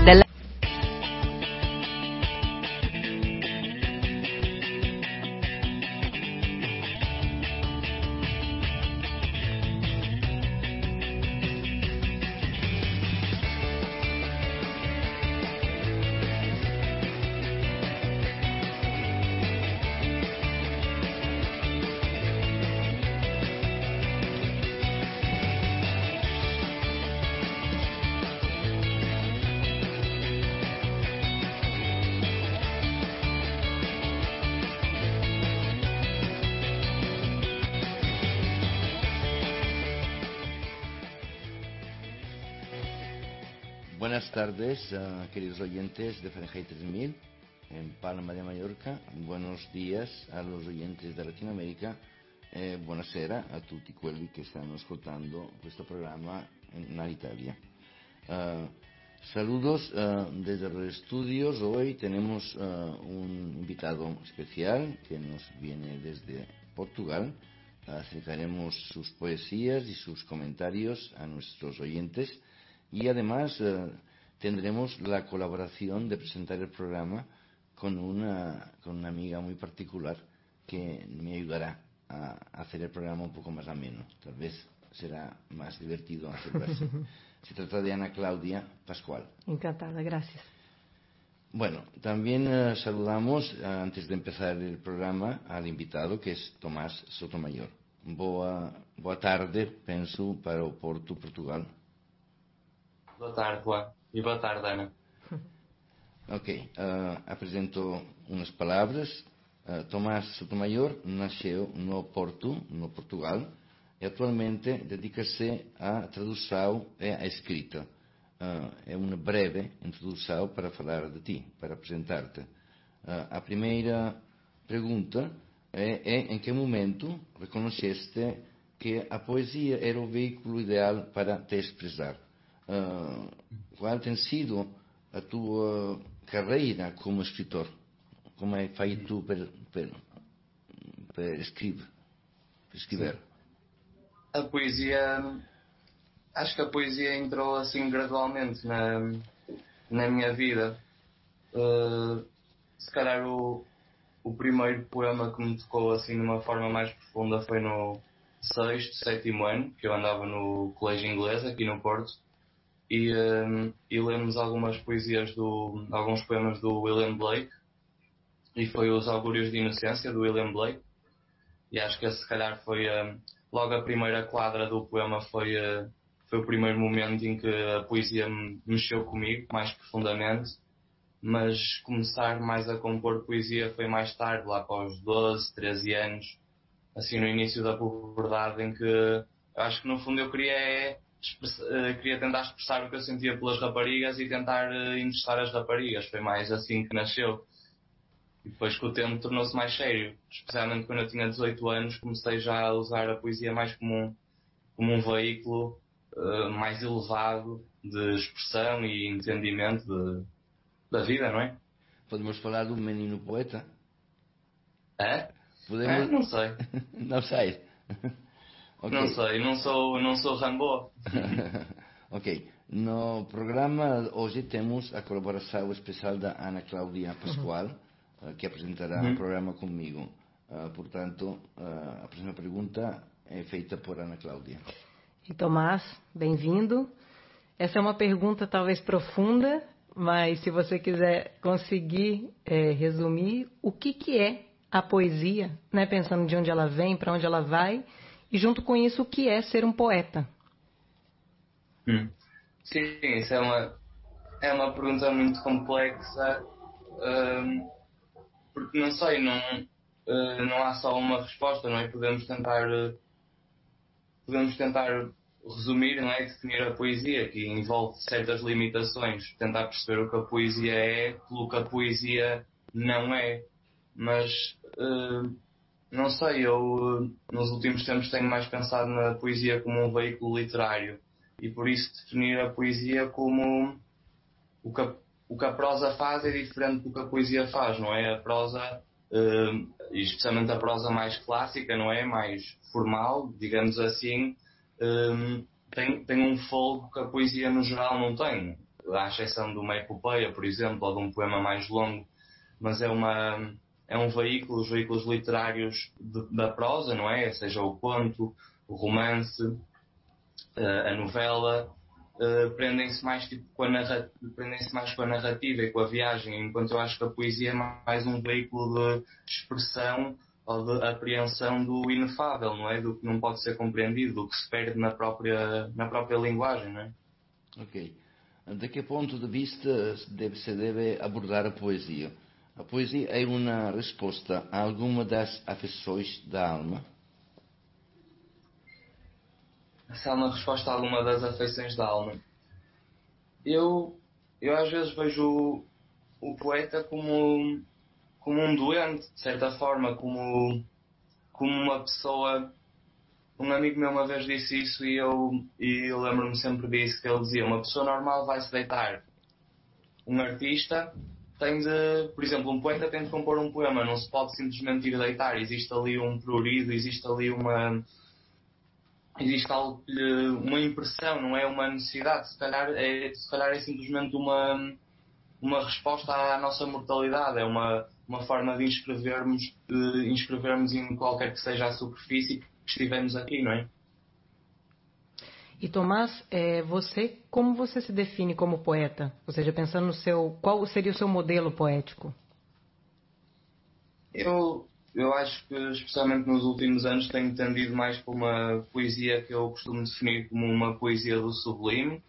Buenas tardes, queridos oyentes de Fahrenheit 3000 en Palma de Mallorca. Buenos días a los oyentes de Latinoamerica. Buonasera a tutti quelli che stanno ascoltando questo programma en Italia. Saludos desde los estudios. Hoy tenemos un invitado especial que nos viene desde Portugal. Acercaremos sus poesías y sus comentarios a nuestros oyentes. Y además tendremos la colaboración de presentar el programa con una amiga muy particular que me ayudará a hacer el programa un poco más ameno. Tal vez será más divertido hacerlo así. Se trata de Ana Claudia Pascual. Encantada, gracias. Bueno, también saludamos, antes de empezar el programa, al invitado, que es Tomás Sotomayor. Boa tarde, penso, para o Porto, Portugal. Boa tarde, Juan. E boa tarde, Ana. Ok, apresento umas palavras. Tomás Sotomayor nasceu no Porto, no Portugal, e atualmente dedica-se à tradução e à escrita. É uma breve introdução para falar de ti, para apresentar-te. A primeira pergunta é em que momento reconheceste que a poesia era o veículo ideal para te expressar? Qual tem sido a tua carreira como escritor? Como é que fai tu para escrever? A poesia, acho que a poesia entrou assim gradualmente na minha vida. Se calhar o primeiro poema que me tocou assim de uma forma mais profunda foi no 6º, 7º ano, que eu andava no colégio inglês aqui no Porto, e lemos alguns poemas do William Blake, e foi Os Augúrios de Inocência, do William Blake, e acho que esse se calhar foi logo a primeira quadra do poema, foi o primeiro momento em que a poesia mexeu comigo mais profundamente, mas começar mais a compor poesia foi mais tarde, lá para os 12, 13 anos, assim no início da puberdade, em que acho que no fundo eu queria tentar expressar o que eu sentia pelas raparigas e tentar interessar as raparigas. Foi mais assim que nasceu. E depois com o tempo tornou-se mais sério. Especialmente quando eu tinha 18 anos, comecei já a usar a poesia mais como um veículo mais elevado de expressão e entendimento da vida, não é? Podemos falar do menino poeta? Podemos... Não sei. Não sei. Okay. Não sei, não sou Rambo. Ok. No programa hoje temos a colaboração especial da Ana Cláudia Pascoal, que apresentará o programa comigo. Portanto, a próxima pergunta é feita por Ana Cláudia. E Tomás, bem-vindo. Essa é uma pergunta talvez profunda, mas se você quiser conseguir resumir, o que é a poesia, né? Pensando de onde ela vem, para onde ela vai, e junto com isso, o que é ser um poeta? Sim, isso é uma pergunta muito complexa, porque não sei, não há só uma resposta, não é? Podemos tentar resumir, não é? Definir a poesia, que envolve certas limitações, tentar perceber o que a poesia é, pelo que a poesia não é. Mas não sei, eu nos últimos tempos tenho mais pensado na poesia como um veículo literário, e por isso definir a poesia como o que a prosa faz é diferente do que a poesia faz, não é? A prosa, e especialmente a prosa mais clássica, não é? Mais formal, digamos assim, tem um folgo que a poesia no geral não tem, à exceção de uma epopeia, por exemplo, ou de um poema mais longo, mas é um veículo, os veículos literários da prosa, não é? Seja o conto, o romance, a novela, prendem-se mais com a narrativa e com a viagem, enquanto eu acho que a poesia é mais um veículo de expressão ou de apreensão do inefável, não é? Do que não pode ser compreendido, do que se perde na própria linguagem, não é? Ok. De que ponto de vista se deve abordar a poesia? A poesia é uma resposta a alguma das afeições da alma? Se há uma resposta a alguma das afeições da alma. Eu às vezes vejo o poeta como um doente, de certa forma, como uma pessoa. Um amigo meu uma vez disse isso e eu lembro-me sempre disso, que ele dizia: uma pessoa normal vai se deitar. Um artista por exemplo, um poeta tem de compor um poema, não se pode simplesmente ir deitar, existe ali um prurido, existe ali uma impressão, não é uma necessidade, se calhar é simplesmente uma resposta à nossa mortalidade, é uma forma de inscrevermos em qualquer que seja a superfície que estivemos aqui, não é? E Tomás, como você se define como poeta? Ou seja, pensando qual seria o seu modelo poético? Eu acho que, especialmente nos últimos anos, tenho tendido mais para uma poesia que eu costumo definir como uma poesia do sublime,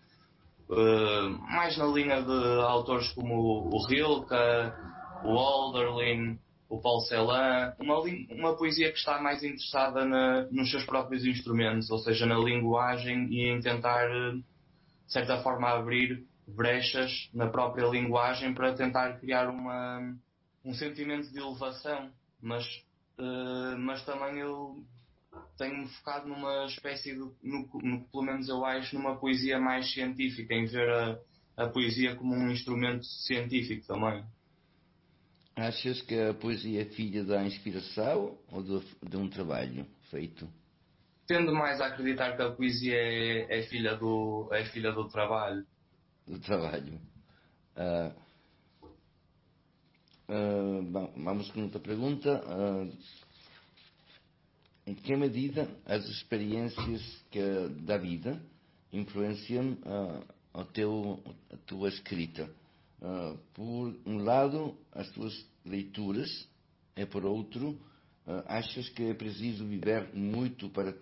mais na linha de autores como o Rilke, o Hölderlin, o Paul Celan, uma poesia que está mais interessada nos seus próprios instrumentos, ou seja, na linguagem e em tentar, de certa forma, abrir brechas na própria linguagem para tentar criar um sentimento de elevação, mas também eu tenho-me focado numa espécie de, no que pelo menos eu acho, numa poesia mais científica, em ver a poesia como um instrumento científico também. Achas que a poesia é filha da inspiração ou de um trabalho feito? Tendo mais a acreditar que a poesia é filha do trabalho. Do trabalho. Bom, vamos com outra pergunta. Em que medida as experiências da vida influenciam a tua escrita? Por um lado, as tuas leituras, e por outro, achas que é preciso viver muito para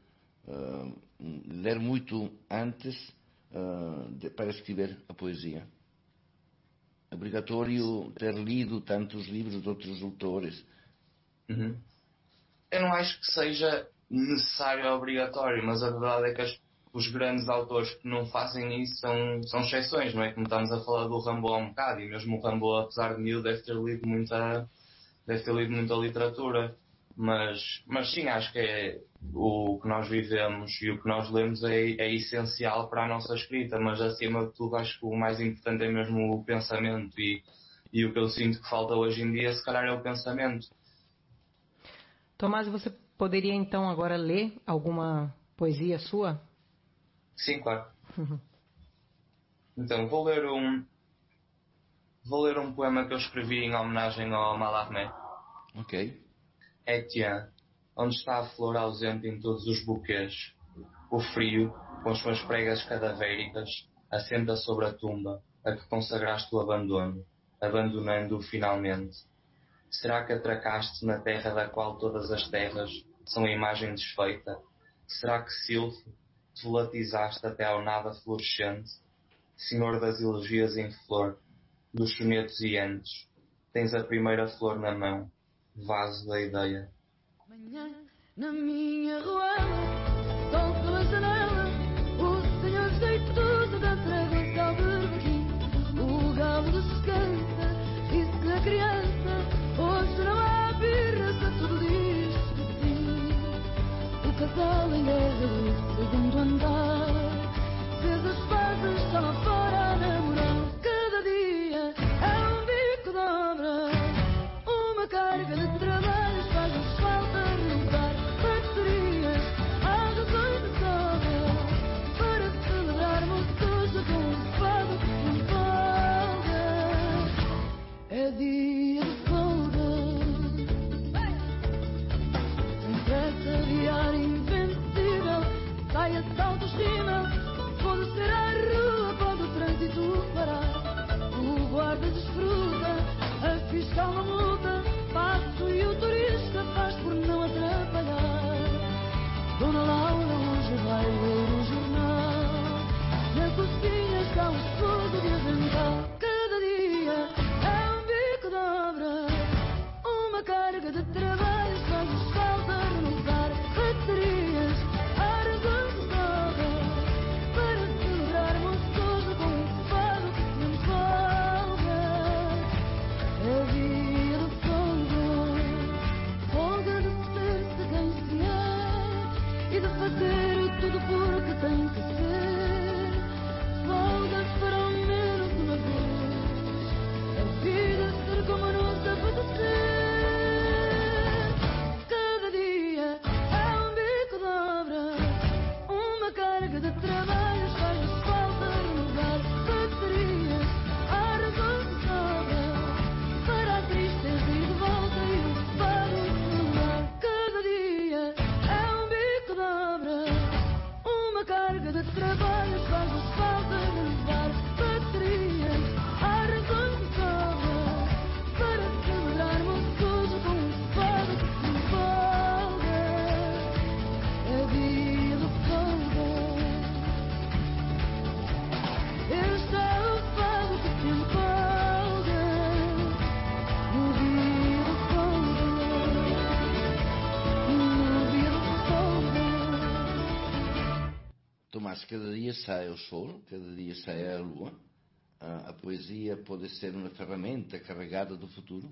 ler muito antes para escrever a poesia? É obrigatório ter lido tantos livros de outros autores? Uhum. Eu não acho que seja necessário ou obrigatório, mas a verdade é que os grandes autores que não fazem isso são exceções, não é? Como estamos a falar do Rimbaud há um bocado, e mesmo o Rimbaud, apesar de miúdo, deve ter lido muita literatura. Mas sim, acho que é o que nós vivemos e o que nós lemos é essencial para a nossa escrita, mas acima de tudo acho que o mais importante é mesmo o pensamento, e o que eu sinto que falta hoje em dia, se calhar, é o pensamento. Tomás, você poderia então agora ler alguma poesia sua? Sim, claro. Então, vou ler um poema que eu escrevi em homenagem ao Mallarmé. Ok. Etienne, onde está a flor ausente em todos os buquês. O frio, com as suas pregas cadavéricas, assenta sobre a tumba a que consagraste o abandono, abandonando-o finalmente. Será que atracaste na terra da qual todas as terras são a imagem desfeita? Será que silfo te volatizaste até ao nada florescente? Senhor das elegias em flor, dos sonetos e antes, tens a primeira flor na mão, vaso da ideia. Manhã, na minha rua, sol pela janela, o senhor jeitoso da fragrância ao berbequim. O galo descansa, disse a criança, hoje não há birra, se tudo diz que sim. O casal em guerra do segundo andar fez as pazes, está lá fora a namorar. Cada dia é um bico de obra, uma carga de trabalhos, faz-nos falta renovar baterias, há razões de sobra para celebrarmos hoje com um fado em folga. É dia de folga, sem pressa, diário invencível, saia-se de autoestima, pode ser à rua, pode o trânsito parar. O guarda desfruta, a fiscal não multa, passo e o turista faz por não atrapalhar. Dona Laura hoje vai ler o jornal, na cozinha está o esposo de avental. Cada dia é um bico de obra, uma carga de trabalhos, faz-nos falta renovar baterias, há razão de sobra para celebrarmos hoje com um fado em folga. É dia de folga, folga de ser-se quem se é e de fazer tudo porque tem que ser. Folga para mas cada dia sai o sol, cada dia sai a lua. A poesia pode ser uma ferramenta carregada do futuro?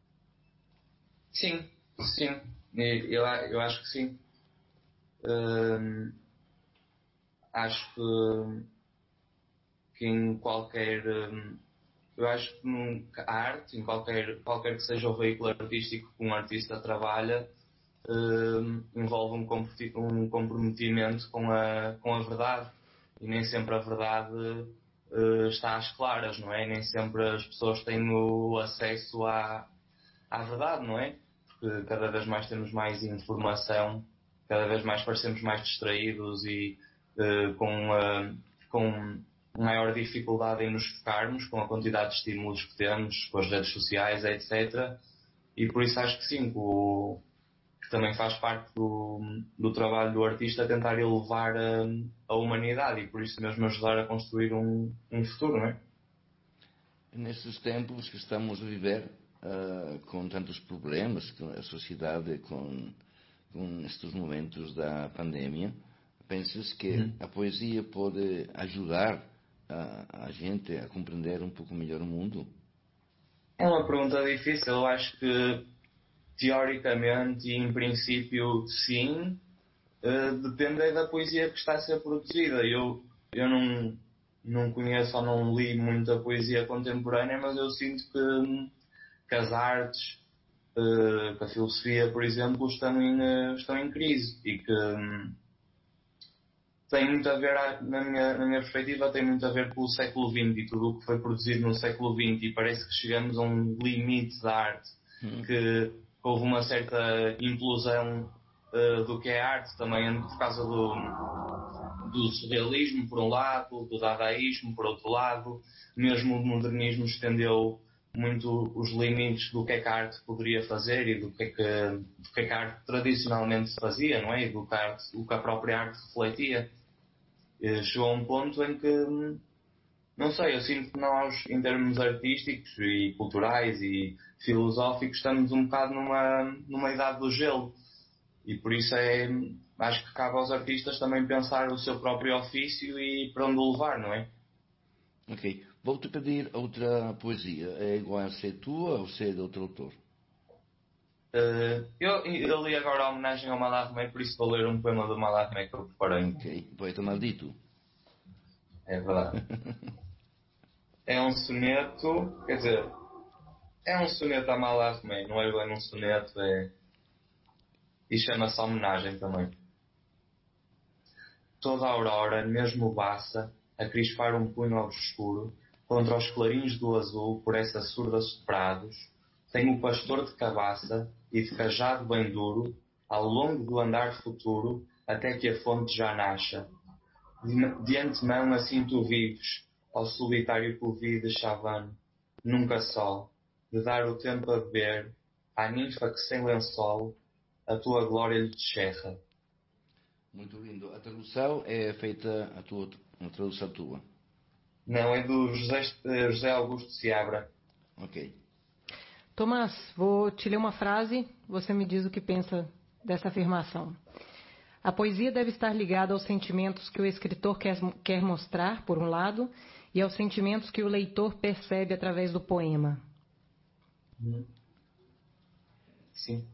Sim. Eu acho que sim. Acho que em qualquer... eu acho que a arte, em qualquer que seja o veículo artístico que um artista trabalha, envolve um comprometimento com a verdade, e nem sempre a verdade está às claras, não é? Nem sempre as pessoas têm o acesso à verdade, não é? Porque cada vez mais temos mais informação, cada vez mais parecemos mais distraídos e com maior dificuldade em nos focarmos com a quantidade de estímulos que temos, com as redes sociais, etc. E por isso acho que sim, que também faz parte do trabalho do artista tentar elevar a humanidade e por isso mesmo ajudar a construir um futuro, não é? Nestes tempos que estamos a viver, com tantos problemas com a sociedade, com estes momentos da pandemia, pensas que a poesia pode ajudar a gente a compreender um pouco melhor o mundo? É uma pergunta difícil. Eu acho que teoricamente e em princípio sim, depende da poesia que está a ser produzida. Eu não conheço ou não li muita poesia contemporânea, mas eu sinto que as artes, que a filosofia, por exemplo, estão em crise e que tem muito a ver, na minha perspectiva, tem muito a ver com o século XX e tudo o que foi produzido no século XX, e parece que chegamos a um limite da arte, que houve uma certa implosão do que é arte também por causa do surrealismo por um lado, do dadaísmo por outro lado, mesmo o modernismo estendeu muito os limites do que é que a arte poderia fazer e do que é que a arte tradicionalmente se fazia, não é? E do que a própria arte refletia. Chegou a um ponto em que, não sei, eu sinto que nós, em termos artísticos e culturais e filosóficos, estamos um bocado numa idade do gelo. E por isso acho que cabe aos artistas também pensar o seu próprio ofício e para onde o levar, não é? Ok. Vou-te pedir outra poesia. É igual a ser tua ou ser de outro autor? Eu li agora a homenagem ao Mallarmé, por isso vou ler um poema do Mallarmé que eu preparei. Ok. Poeta maldito. É verdade. É um soneto, quer dizer, é um soneto a Mallarmé, não é bem um soneto, e chama-se homenagem também. Toda a aurora, mesmo baça, a crispar um punho obscuro, contra os clarins do azul, por essa surda soprados, tem o pastor de cabaça e de cajado bem duro, ao longo do andar futuro, até que a fonte já nasça. De antemão assim tu vives, ao solitário polvilho de Chavane, nunca só, de dar o tempo a beber, à ninfa que sem lençol, a tua glória lhe descerra. Muito lindo. A tradução é feita uma tradução tua? Não, é do José Augusto Seabra. Ok. Tomás, vou te ler uma frase, você me diz o que pensa dessa afirmação. A poesia deve estar ligada aos sentimentos que o escritor quer mostrar, por um lado, e aos sentimentos que o leitor percebe através do poema. Sim.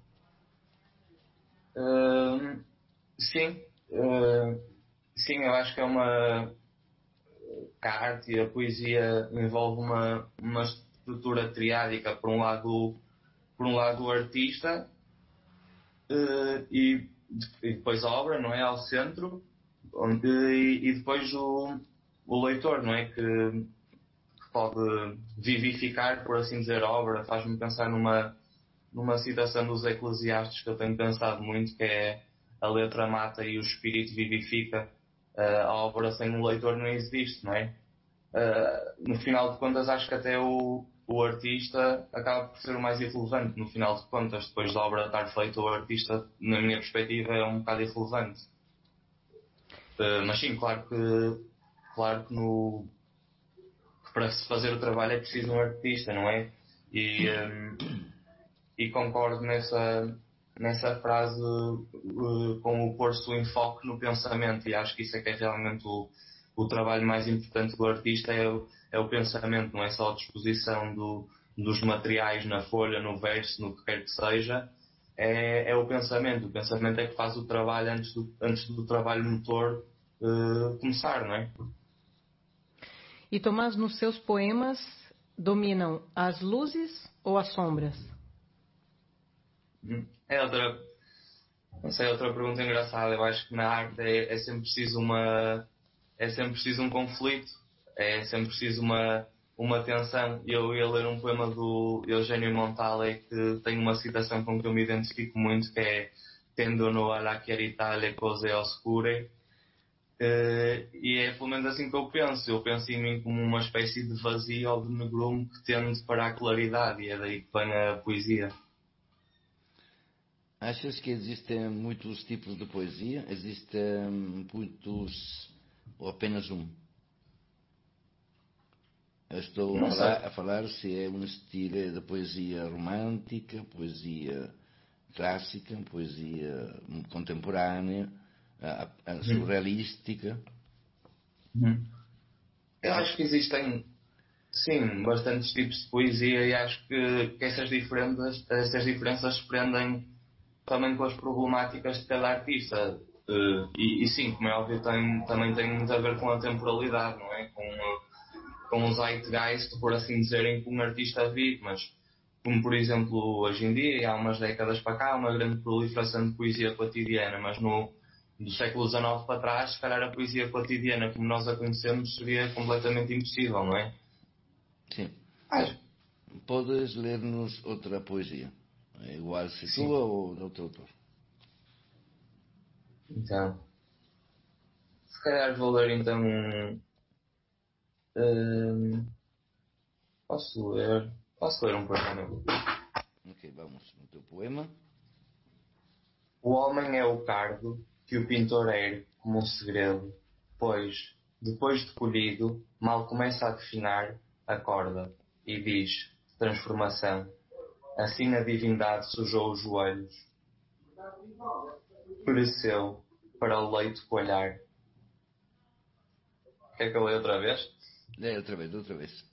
Sim, eu acho que é que a arte e a poesia envolve uma estrutura triádica. Por um lado o artista e depois a obra, não é, ao centro, e depois o leitor, não é, que pode vivificar, por assim dizer, a obra. Faz-me pensar numa citação dos Eclesiastes que eu tenho pensado muito, que é: a letra mata e o espírito vivifica. A obra sem um leitor não existe, não é? No final de contas, acho que até o artista acaba por ser o mais irrelevante. No final de contas, depois da obra estar feita, o artista, na minha perspectiva, é um bocado irrelevante. Mas sim, claro que para se fazer o trabalho é preciso um artista, não é? E concordo nessa frase com o pôr-se o enfoque no pensamento, e acho que isso é que é realmente o trabalho mais importante do artista, é o pensamento, não é só a disposição dos materiais na folha, no verso, no que quer que seja, é o pensamento. O pensamento é que faz o trabalho antes do trabalho motor começar, não é? E Tomás, nos seus poemas dominam as luzes ou as sombras? É outra pergunta engraçada. Eu acho que na arte é sempre preciso um conflito, é sempre preciso uma tensão. Eu ia ler um poema do Eugênio Montale que tem uma citação com que eu me identifico muito, que é "Tendono alla chiarità le cose oscure", e é pelo menos assim que eu penso. Eu penso em mim como uma espécie de vazio ou de negrume que tende para a claridade, e é daí que vem a poesia. Achas que existem muitos tipos de poesia? Existem muitos ou apenas um? Eu estou a falar se é um estilo de poesia romântica, poesia clássica, poesia contemporânea, surrealística. Eu acho que existem, sim, bastantes tipos de poesia, e acho que essas diferenças se prendem também com as problemáticas de cada artista. E sim, como é óbvio, também tem muito a ver com a temporalidade, não é? Com o zeitgeist, por assim dizer, em que um artista vive. Mas, como por exemplo hoje em dia, e há umas décadas para cá, há uma grande proliferação de poesia cotidiana, mas do século XIX para trás, se calhar a poesia cotidiana como nós a conhecemos seria completamente impossível, não é? Sim. Podes ler-nos outra poesia? É igual se tua ou de outro autor? Então, se calhar vou ler então posso ler um poema. Ok, vamos no teu poema. O homem é o cardo que o pintor ergue como um segredo, pois, depois de colhido, mal começa a definhar, acorda e diz, transformação. Assim a divindade sujou os joelhos, pereceu para o leito coalhar. Quer que eu leia outra vez? Leia outra vez.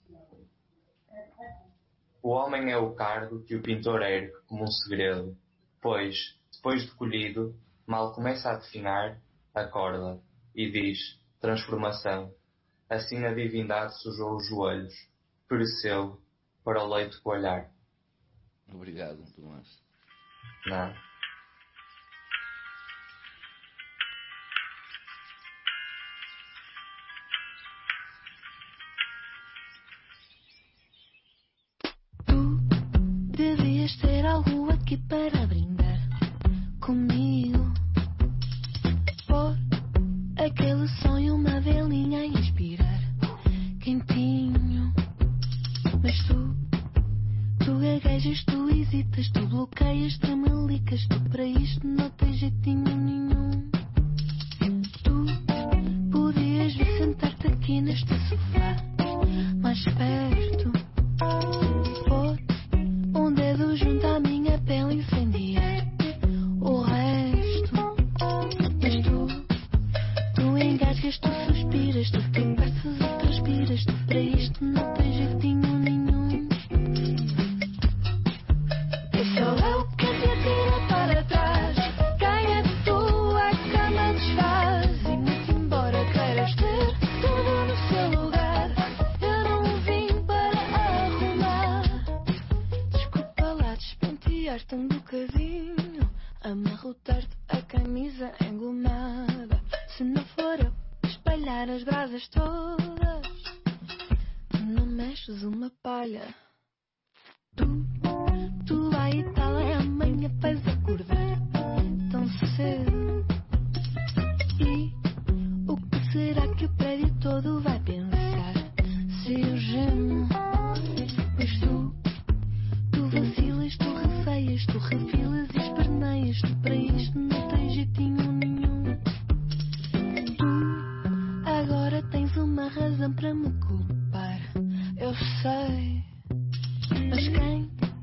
O homem é o cardo que o pintor ergue como um segredo, pois, depois de colhido, mal começa a definhar, acorda e diz, transformação. Assim a divindade sujou os joelhos, pereceu para o leito coalhar. Obrigado, Tomás. Não. Tu devias ter algo aqui para brindar comigo, por aquele sonho, uma velinha a inspirar, quentinho. Mas tu gaguejas, tu hesitas, tu bloqueias, tu melicas, tu para isto não tens jeitinho nenhum. Tu podias vir sentar-te aqui neste sofá, mais perto, por um dedo junto à minha pele incendiar o resto. Mas tu engasgas, tu suspiras, tu tropeças e transpiras, tu para isto não tens jeitinho nenhum. Um bocadinho, amarrotar-te a camisa engomada. Se não for eu espalhar as brasas todas, tu não mexes uma palha. Tu vai e tal, é amanhã vais acordar tão cedo. E o que será que o prédio todo vai pensar se eu gemo? Pois tu vacilas, tu receias, tu refilas e esperneias, tu para isto não tens jeitinho nenhum. Tu agora tens uma razão para me culpar, eu sei. Mas quem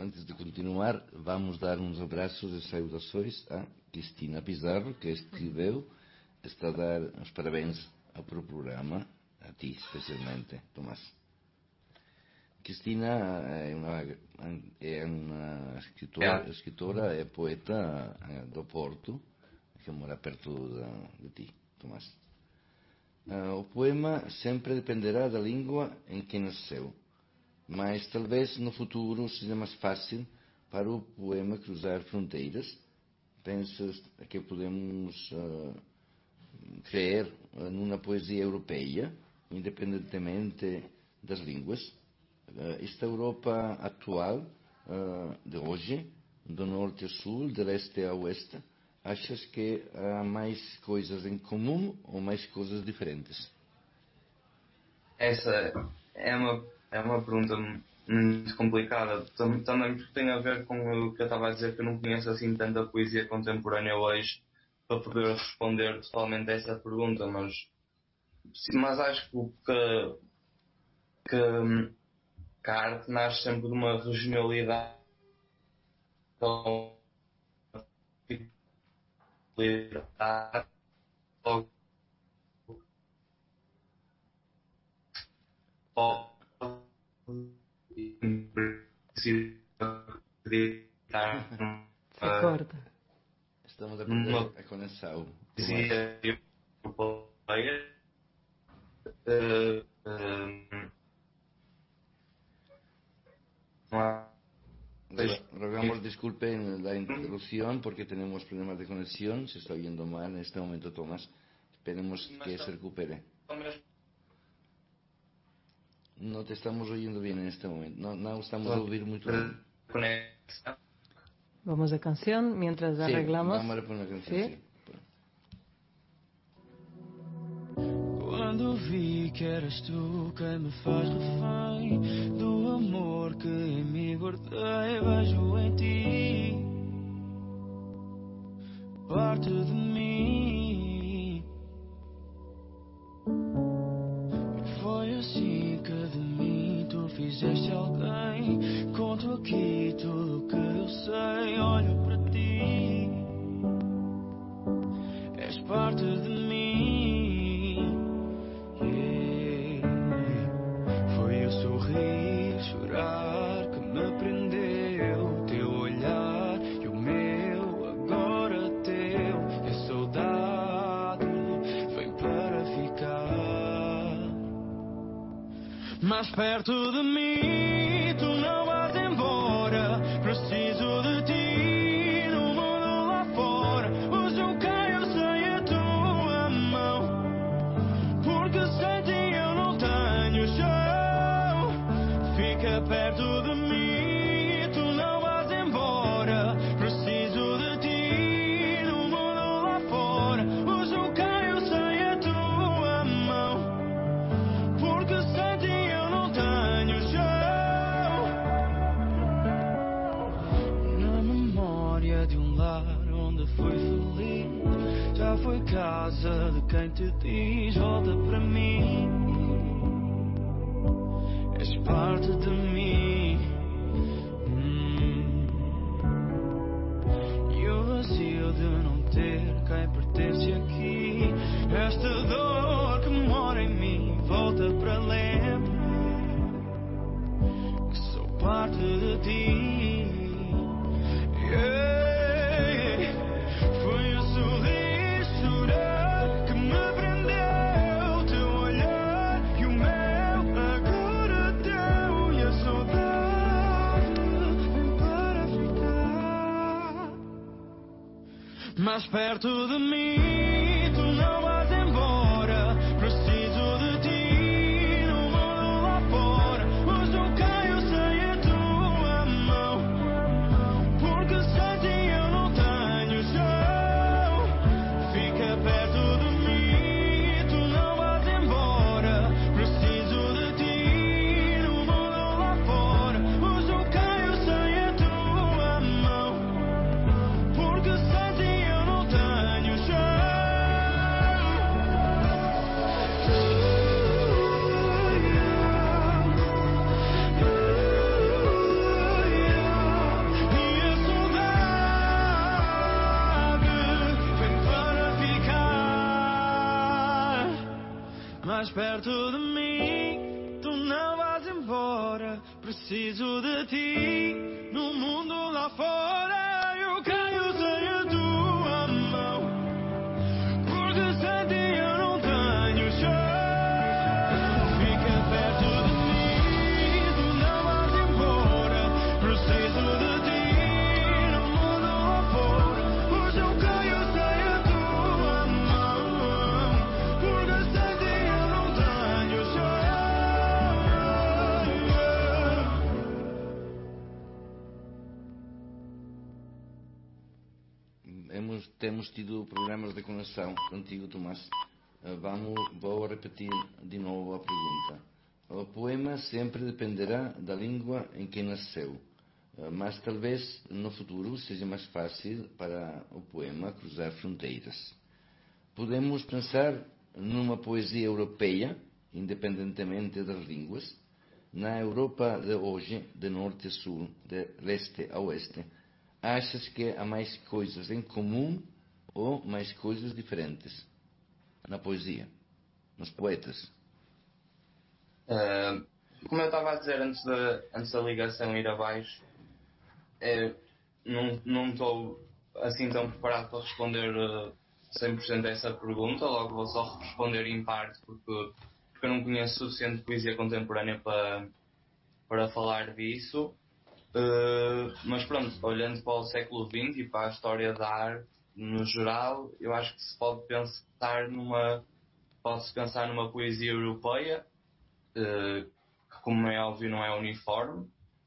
antes de continuar, vamos dar uns abraços e saudações a Cristina Pizarro, que escreveu, está a dar os parabéns ao programa, a ti especialmente, Tomás. Cristina é uma escritora, é poeta do Porto, que mora perto de ti, Tomás. O poema sempre dependerá da língua em que nasceu, mas talvez no futuro seja mais fácil para o poema cruzar fronteiras. Pensas que podemos crer numa poesia europeia, independentemente das línguas? Esta Europa atual, de hoje, do norte a sul, de leste a oeste, achas que há mais coisas em comum ou mais coisas diferentes? Essa é uma pergunta muito complicada, também porque tem a ver com o que eu estava a dizer, que eu não conheço assim tanta poesia contemporânea hoje para poder responder totalmente a essa pergunta, mas acho que a arte nasce sempre de uma regionalidade Se corta. Estamos a perder a conexão. Rogamos disculpen la interrupción porque tenemos problemas de conexión. Se está oyendo mal en este momento, Tomás. Esperemos que se recupere. No te estamos oyendo bien en este momento. No estamos a oír muy bien. Vamos a canción mientras arreglamos. Vamos a poner canción. ¿Sí? Quando vi que eras tu quem me faz refém do amor que em mim guardei, vejo em ti parte de mim. E foi assim que de mim tu fizeste alguém. Conto aqui tudo o que eu sei, olho para ti, és parte de mim. Foi o sorrir, chorar que me prendeu, teu olhar e o meu, agora teu. E a saudade vem para ficar mais perto de mim. Tu não vais embora, preciso de ti no mundo lá fora. Hoje eu caio sem a tua mão, porque sem ti eu não tenho chão. Fica perto de mim, tu não vais embora, preciso de ti no mundo lá fora. Hoje eu caio sem a tua mão, porque sem ti eu não tenho chão. Na memória de um lar onde fui feliz, já foi casa de quem te diz volta para mim, és parte de mim. E o vazio de não ter quem pertence aqui, esta dor que mora em mim, volta para lembrar que sou parte de ti. Foi o sorrir, chorar que me prendeu, teu olhar e o meu, agora teu. E a saudade vem para ficar mais perto de mim. Tu não vais embora, preciso de ti no mundo lá fora. Hoje eu caio sem a tua mão, porque sem ti eu não tenho chão. Fica perto de mim, tu não vais embora, preciso de ti no mundo lá fora. Hoje eu caio sem a tua mão, porque sem ti eu não tenho chão. mais perto de mim. Tu não vais embora, preciso de ti. No mundo lá fora eu caio sem a tua mão, porque sem ti eu não tenho chão. Fica perto de mim, tu não vais embora, preciso de ti. No mundo lá fora hoje eu caio sem a tua mão, porque sem ti eu não tenho chão. Temos tido problemas de conexão contigo, Tomás. Vou repetir de novo a pergunta. O poema sempre dependerá da língua em que nasceu, mas talvez no futuro seja mais fácil para o poema cruzar fronteiras. Podemos pensar numa poesia europeia, independentemente das línguas. Na Europa de hoje, de norte a sul, de leste a oeste, achas que há mais coisas em comum ou mais coisas diferentes na poesia, nos poetas? Como eu estava a dizer antes da ligação ir abaixo, não estou assim tão preparado para responder 100% a essa pergunta. Logo vou só responder em parte porque eu não conheço suficiente poesia contemporânea para falar disso. Mas pronto, olhando para o século XX e para a história da arte no geral, eu acho que se pode pensar numa poesia europeia, que, como é óbvio, não é uniforme.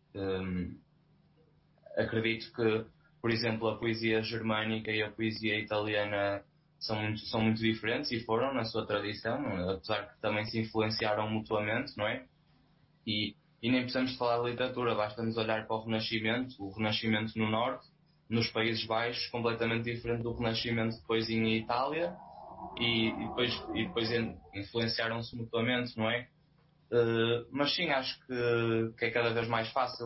Acredito que, por exemplo, a poesia germânica e a poesia italiana são muito diferentes, e foram na sua tradição, apesar que também se influenciaram mutuamente, não é? E nem precisamos falar de literatura, basta-nos olhar para o Renascimento no Norte, nos Países Baixos, completamente diferente do Renascimento depois em Itália, e depois influenciaram-se mutuamente, não é? Mas sim, acho que é cada vez mais fácil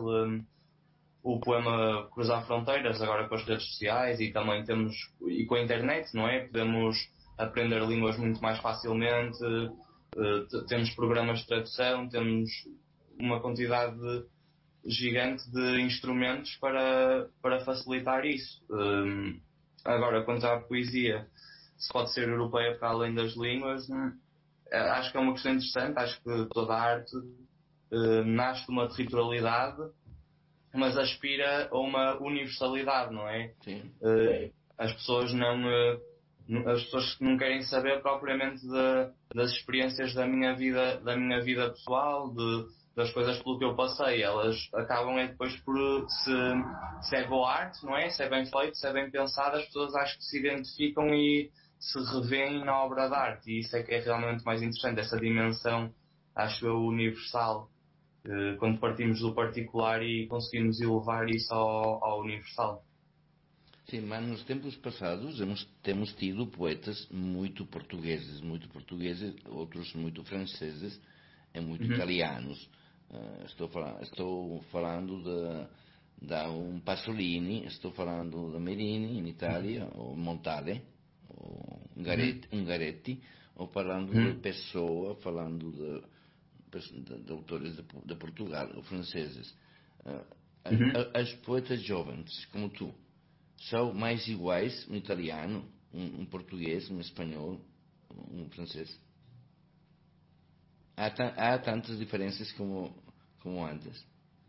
o poema cruzar fronteiras, agora com as redes sociais e também e com a internet, não é? Podemos aprender línguas muito mais facilmente, temos programas de tradução, temos uma quantidade gigante de instrumentos para facilitar isso. Agora, quanto à poesia, se pode ser europeia para além das línguas, acho que é uma questão interessante. Acho que toda a arte nasce de uma territorialidade, mas aspira a uma universalidade, não é? Sim. As pessoas não querem saber propriamente das experiências da minha vida pessoal, das coisas pelo que eu passei. Elas acabam depois por, se é boa arte, não é? Se é bem feito, se é bem pensado, as pessoas acho que se identificam e se revêem na obra de arte, e isso é que é realmente mais interessante, essa dimensão, acho eu, universal, quando partimos do particular e conseguimos elevar isso ao universal. Sim, mas nos tempos passados temos tido poetas muito portugueses, outros muito franceses e muito italianos. Estou falando de um Pasolini, estou falando de Merini in Itália, ou Montale, ou Ungaretti, ou falando de Pessoa, falando de autores de Portugal, ou franceses. As poetas jovens, como tu, são mais iguais um italiano, um português, um espanhol, um francês? Há tantas diferenças como antes?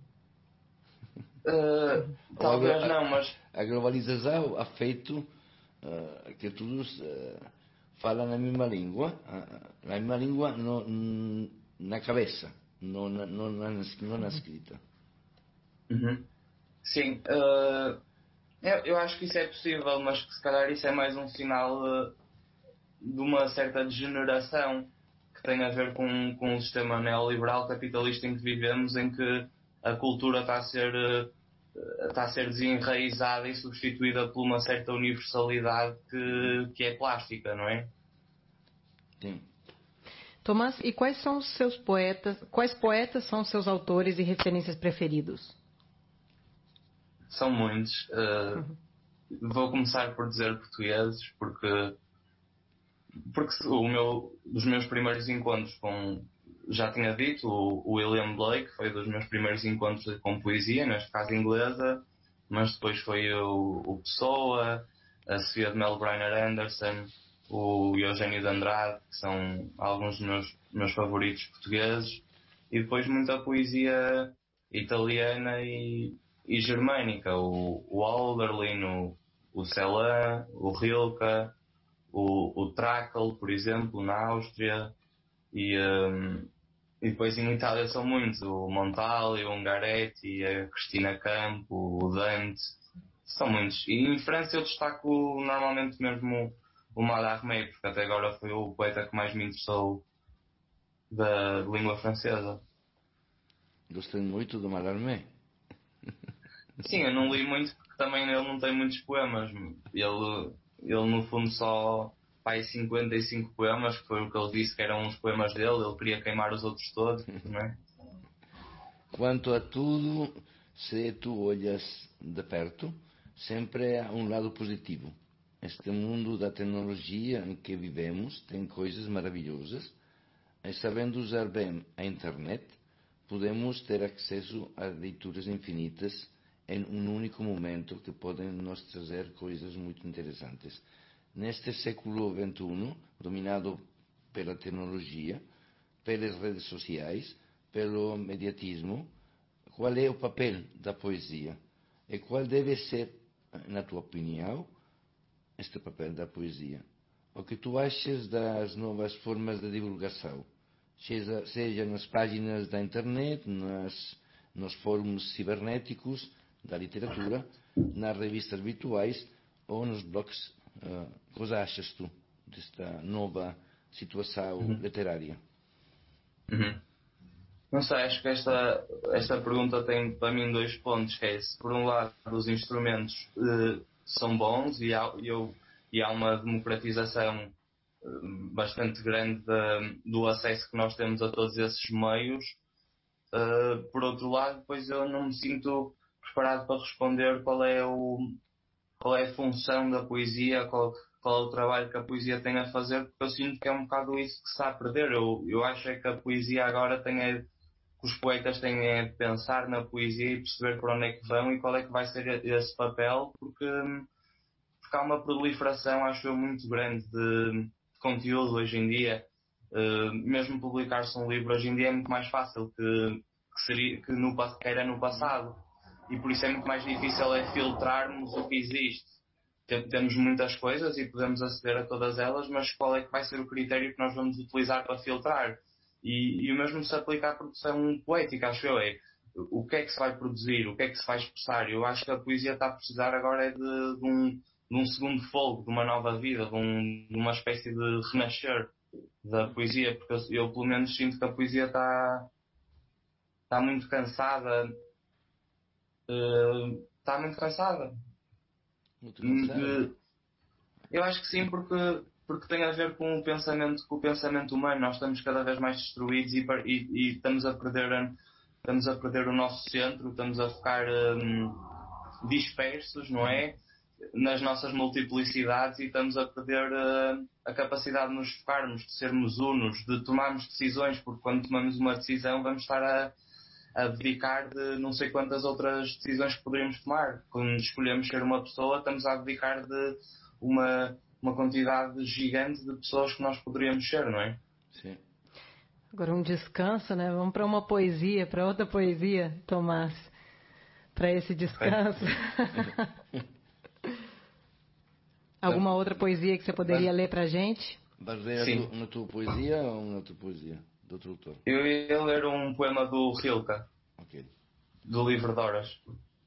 Talvez não, mas a globalização ha feito que todos falam a mesma língua na cabeça, não na escrita. Sim, eu acho que isso é possível, mas que se calhar isso é mais um sinal de uma certa degeneração que tem a ver com o sistema neoliberal capitalista em que vivemos, em que a cultura está a ser desenraizada e substituída por uma certa universalidade que é plástica, não é? Sim. Tomás, e quais são os seus poetas? Quais poetas são os seus autores e referências preferidos? São muitos. Vou começar por dizer portugueses, porque porque dos meus primeiros encontros com, já tinha dito, o William Blake foi dos meus primeiros encontros com poesia, neste caso inglesa, mas depois foi o Pessoa, a Sofia de Mel Briner Anderson, o Eugênio de Andrade, que são alguns dos meus favoritos portugueses, e depois muita poesia italiana e germânica, o Hölderlin, o Celan, o Rilke, o Trakl, por exemplo, na Áustria, e depois em Itália são muitos, o Montale, o Ungaretti, a Cristina Campo, o Dante, são muitos. E em França eu destaco normalmente mesmo o Mallarmé, porque até agora foi o poeta que mais me interessou da língua francesa. Gostei muito do Mallarmé. Sim, eu não li muito porque também ele não tem muitos poemas. Ele no fundo só faz 55 poemas, que foi o que ele disse que eram os poemas dele. Ele queria queimar os outros todos, não é? Quanto a tudo, se tu olhas de perto, sempre há um lado positivo. Este mundo da tecnologia em que vivemos tem coisas maravilhosas, e sabendo usar bem a internet, podemos ter acesso a leituras infinitas em um único momento que podem nos trazer coisas muito interessantes. Neste século XXI, dominado pela tecnologia, pelas redes sociais, pelo mediatismo, qual é o papel da poesia? E qual deve ser, na tua opinião, este papel da poesia? O que tu achas das novas formas de divulgação? Seja nas páginas da internet, nos fóruns cibernéticos da literatura, nas revistas virtuais ou nos blogs. O que achas tu desta nova situação literária? Não sei, acho que esta pergunta tem para mim dois pontos, que é, se por um lado os instrumentos são bons e há uma democratização bastante grande do acesso que nós temos a todos esses meios, por outro lado, depois eu não me sinto preparado para responder qual é a função da poesia, qual é o trabalho que a poesia tem a fazer, porque eu sinto que é um bocado isso que se está a perder. Eu acho é que a poesia agora que os poetas têm de pensar na poesia e perceber por onde é que vão e qual é que vai ser esse papel, porque há uma proliferação, acho eu, muito grande de conteúdo hoje em dia. Mesmo publicar-se um livro hoje em dia é muito mais fácil que era no passado, e por isso é muito mais difícil filtrarmos o que existe. Temos muitas coisas e podemos aceder a todas elas, mas qual é que vai ser o critério que nós vamos utilizar para filtrar? E o mesmo se aplica à produção poética, acho eu, o que é que se vai produzir, o que é que se vai expressar. Eu acho que a poesia está a precisar agora de um segundo fogo, de uma nova vida, de uma espécie de renascer da poesia, porque eu pelo menos sinto que a poesia está muito cansada. Está muito cansada. Muito cansada? Eu acho que sim, porque tem a ver com o pensamento humano. Nós estamos cada vez mais destruídos e estamos a perder o nosso centro, estamos a ficar dispersos, não é? Nas nossas multiplicidades, e estamos a perder a capacidade de nos focarmos, de sermos unos, de tomarmos decisões, porque quando tomamos uma decisão vamos estar a abdicar de não sei quantas outras decisões que poderíamos tomar. Quando escolhemos ser uma pessoa, estamos a abdicar de uma quantidade gigante de pessoas que nós poderíamos ser, não é? Sim. Agora um descanso, né? Vamos para uma poesia, para outra poesia, Tomás, para esse descanso. Alguma outra poesia que você poderia ler para a gente? Baseado na tua poesia ou na tua poesia do outro autor? Eu ia ler um poema do Rilke, do livro de Horas.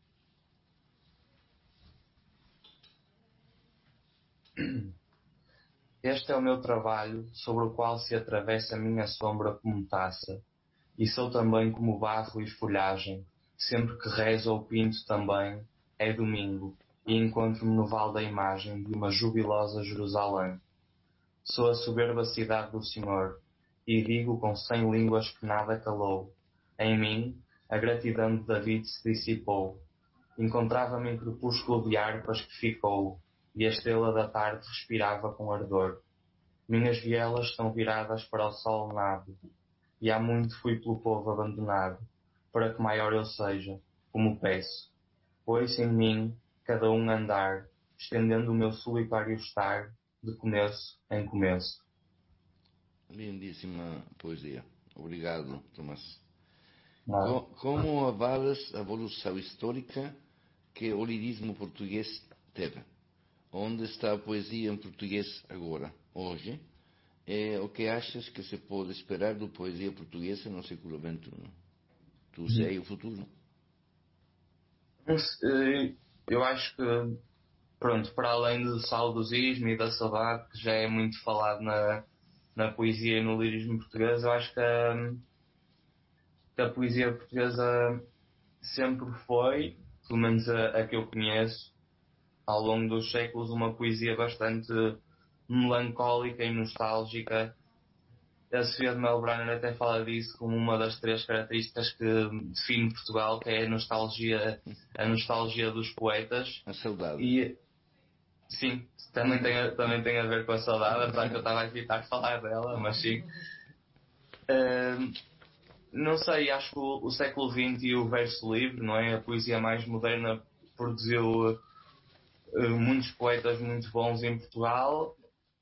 Este é o meu trabalho, sobre o qual se atravessa a minha sombra como taça, e sou também como barro e folhagem. Sempre que rezo ou pinto também, é domingo, e encontro-me no vale da imagem de uma jubilosa Jerusalém. Sou a soberba cidade do Senhor, e digo com 100 línguas que nada calou. Em mim, a gratidão de David se dissipou. Encontrava-me em crepúsculo de harpas que ficou, e a estrela da tarde respirava com ardor. minhas vielas estão viradas para o sol nado, e há muito fui pelo povo abandonado, para que maior eu seja, como peço. Pois em mim, cada um andar, estendendo o meu solitário estar, de começo em começo. Lindíssima poesia. Obrigado, Tomás. Claro. Como avalas a evolução histórica que o lirismo português teve? Onde está a poesia em português agora, hoje? É o que achas que se pode esperar da poesia portuguesa no século XXI? Tu sei o futuro? Eu acho que, pronto, para além do saudosismo e da saudade, que já é muito falado na poesia e no lirismo português, eu acho que a poesia portuguesa sempre foi, pelo menos a que eu conheço, ao longo dos séculos, uma poesia bastante melancólica e nostálgica. A Sofia de Melbrenner até fala disso como uma das 3 características que define Portugal, que é a nostalgia dos poetas. A saudade. E, sim, também tem a ver com a saudade, apesar que eu estava a evitar falar dela, mas sim. Não sei, acho que o século XX e o verso livre, não é? A poesia mais moderna produziu muitos poetas muito bons em Portugal.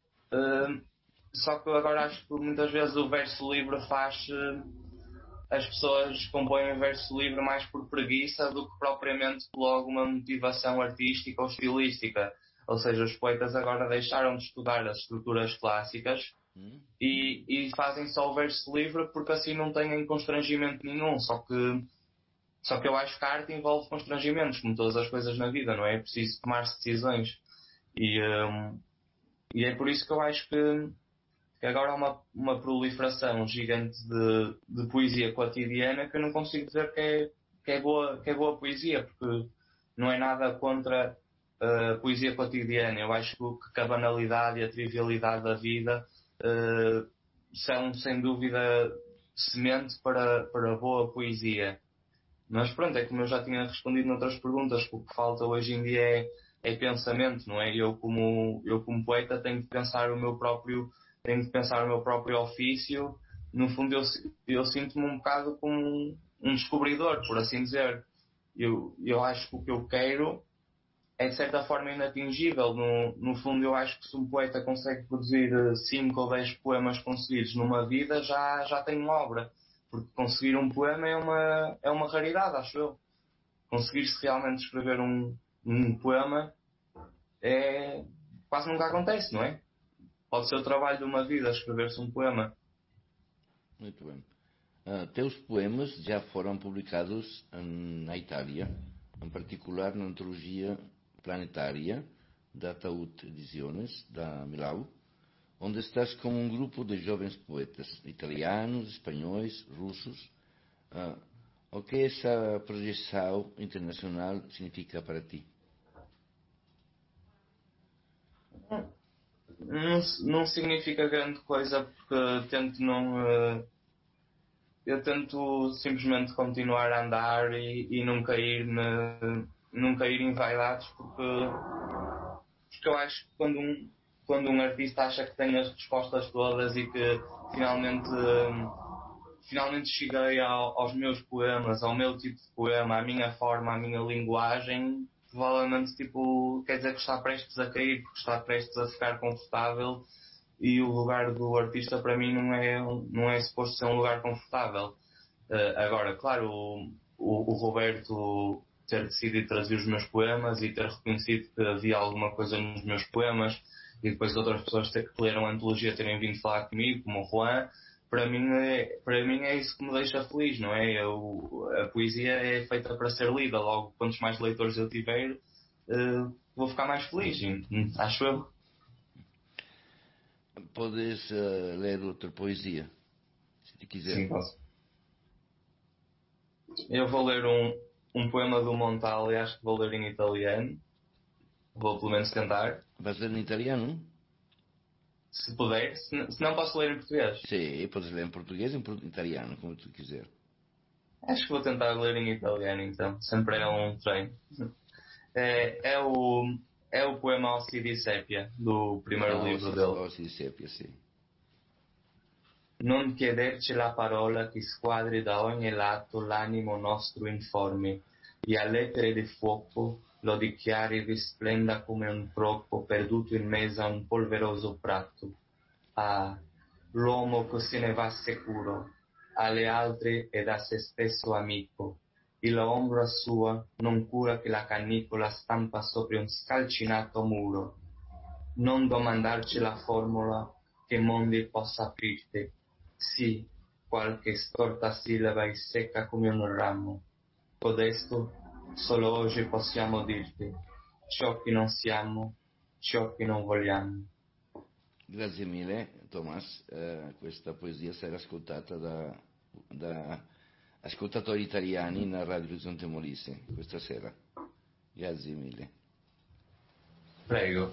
Só que agora acho que muitas vezes o verso livre faz... as pessoas compõem o verso livre mais por preguiça do que propriamente por alguma motivação artística ou estilística. Ou seja, os poetas agora deixaram de estudar as estruturas clássicas e fazem só o verso livre porque assim não têm constrangimento nenhum. Só que eu acho que a arte envolve constrangimentos, como todas as coisas na vida, não é? É preciso tomar-se decisões. E é por isso que eu acho que agora há uma proliferação gigante de poesia cotidiana que eu não consigo dizer que é boa poesia, porque não é nada contra a poesia cotidiana. Eu acho que a banalidade e a trivialidade da vida são, sem dúvida, semente para boa poesia. Mas pronto, é como eu já tinha respondido noutras perguntas, que o que falta hoje em dia é pensamento, não é? Eu como poeta tenho de pensar o meu próprio ofício. No fundo eu sinto-me um bocado como um descobridor, por assim dizer. Eu acho que o que eu quero é de certa forma inatingível. No fundo eu acho que se um poeta consegue produzir 5 ou 10 poemas conseguidos numa vida, já tem uma obra. Porque conseguir um poema é uma raridade, acho eu. Conseguir-se realmente escrever um poema quase nunca acontece, não é? Pode ser o trabalho de uma vida escrever-se um poema. Muito bem. Teus poemas já foram publicados na Itália, em particular na antologia planetária da Ataúd Ediciones, da Milão, onde estás com um grupo de jovens poetas italianos, espanhóis, russos. O que essa projeção internacional significa para ti? Não significa grande coisa, porque eu tento simplesmente continuar a andar e nunca ir em vaidades, porque eu acho que quando um artista acha que tem as respostas todas e que finalmente cheguei aos meus poemas, ao meu tipo de poema, à minha forma, à minha linguagem, provavelmente quer dizer que está prestes a cair, porque está prestes a ficar confortável, e o lugar do artista para mim não é suposto ser um lugar confortável. Agora, claro, o Roberto ter decidido trazer os meus poemas e ter reconhecido que havia alguma coisa nos meus poemas, e depois outras pessoas que leram a antologia terem vindo falar comigo, como o Juan, para mim é isso que me deixa feliz, não é? A poesia é feita para ser lida, logo quantos mais leitores eu tiver, vou ficar mais feliz, acho eu. Podes ler outra poesia, se te quiser. Sim, posso. Eu vou ler um poema do Montale, acho que vou ler em italiano. Vou pelo menos tentar. Vais ler em italiano? Se puder. Se não, posso ler em português. Sim, podes ler em português ou em italiano, como tu quiser. Acho que vou tentar ler em italiano então. Sempre é um treino. É o É o poema Ossi di Sépia, do primeiro livro dele. Ossi di Sépia, sì. Non chiederci la parola che squadri da ogni lato l'animo nostro informi, e a lettere di fuoco lo dichiari risplenda come un troppo perduto in mezzo a un polveroso prato. Ah, l'uomo che se ne va sicuro, alle altre ed a se stesso amico, e la ombra sua non cura che la canicola stampa sopra un scalcinato muro. Non domandarci la formula che mondi possa aprirti, sì, qualche storta sillaba e secca come un ramo. Codesto, solo oggi possiamo dirti ciò che non siamo, ciò che non vogliamo. Grazie mille Thomas, questa poesia sarà ascoltata da ascoltatori italiani in Radio Orizzonte Molise questa sera. Grazie mille. Prego.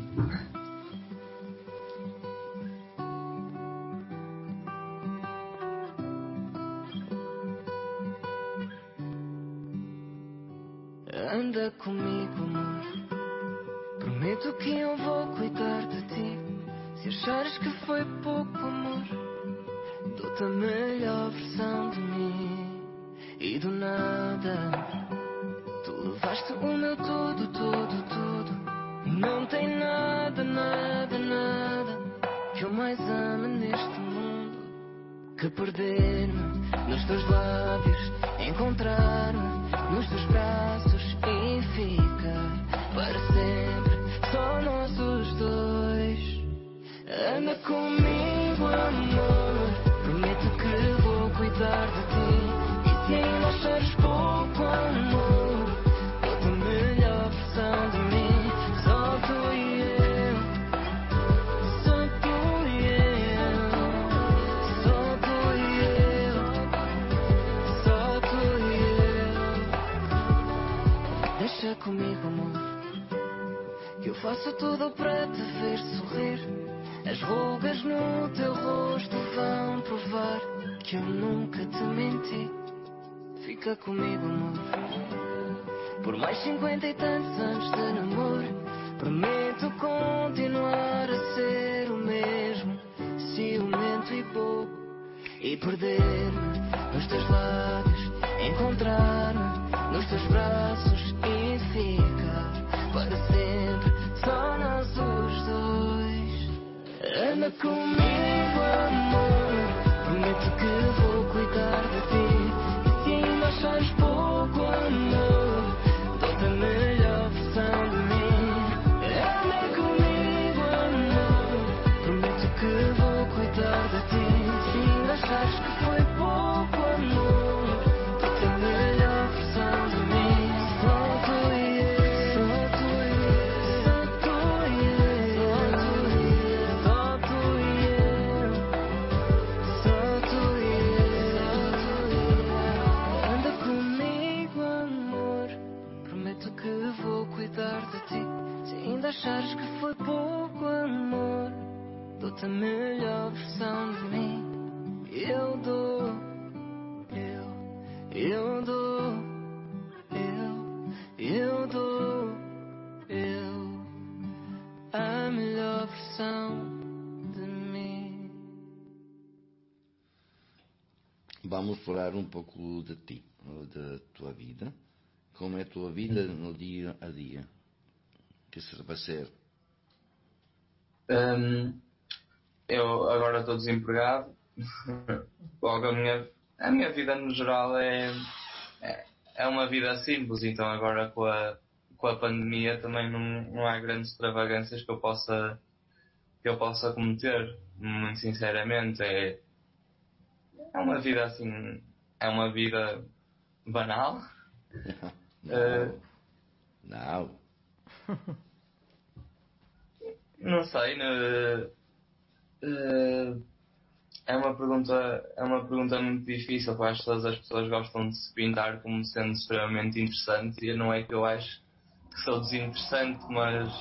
Anda comigo, amor. Prometo que eu vou cuidar de ti. Se achares que foi pouco, amor, dou-te a melhor versão de mim. E do nada, tu levaste o meu tudo, tudo, tudo. E não tem nada, nada, nada que eu mais ame neste mundo que perder-me nos teus lábios, encontrar-me nos teus braços e ficar para sempre só nós os dois. Anda comigo, amor, prometo que vou cuidar de ti. E se ainda achares pouco, amor, dou-te a melhor versão de mim. Só tu e eu, só tu e eu, só tu e eu, só tu e eu. Deixa comigo, amor, que eu faço tudo para te ver sorrir. As rugas no teu rosto vão provar que eu nunca te menti. Fica comigo, amor, por mais 50 e tantos anos de namoro. Prometo continuar a ser o mesmo, ciumento e bobo, e perder-me nos teus lábios, encontrar-me nos teus braços e ficar para sempre só nós os dois. Anda comigo, amor, prometo que vou cuidar de ti. E se ainda achares pouco, amor, dou-te a melhor versão de mim. Anda comigo, amor, prometo que vou cuidar de ti. Se ainda achares que foi pouco, amor, dou-te a melhor versão de mim. Só tu e eu, só tu e eu, só tu e eu, só tu e eu, só tu e eu. Anda comigo, amor, prometo que vou cuidar de ti. Se ainda achares que foi pouco, amor, dou-te a melhor versão de mim. Eu dou, eu dou, eu dou, a melhor versão de mim. Vamos falar um pouco de ti, da tua vida. Como é a tua vida no dia a dia? O que se vai ser? Eu agora estou desempregado. Logo a minha vida no geral é uma vida simples, então agora com a pandemia também não há grandes extravagâncias que eu possa cometer, muito sinceramente. É uma vida assim, é uma vida banal. Não. Não sei, é uma pergunta muito difícil, porque acho que todas as pessoas gostam de se pintar como sendo extremamente interessante, e não é que eu acho que sou desinteressante, mas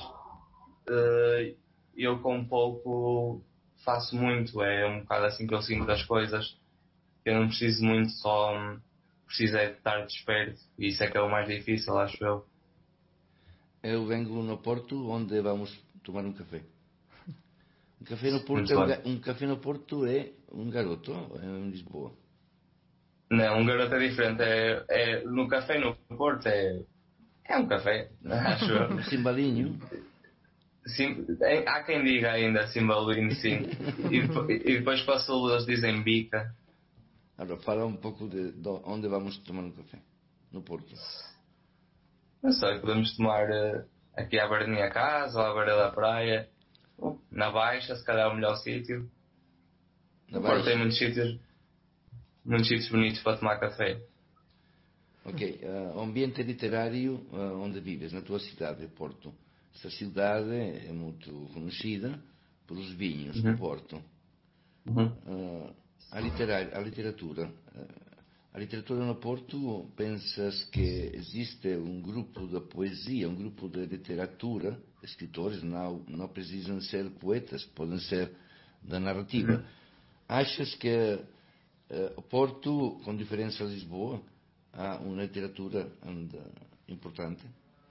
eu com pouco faço muito. É um bocado assim que eu sinto as coisas. Eu não preciso muito, só preciso é de estar desperto, e isso é que é o mais difícil, acho eu. Eu vengo no Porto, onde vamos tomar um café. Um café no Porto é um garoto, é em Lisboa. Não, um garoto é diferente. No café no Porto é um café, acho eu. Um cimbalinho. Sim, há quem diga ainda cimbalinho, sim. E depois para sul eles dizem bica. Agora, fala um pouco de onde vamos tomar um café, no Porto. Não sei, podemos tomar aqui à beira da minha casa, ou à beira da praia, na Baixa, se calhar é o melhor sítio. No Porto tem muitos sítios bonitos para tomar café. Ok, ambiente literário onde vives, na tua cidade, Porto. Esta cidade é muito conhecida pelos vinhos do Porto. A literatura. A literatura no Porto, pensas que existe um grupo de poesia, um grupo de literatura, escritores não precisam ser poetas, podem ser da narrativa. Achas que o Porto, com diferença a Lisboa, há uma literatura importante?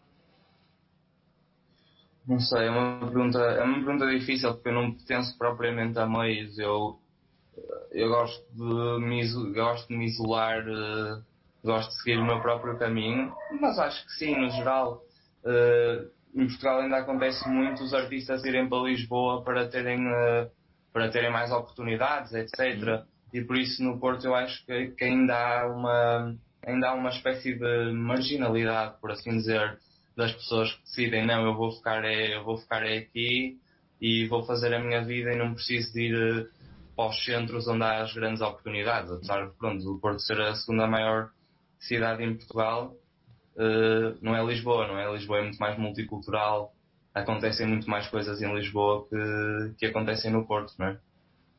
Não sei, é uma pergunta difícil, porque eu não pertenço propriamente a meios. Eu gosto de me isolar, gosto de seguir o meu próprio caminho, mas acho que sim, no geral. Em Portugal ainda acontece muito os artistas irem para Lisboa para terem mais oportunidades, etc. E por isso no Porto eu acho que ainda há uma espécie de marginalidade, por assim dizer, das pessoas que decidem, não, eu vou ficar aqui e vou fazer a minha vida e não preciso de ir para os centros onde há as grandes oportunidades. Apesar de, o Porto ser a segunda maior cidade em Portugal, não é Lisboa, não é? Lisboa é muito mais multicultural, acontecem muito mais coisas em Lisboa que acontecem no Porto, não é?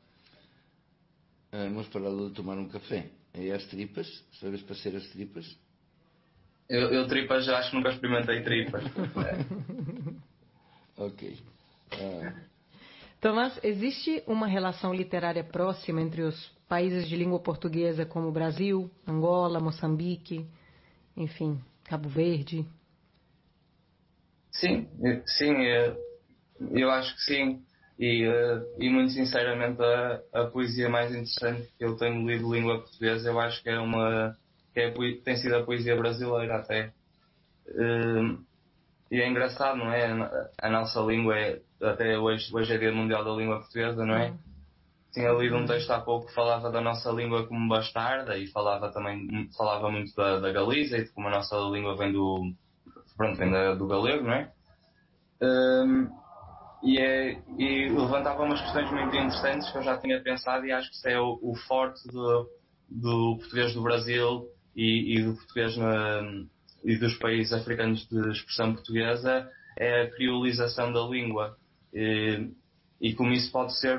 Hemos falado de tomar um café. E as tripas? Sabes fazer as tripas? Eu tripas, acho que nunca experimentei tripas. Ok. Tomás, existe uma relação literária próxima entre os países de língua portuguesa como o Brasil, Angola, Moçambique, enfim, Cabo Verde? Sim, eu acho que sim. E muito sinceramente a poesia mais interessante que eu tenho lido de língua portuguesa, eu acho que tem sido a poesia brasileira até. E é engraçado, não é? A nossa língua até hoje é Dia Mundial da Língua Portuguesa, não é? Tinha lido um texto há pouco que falava da nossa língua como bastarda e falava muito da Galiza e de como a nossa língua vem do galego, não é? E levantava umas questões muito interessantes que eu já tinha pensado e acho que isso é o forte do português do Brasil e do português e dos países africanos de expressão portuguesa, é a criolização da língua. E como isso pode ser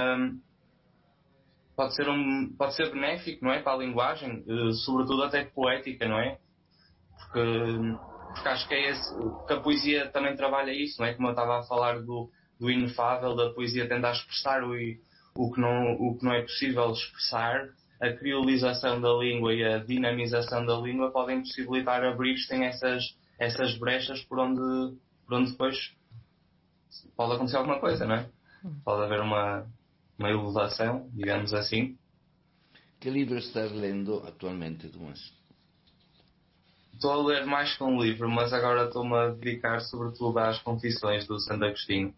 benéfico, não é? Para a linguagem, sobretudo até poética, não é? Porque acho que que a poesia também trabalha isso, não é? Como eu estava a falar do inefável, da poesia tentar expressar o que não é possível expressar. A criolização da língua e a dinamização da língua podem possibilitar abrir-se essas brechas por onde depois pode acontecer alguma coisa, não é? Pode haver uma elevação, digamos assim. Que livro estás lendo atualmente, Tomás? Estou a ler mais que um livro, mas agora estou-me a dedicar sobretudo às Confissões do Santo Agostinho.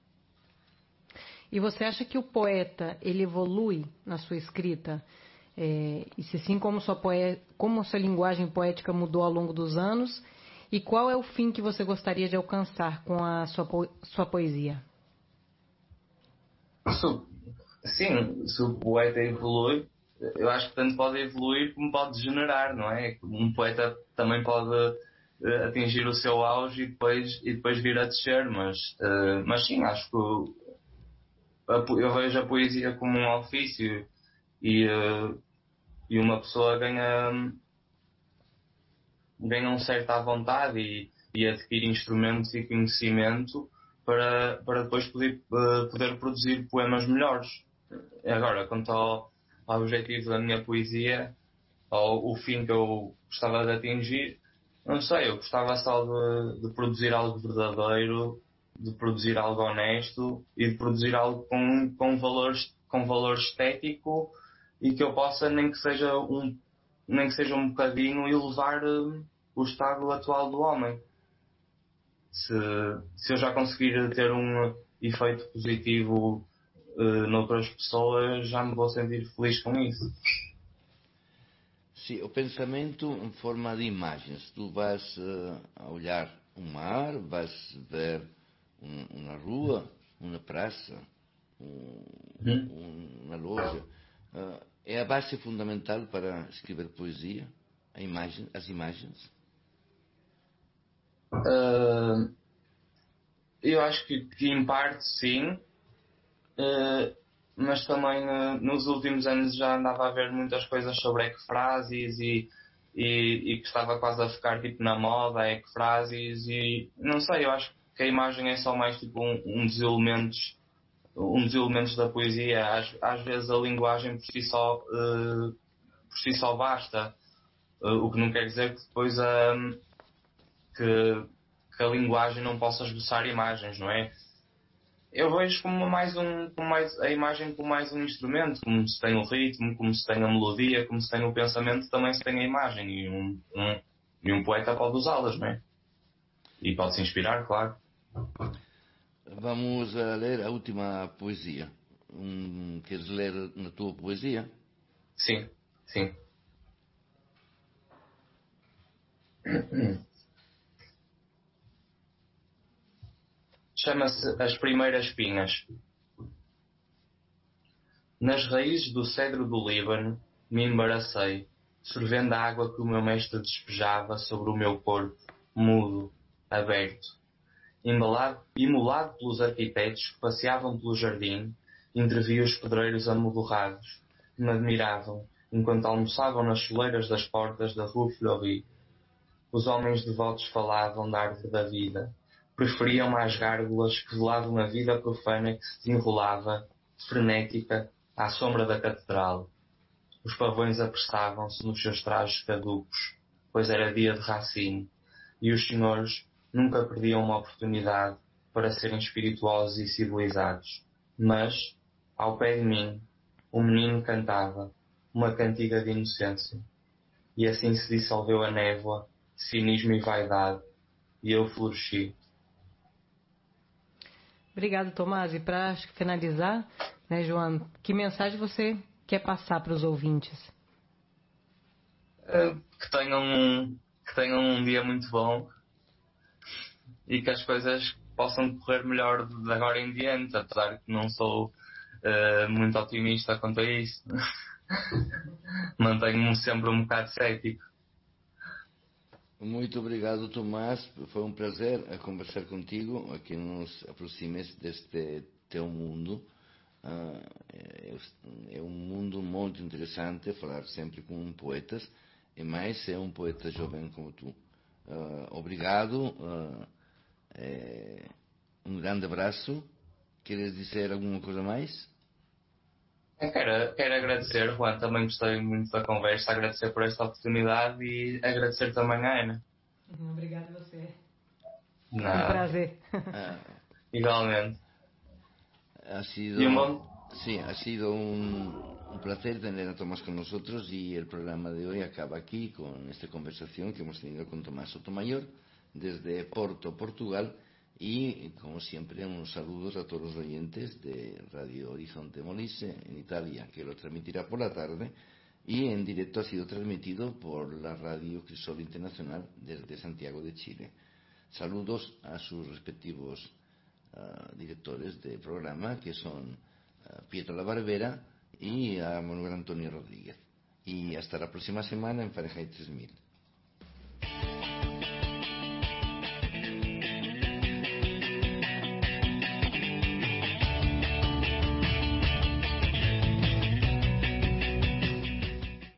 E você acha que o poeta ele evolui na sua escrita? E se sim, como sua linguagem poética mudou ao longo dos anos? E qual é o fim que você gostaria de alcançar com a sua poesia? Sim, se o poeta evolui, eu acho que tanto pode evoluir como pode degenerar, não é? Um poeta também pode atingir o seu auge e depois vir a descer, mas sim, acho que eu vejo a poesia como um ofício e uma pessoa ganha um certo à vontade e adquire instrumentos e conhecimento para depois poder produzir poemas melhores. Agora, quanto ao objetivo da minha poesia, ao o fim que eu gostava de atingir, Não sei, eu gostava só de produzir algo verdadeiro, de produzir algo honesto e de produzir algo com valor estético e que eu possa, nem que seja um bocadinho, elevar o estado atual do homem. Se eu já conseguir ter um efeito positivo noutras pessoas, já me vou sentir feliz com isso. Sim, o pensamento em forma de imagens. Tu vais a olhar um mar, vais ver uma rua, uma praça, uma loja. É a base fundamental para escrever poesia, as imagens? Eu acho que em parte sim, mas também nos últimos anos já andava a ver muitas coisas sobre ecfrases e que estava quase a ficar tipo na moda ecfrases e não sei, eu acho que a imagem é só mais tipo um dos elementos da poesia. Às vezes a linguagem por si só basta, o que não quer dizer que depois que a linguagem não possa esboçar imagens, não é? Eu vejo como a imagem como mais um instrumento, como se tem o ritmo, como se tem a melodia, como se tem o pensamento, também se tem a imagem e um poeta pode usá-las, não é? E pode se inspirar, claro. Vamos a ler a última poesia. Queres ler na tua poesia? Sim. Chama-se As Primeiras Pinhas. Nas raízes do cedro do Líbano me embaracei, sorvendo a água que o meu mestre despejava sobre o meu corpo, mudo, aberto. Imolado pelos arquitetos que passeavam pelo jardim, entrevi os pedreiros amodorrados, que me admiravam, enquanto almoçavam nas soleiras das portas da Rue Fleury. Os homens devotos falavam da árvore da vida, preferiam às gárgulas que velavam a vida profana que se desenrolava, frenética, à sombra da catedral. Os pavões apressavam-se nos seus trajes caducos, pois era dia de Racine, e os senhores nunca perdiam uma oportunidade para serem espirituosos e civilizados. Mas, ao pé de mim, um menino cantava, uma cantiga de inocência. E assim se dissolveu a névoa, cinismo e vaidade, e eu floresci. Obrigado, Tomás. E para finalizar, né, João, que mensagem você quer passar para os ouvintes? Que tenham um dia muito bom e que as coisas possam correr melhor de agora em diante, apesar de que não sou muito otimista quanto a isso. Mantenho-me sempre um bocado cético. Muito obrigado, Tomás. Foi um prazer a conversar contigo, a que nos aproximes deste teu mundo. É um mundo muito interessante, falar sempre com poetas, e mais é um poeta jovem como tu. Obrigado, um grande abraço. Queres dizer alguma coisa mais? Quero agradecer, Juan, também gostei muito da conversa, agradecer por esta oportunidade e agradecer também à Ana. Obrigado a você. Nada. Um prazer. Igualmente. Ha sido un placer tener a Tomás con nosotros, y el programa de hoy acaba aquí con esta conversación que hemos tenido con Tomás Sotomayor desde Porto, Portugal. Y, como siempre, unos saludos a todos los oyentes de Radio Horizonte Molise en Italia, que lo transmitirá por la tarde, y en directo ha sido transmitido por la Radio Crisol Internacional desde Santiago de Chile. Saludos a sus respectivos directores del programa, que son Pietro La Barbera y a Manuel Antonio Rodríguez. Y hasta la próxima semana en Fahrenheit 3000.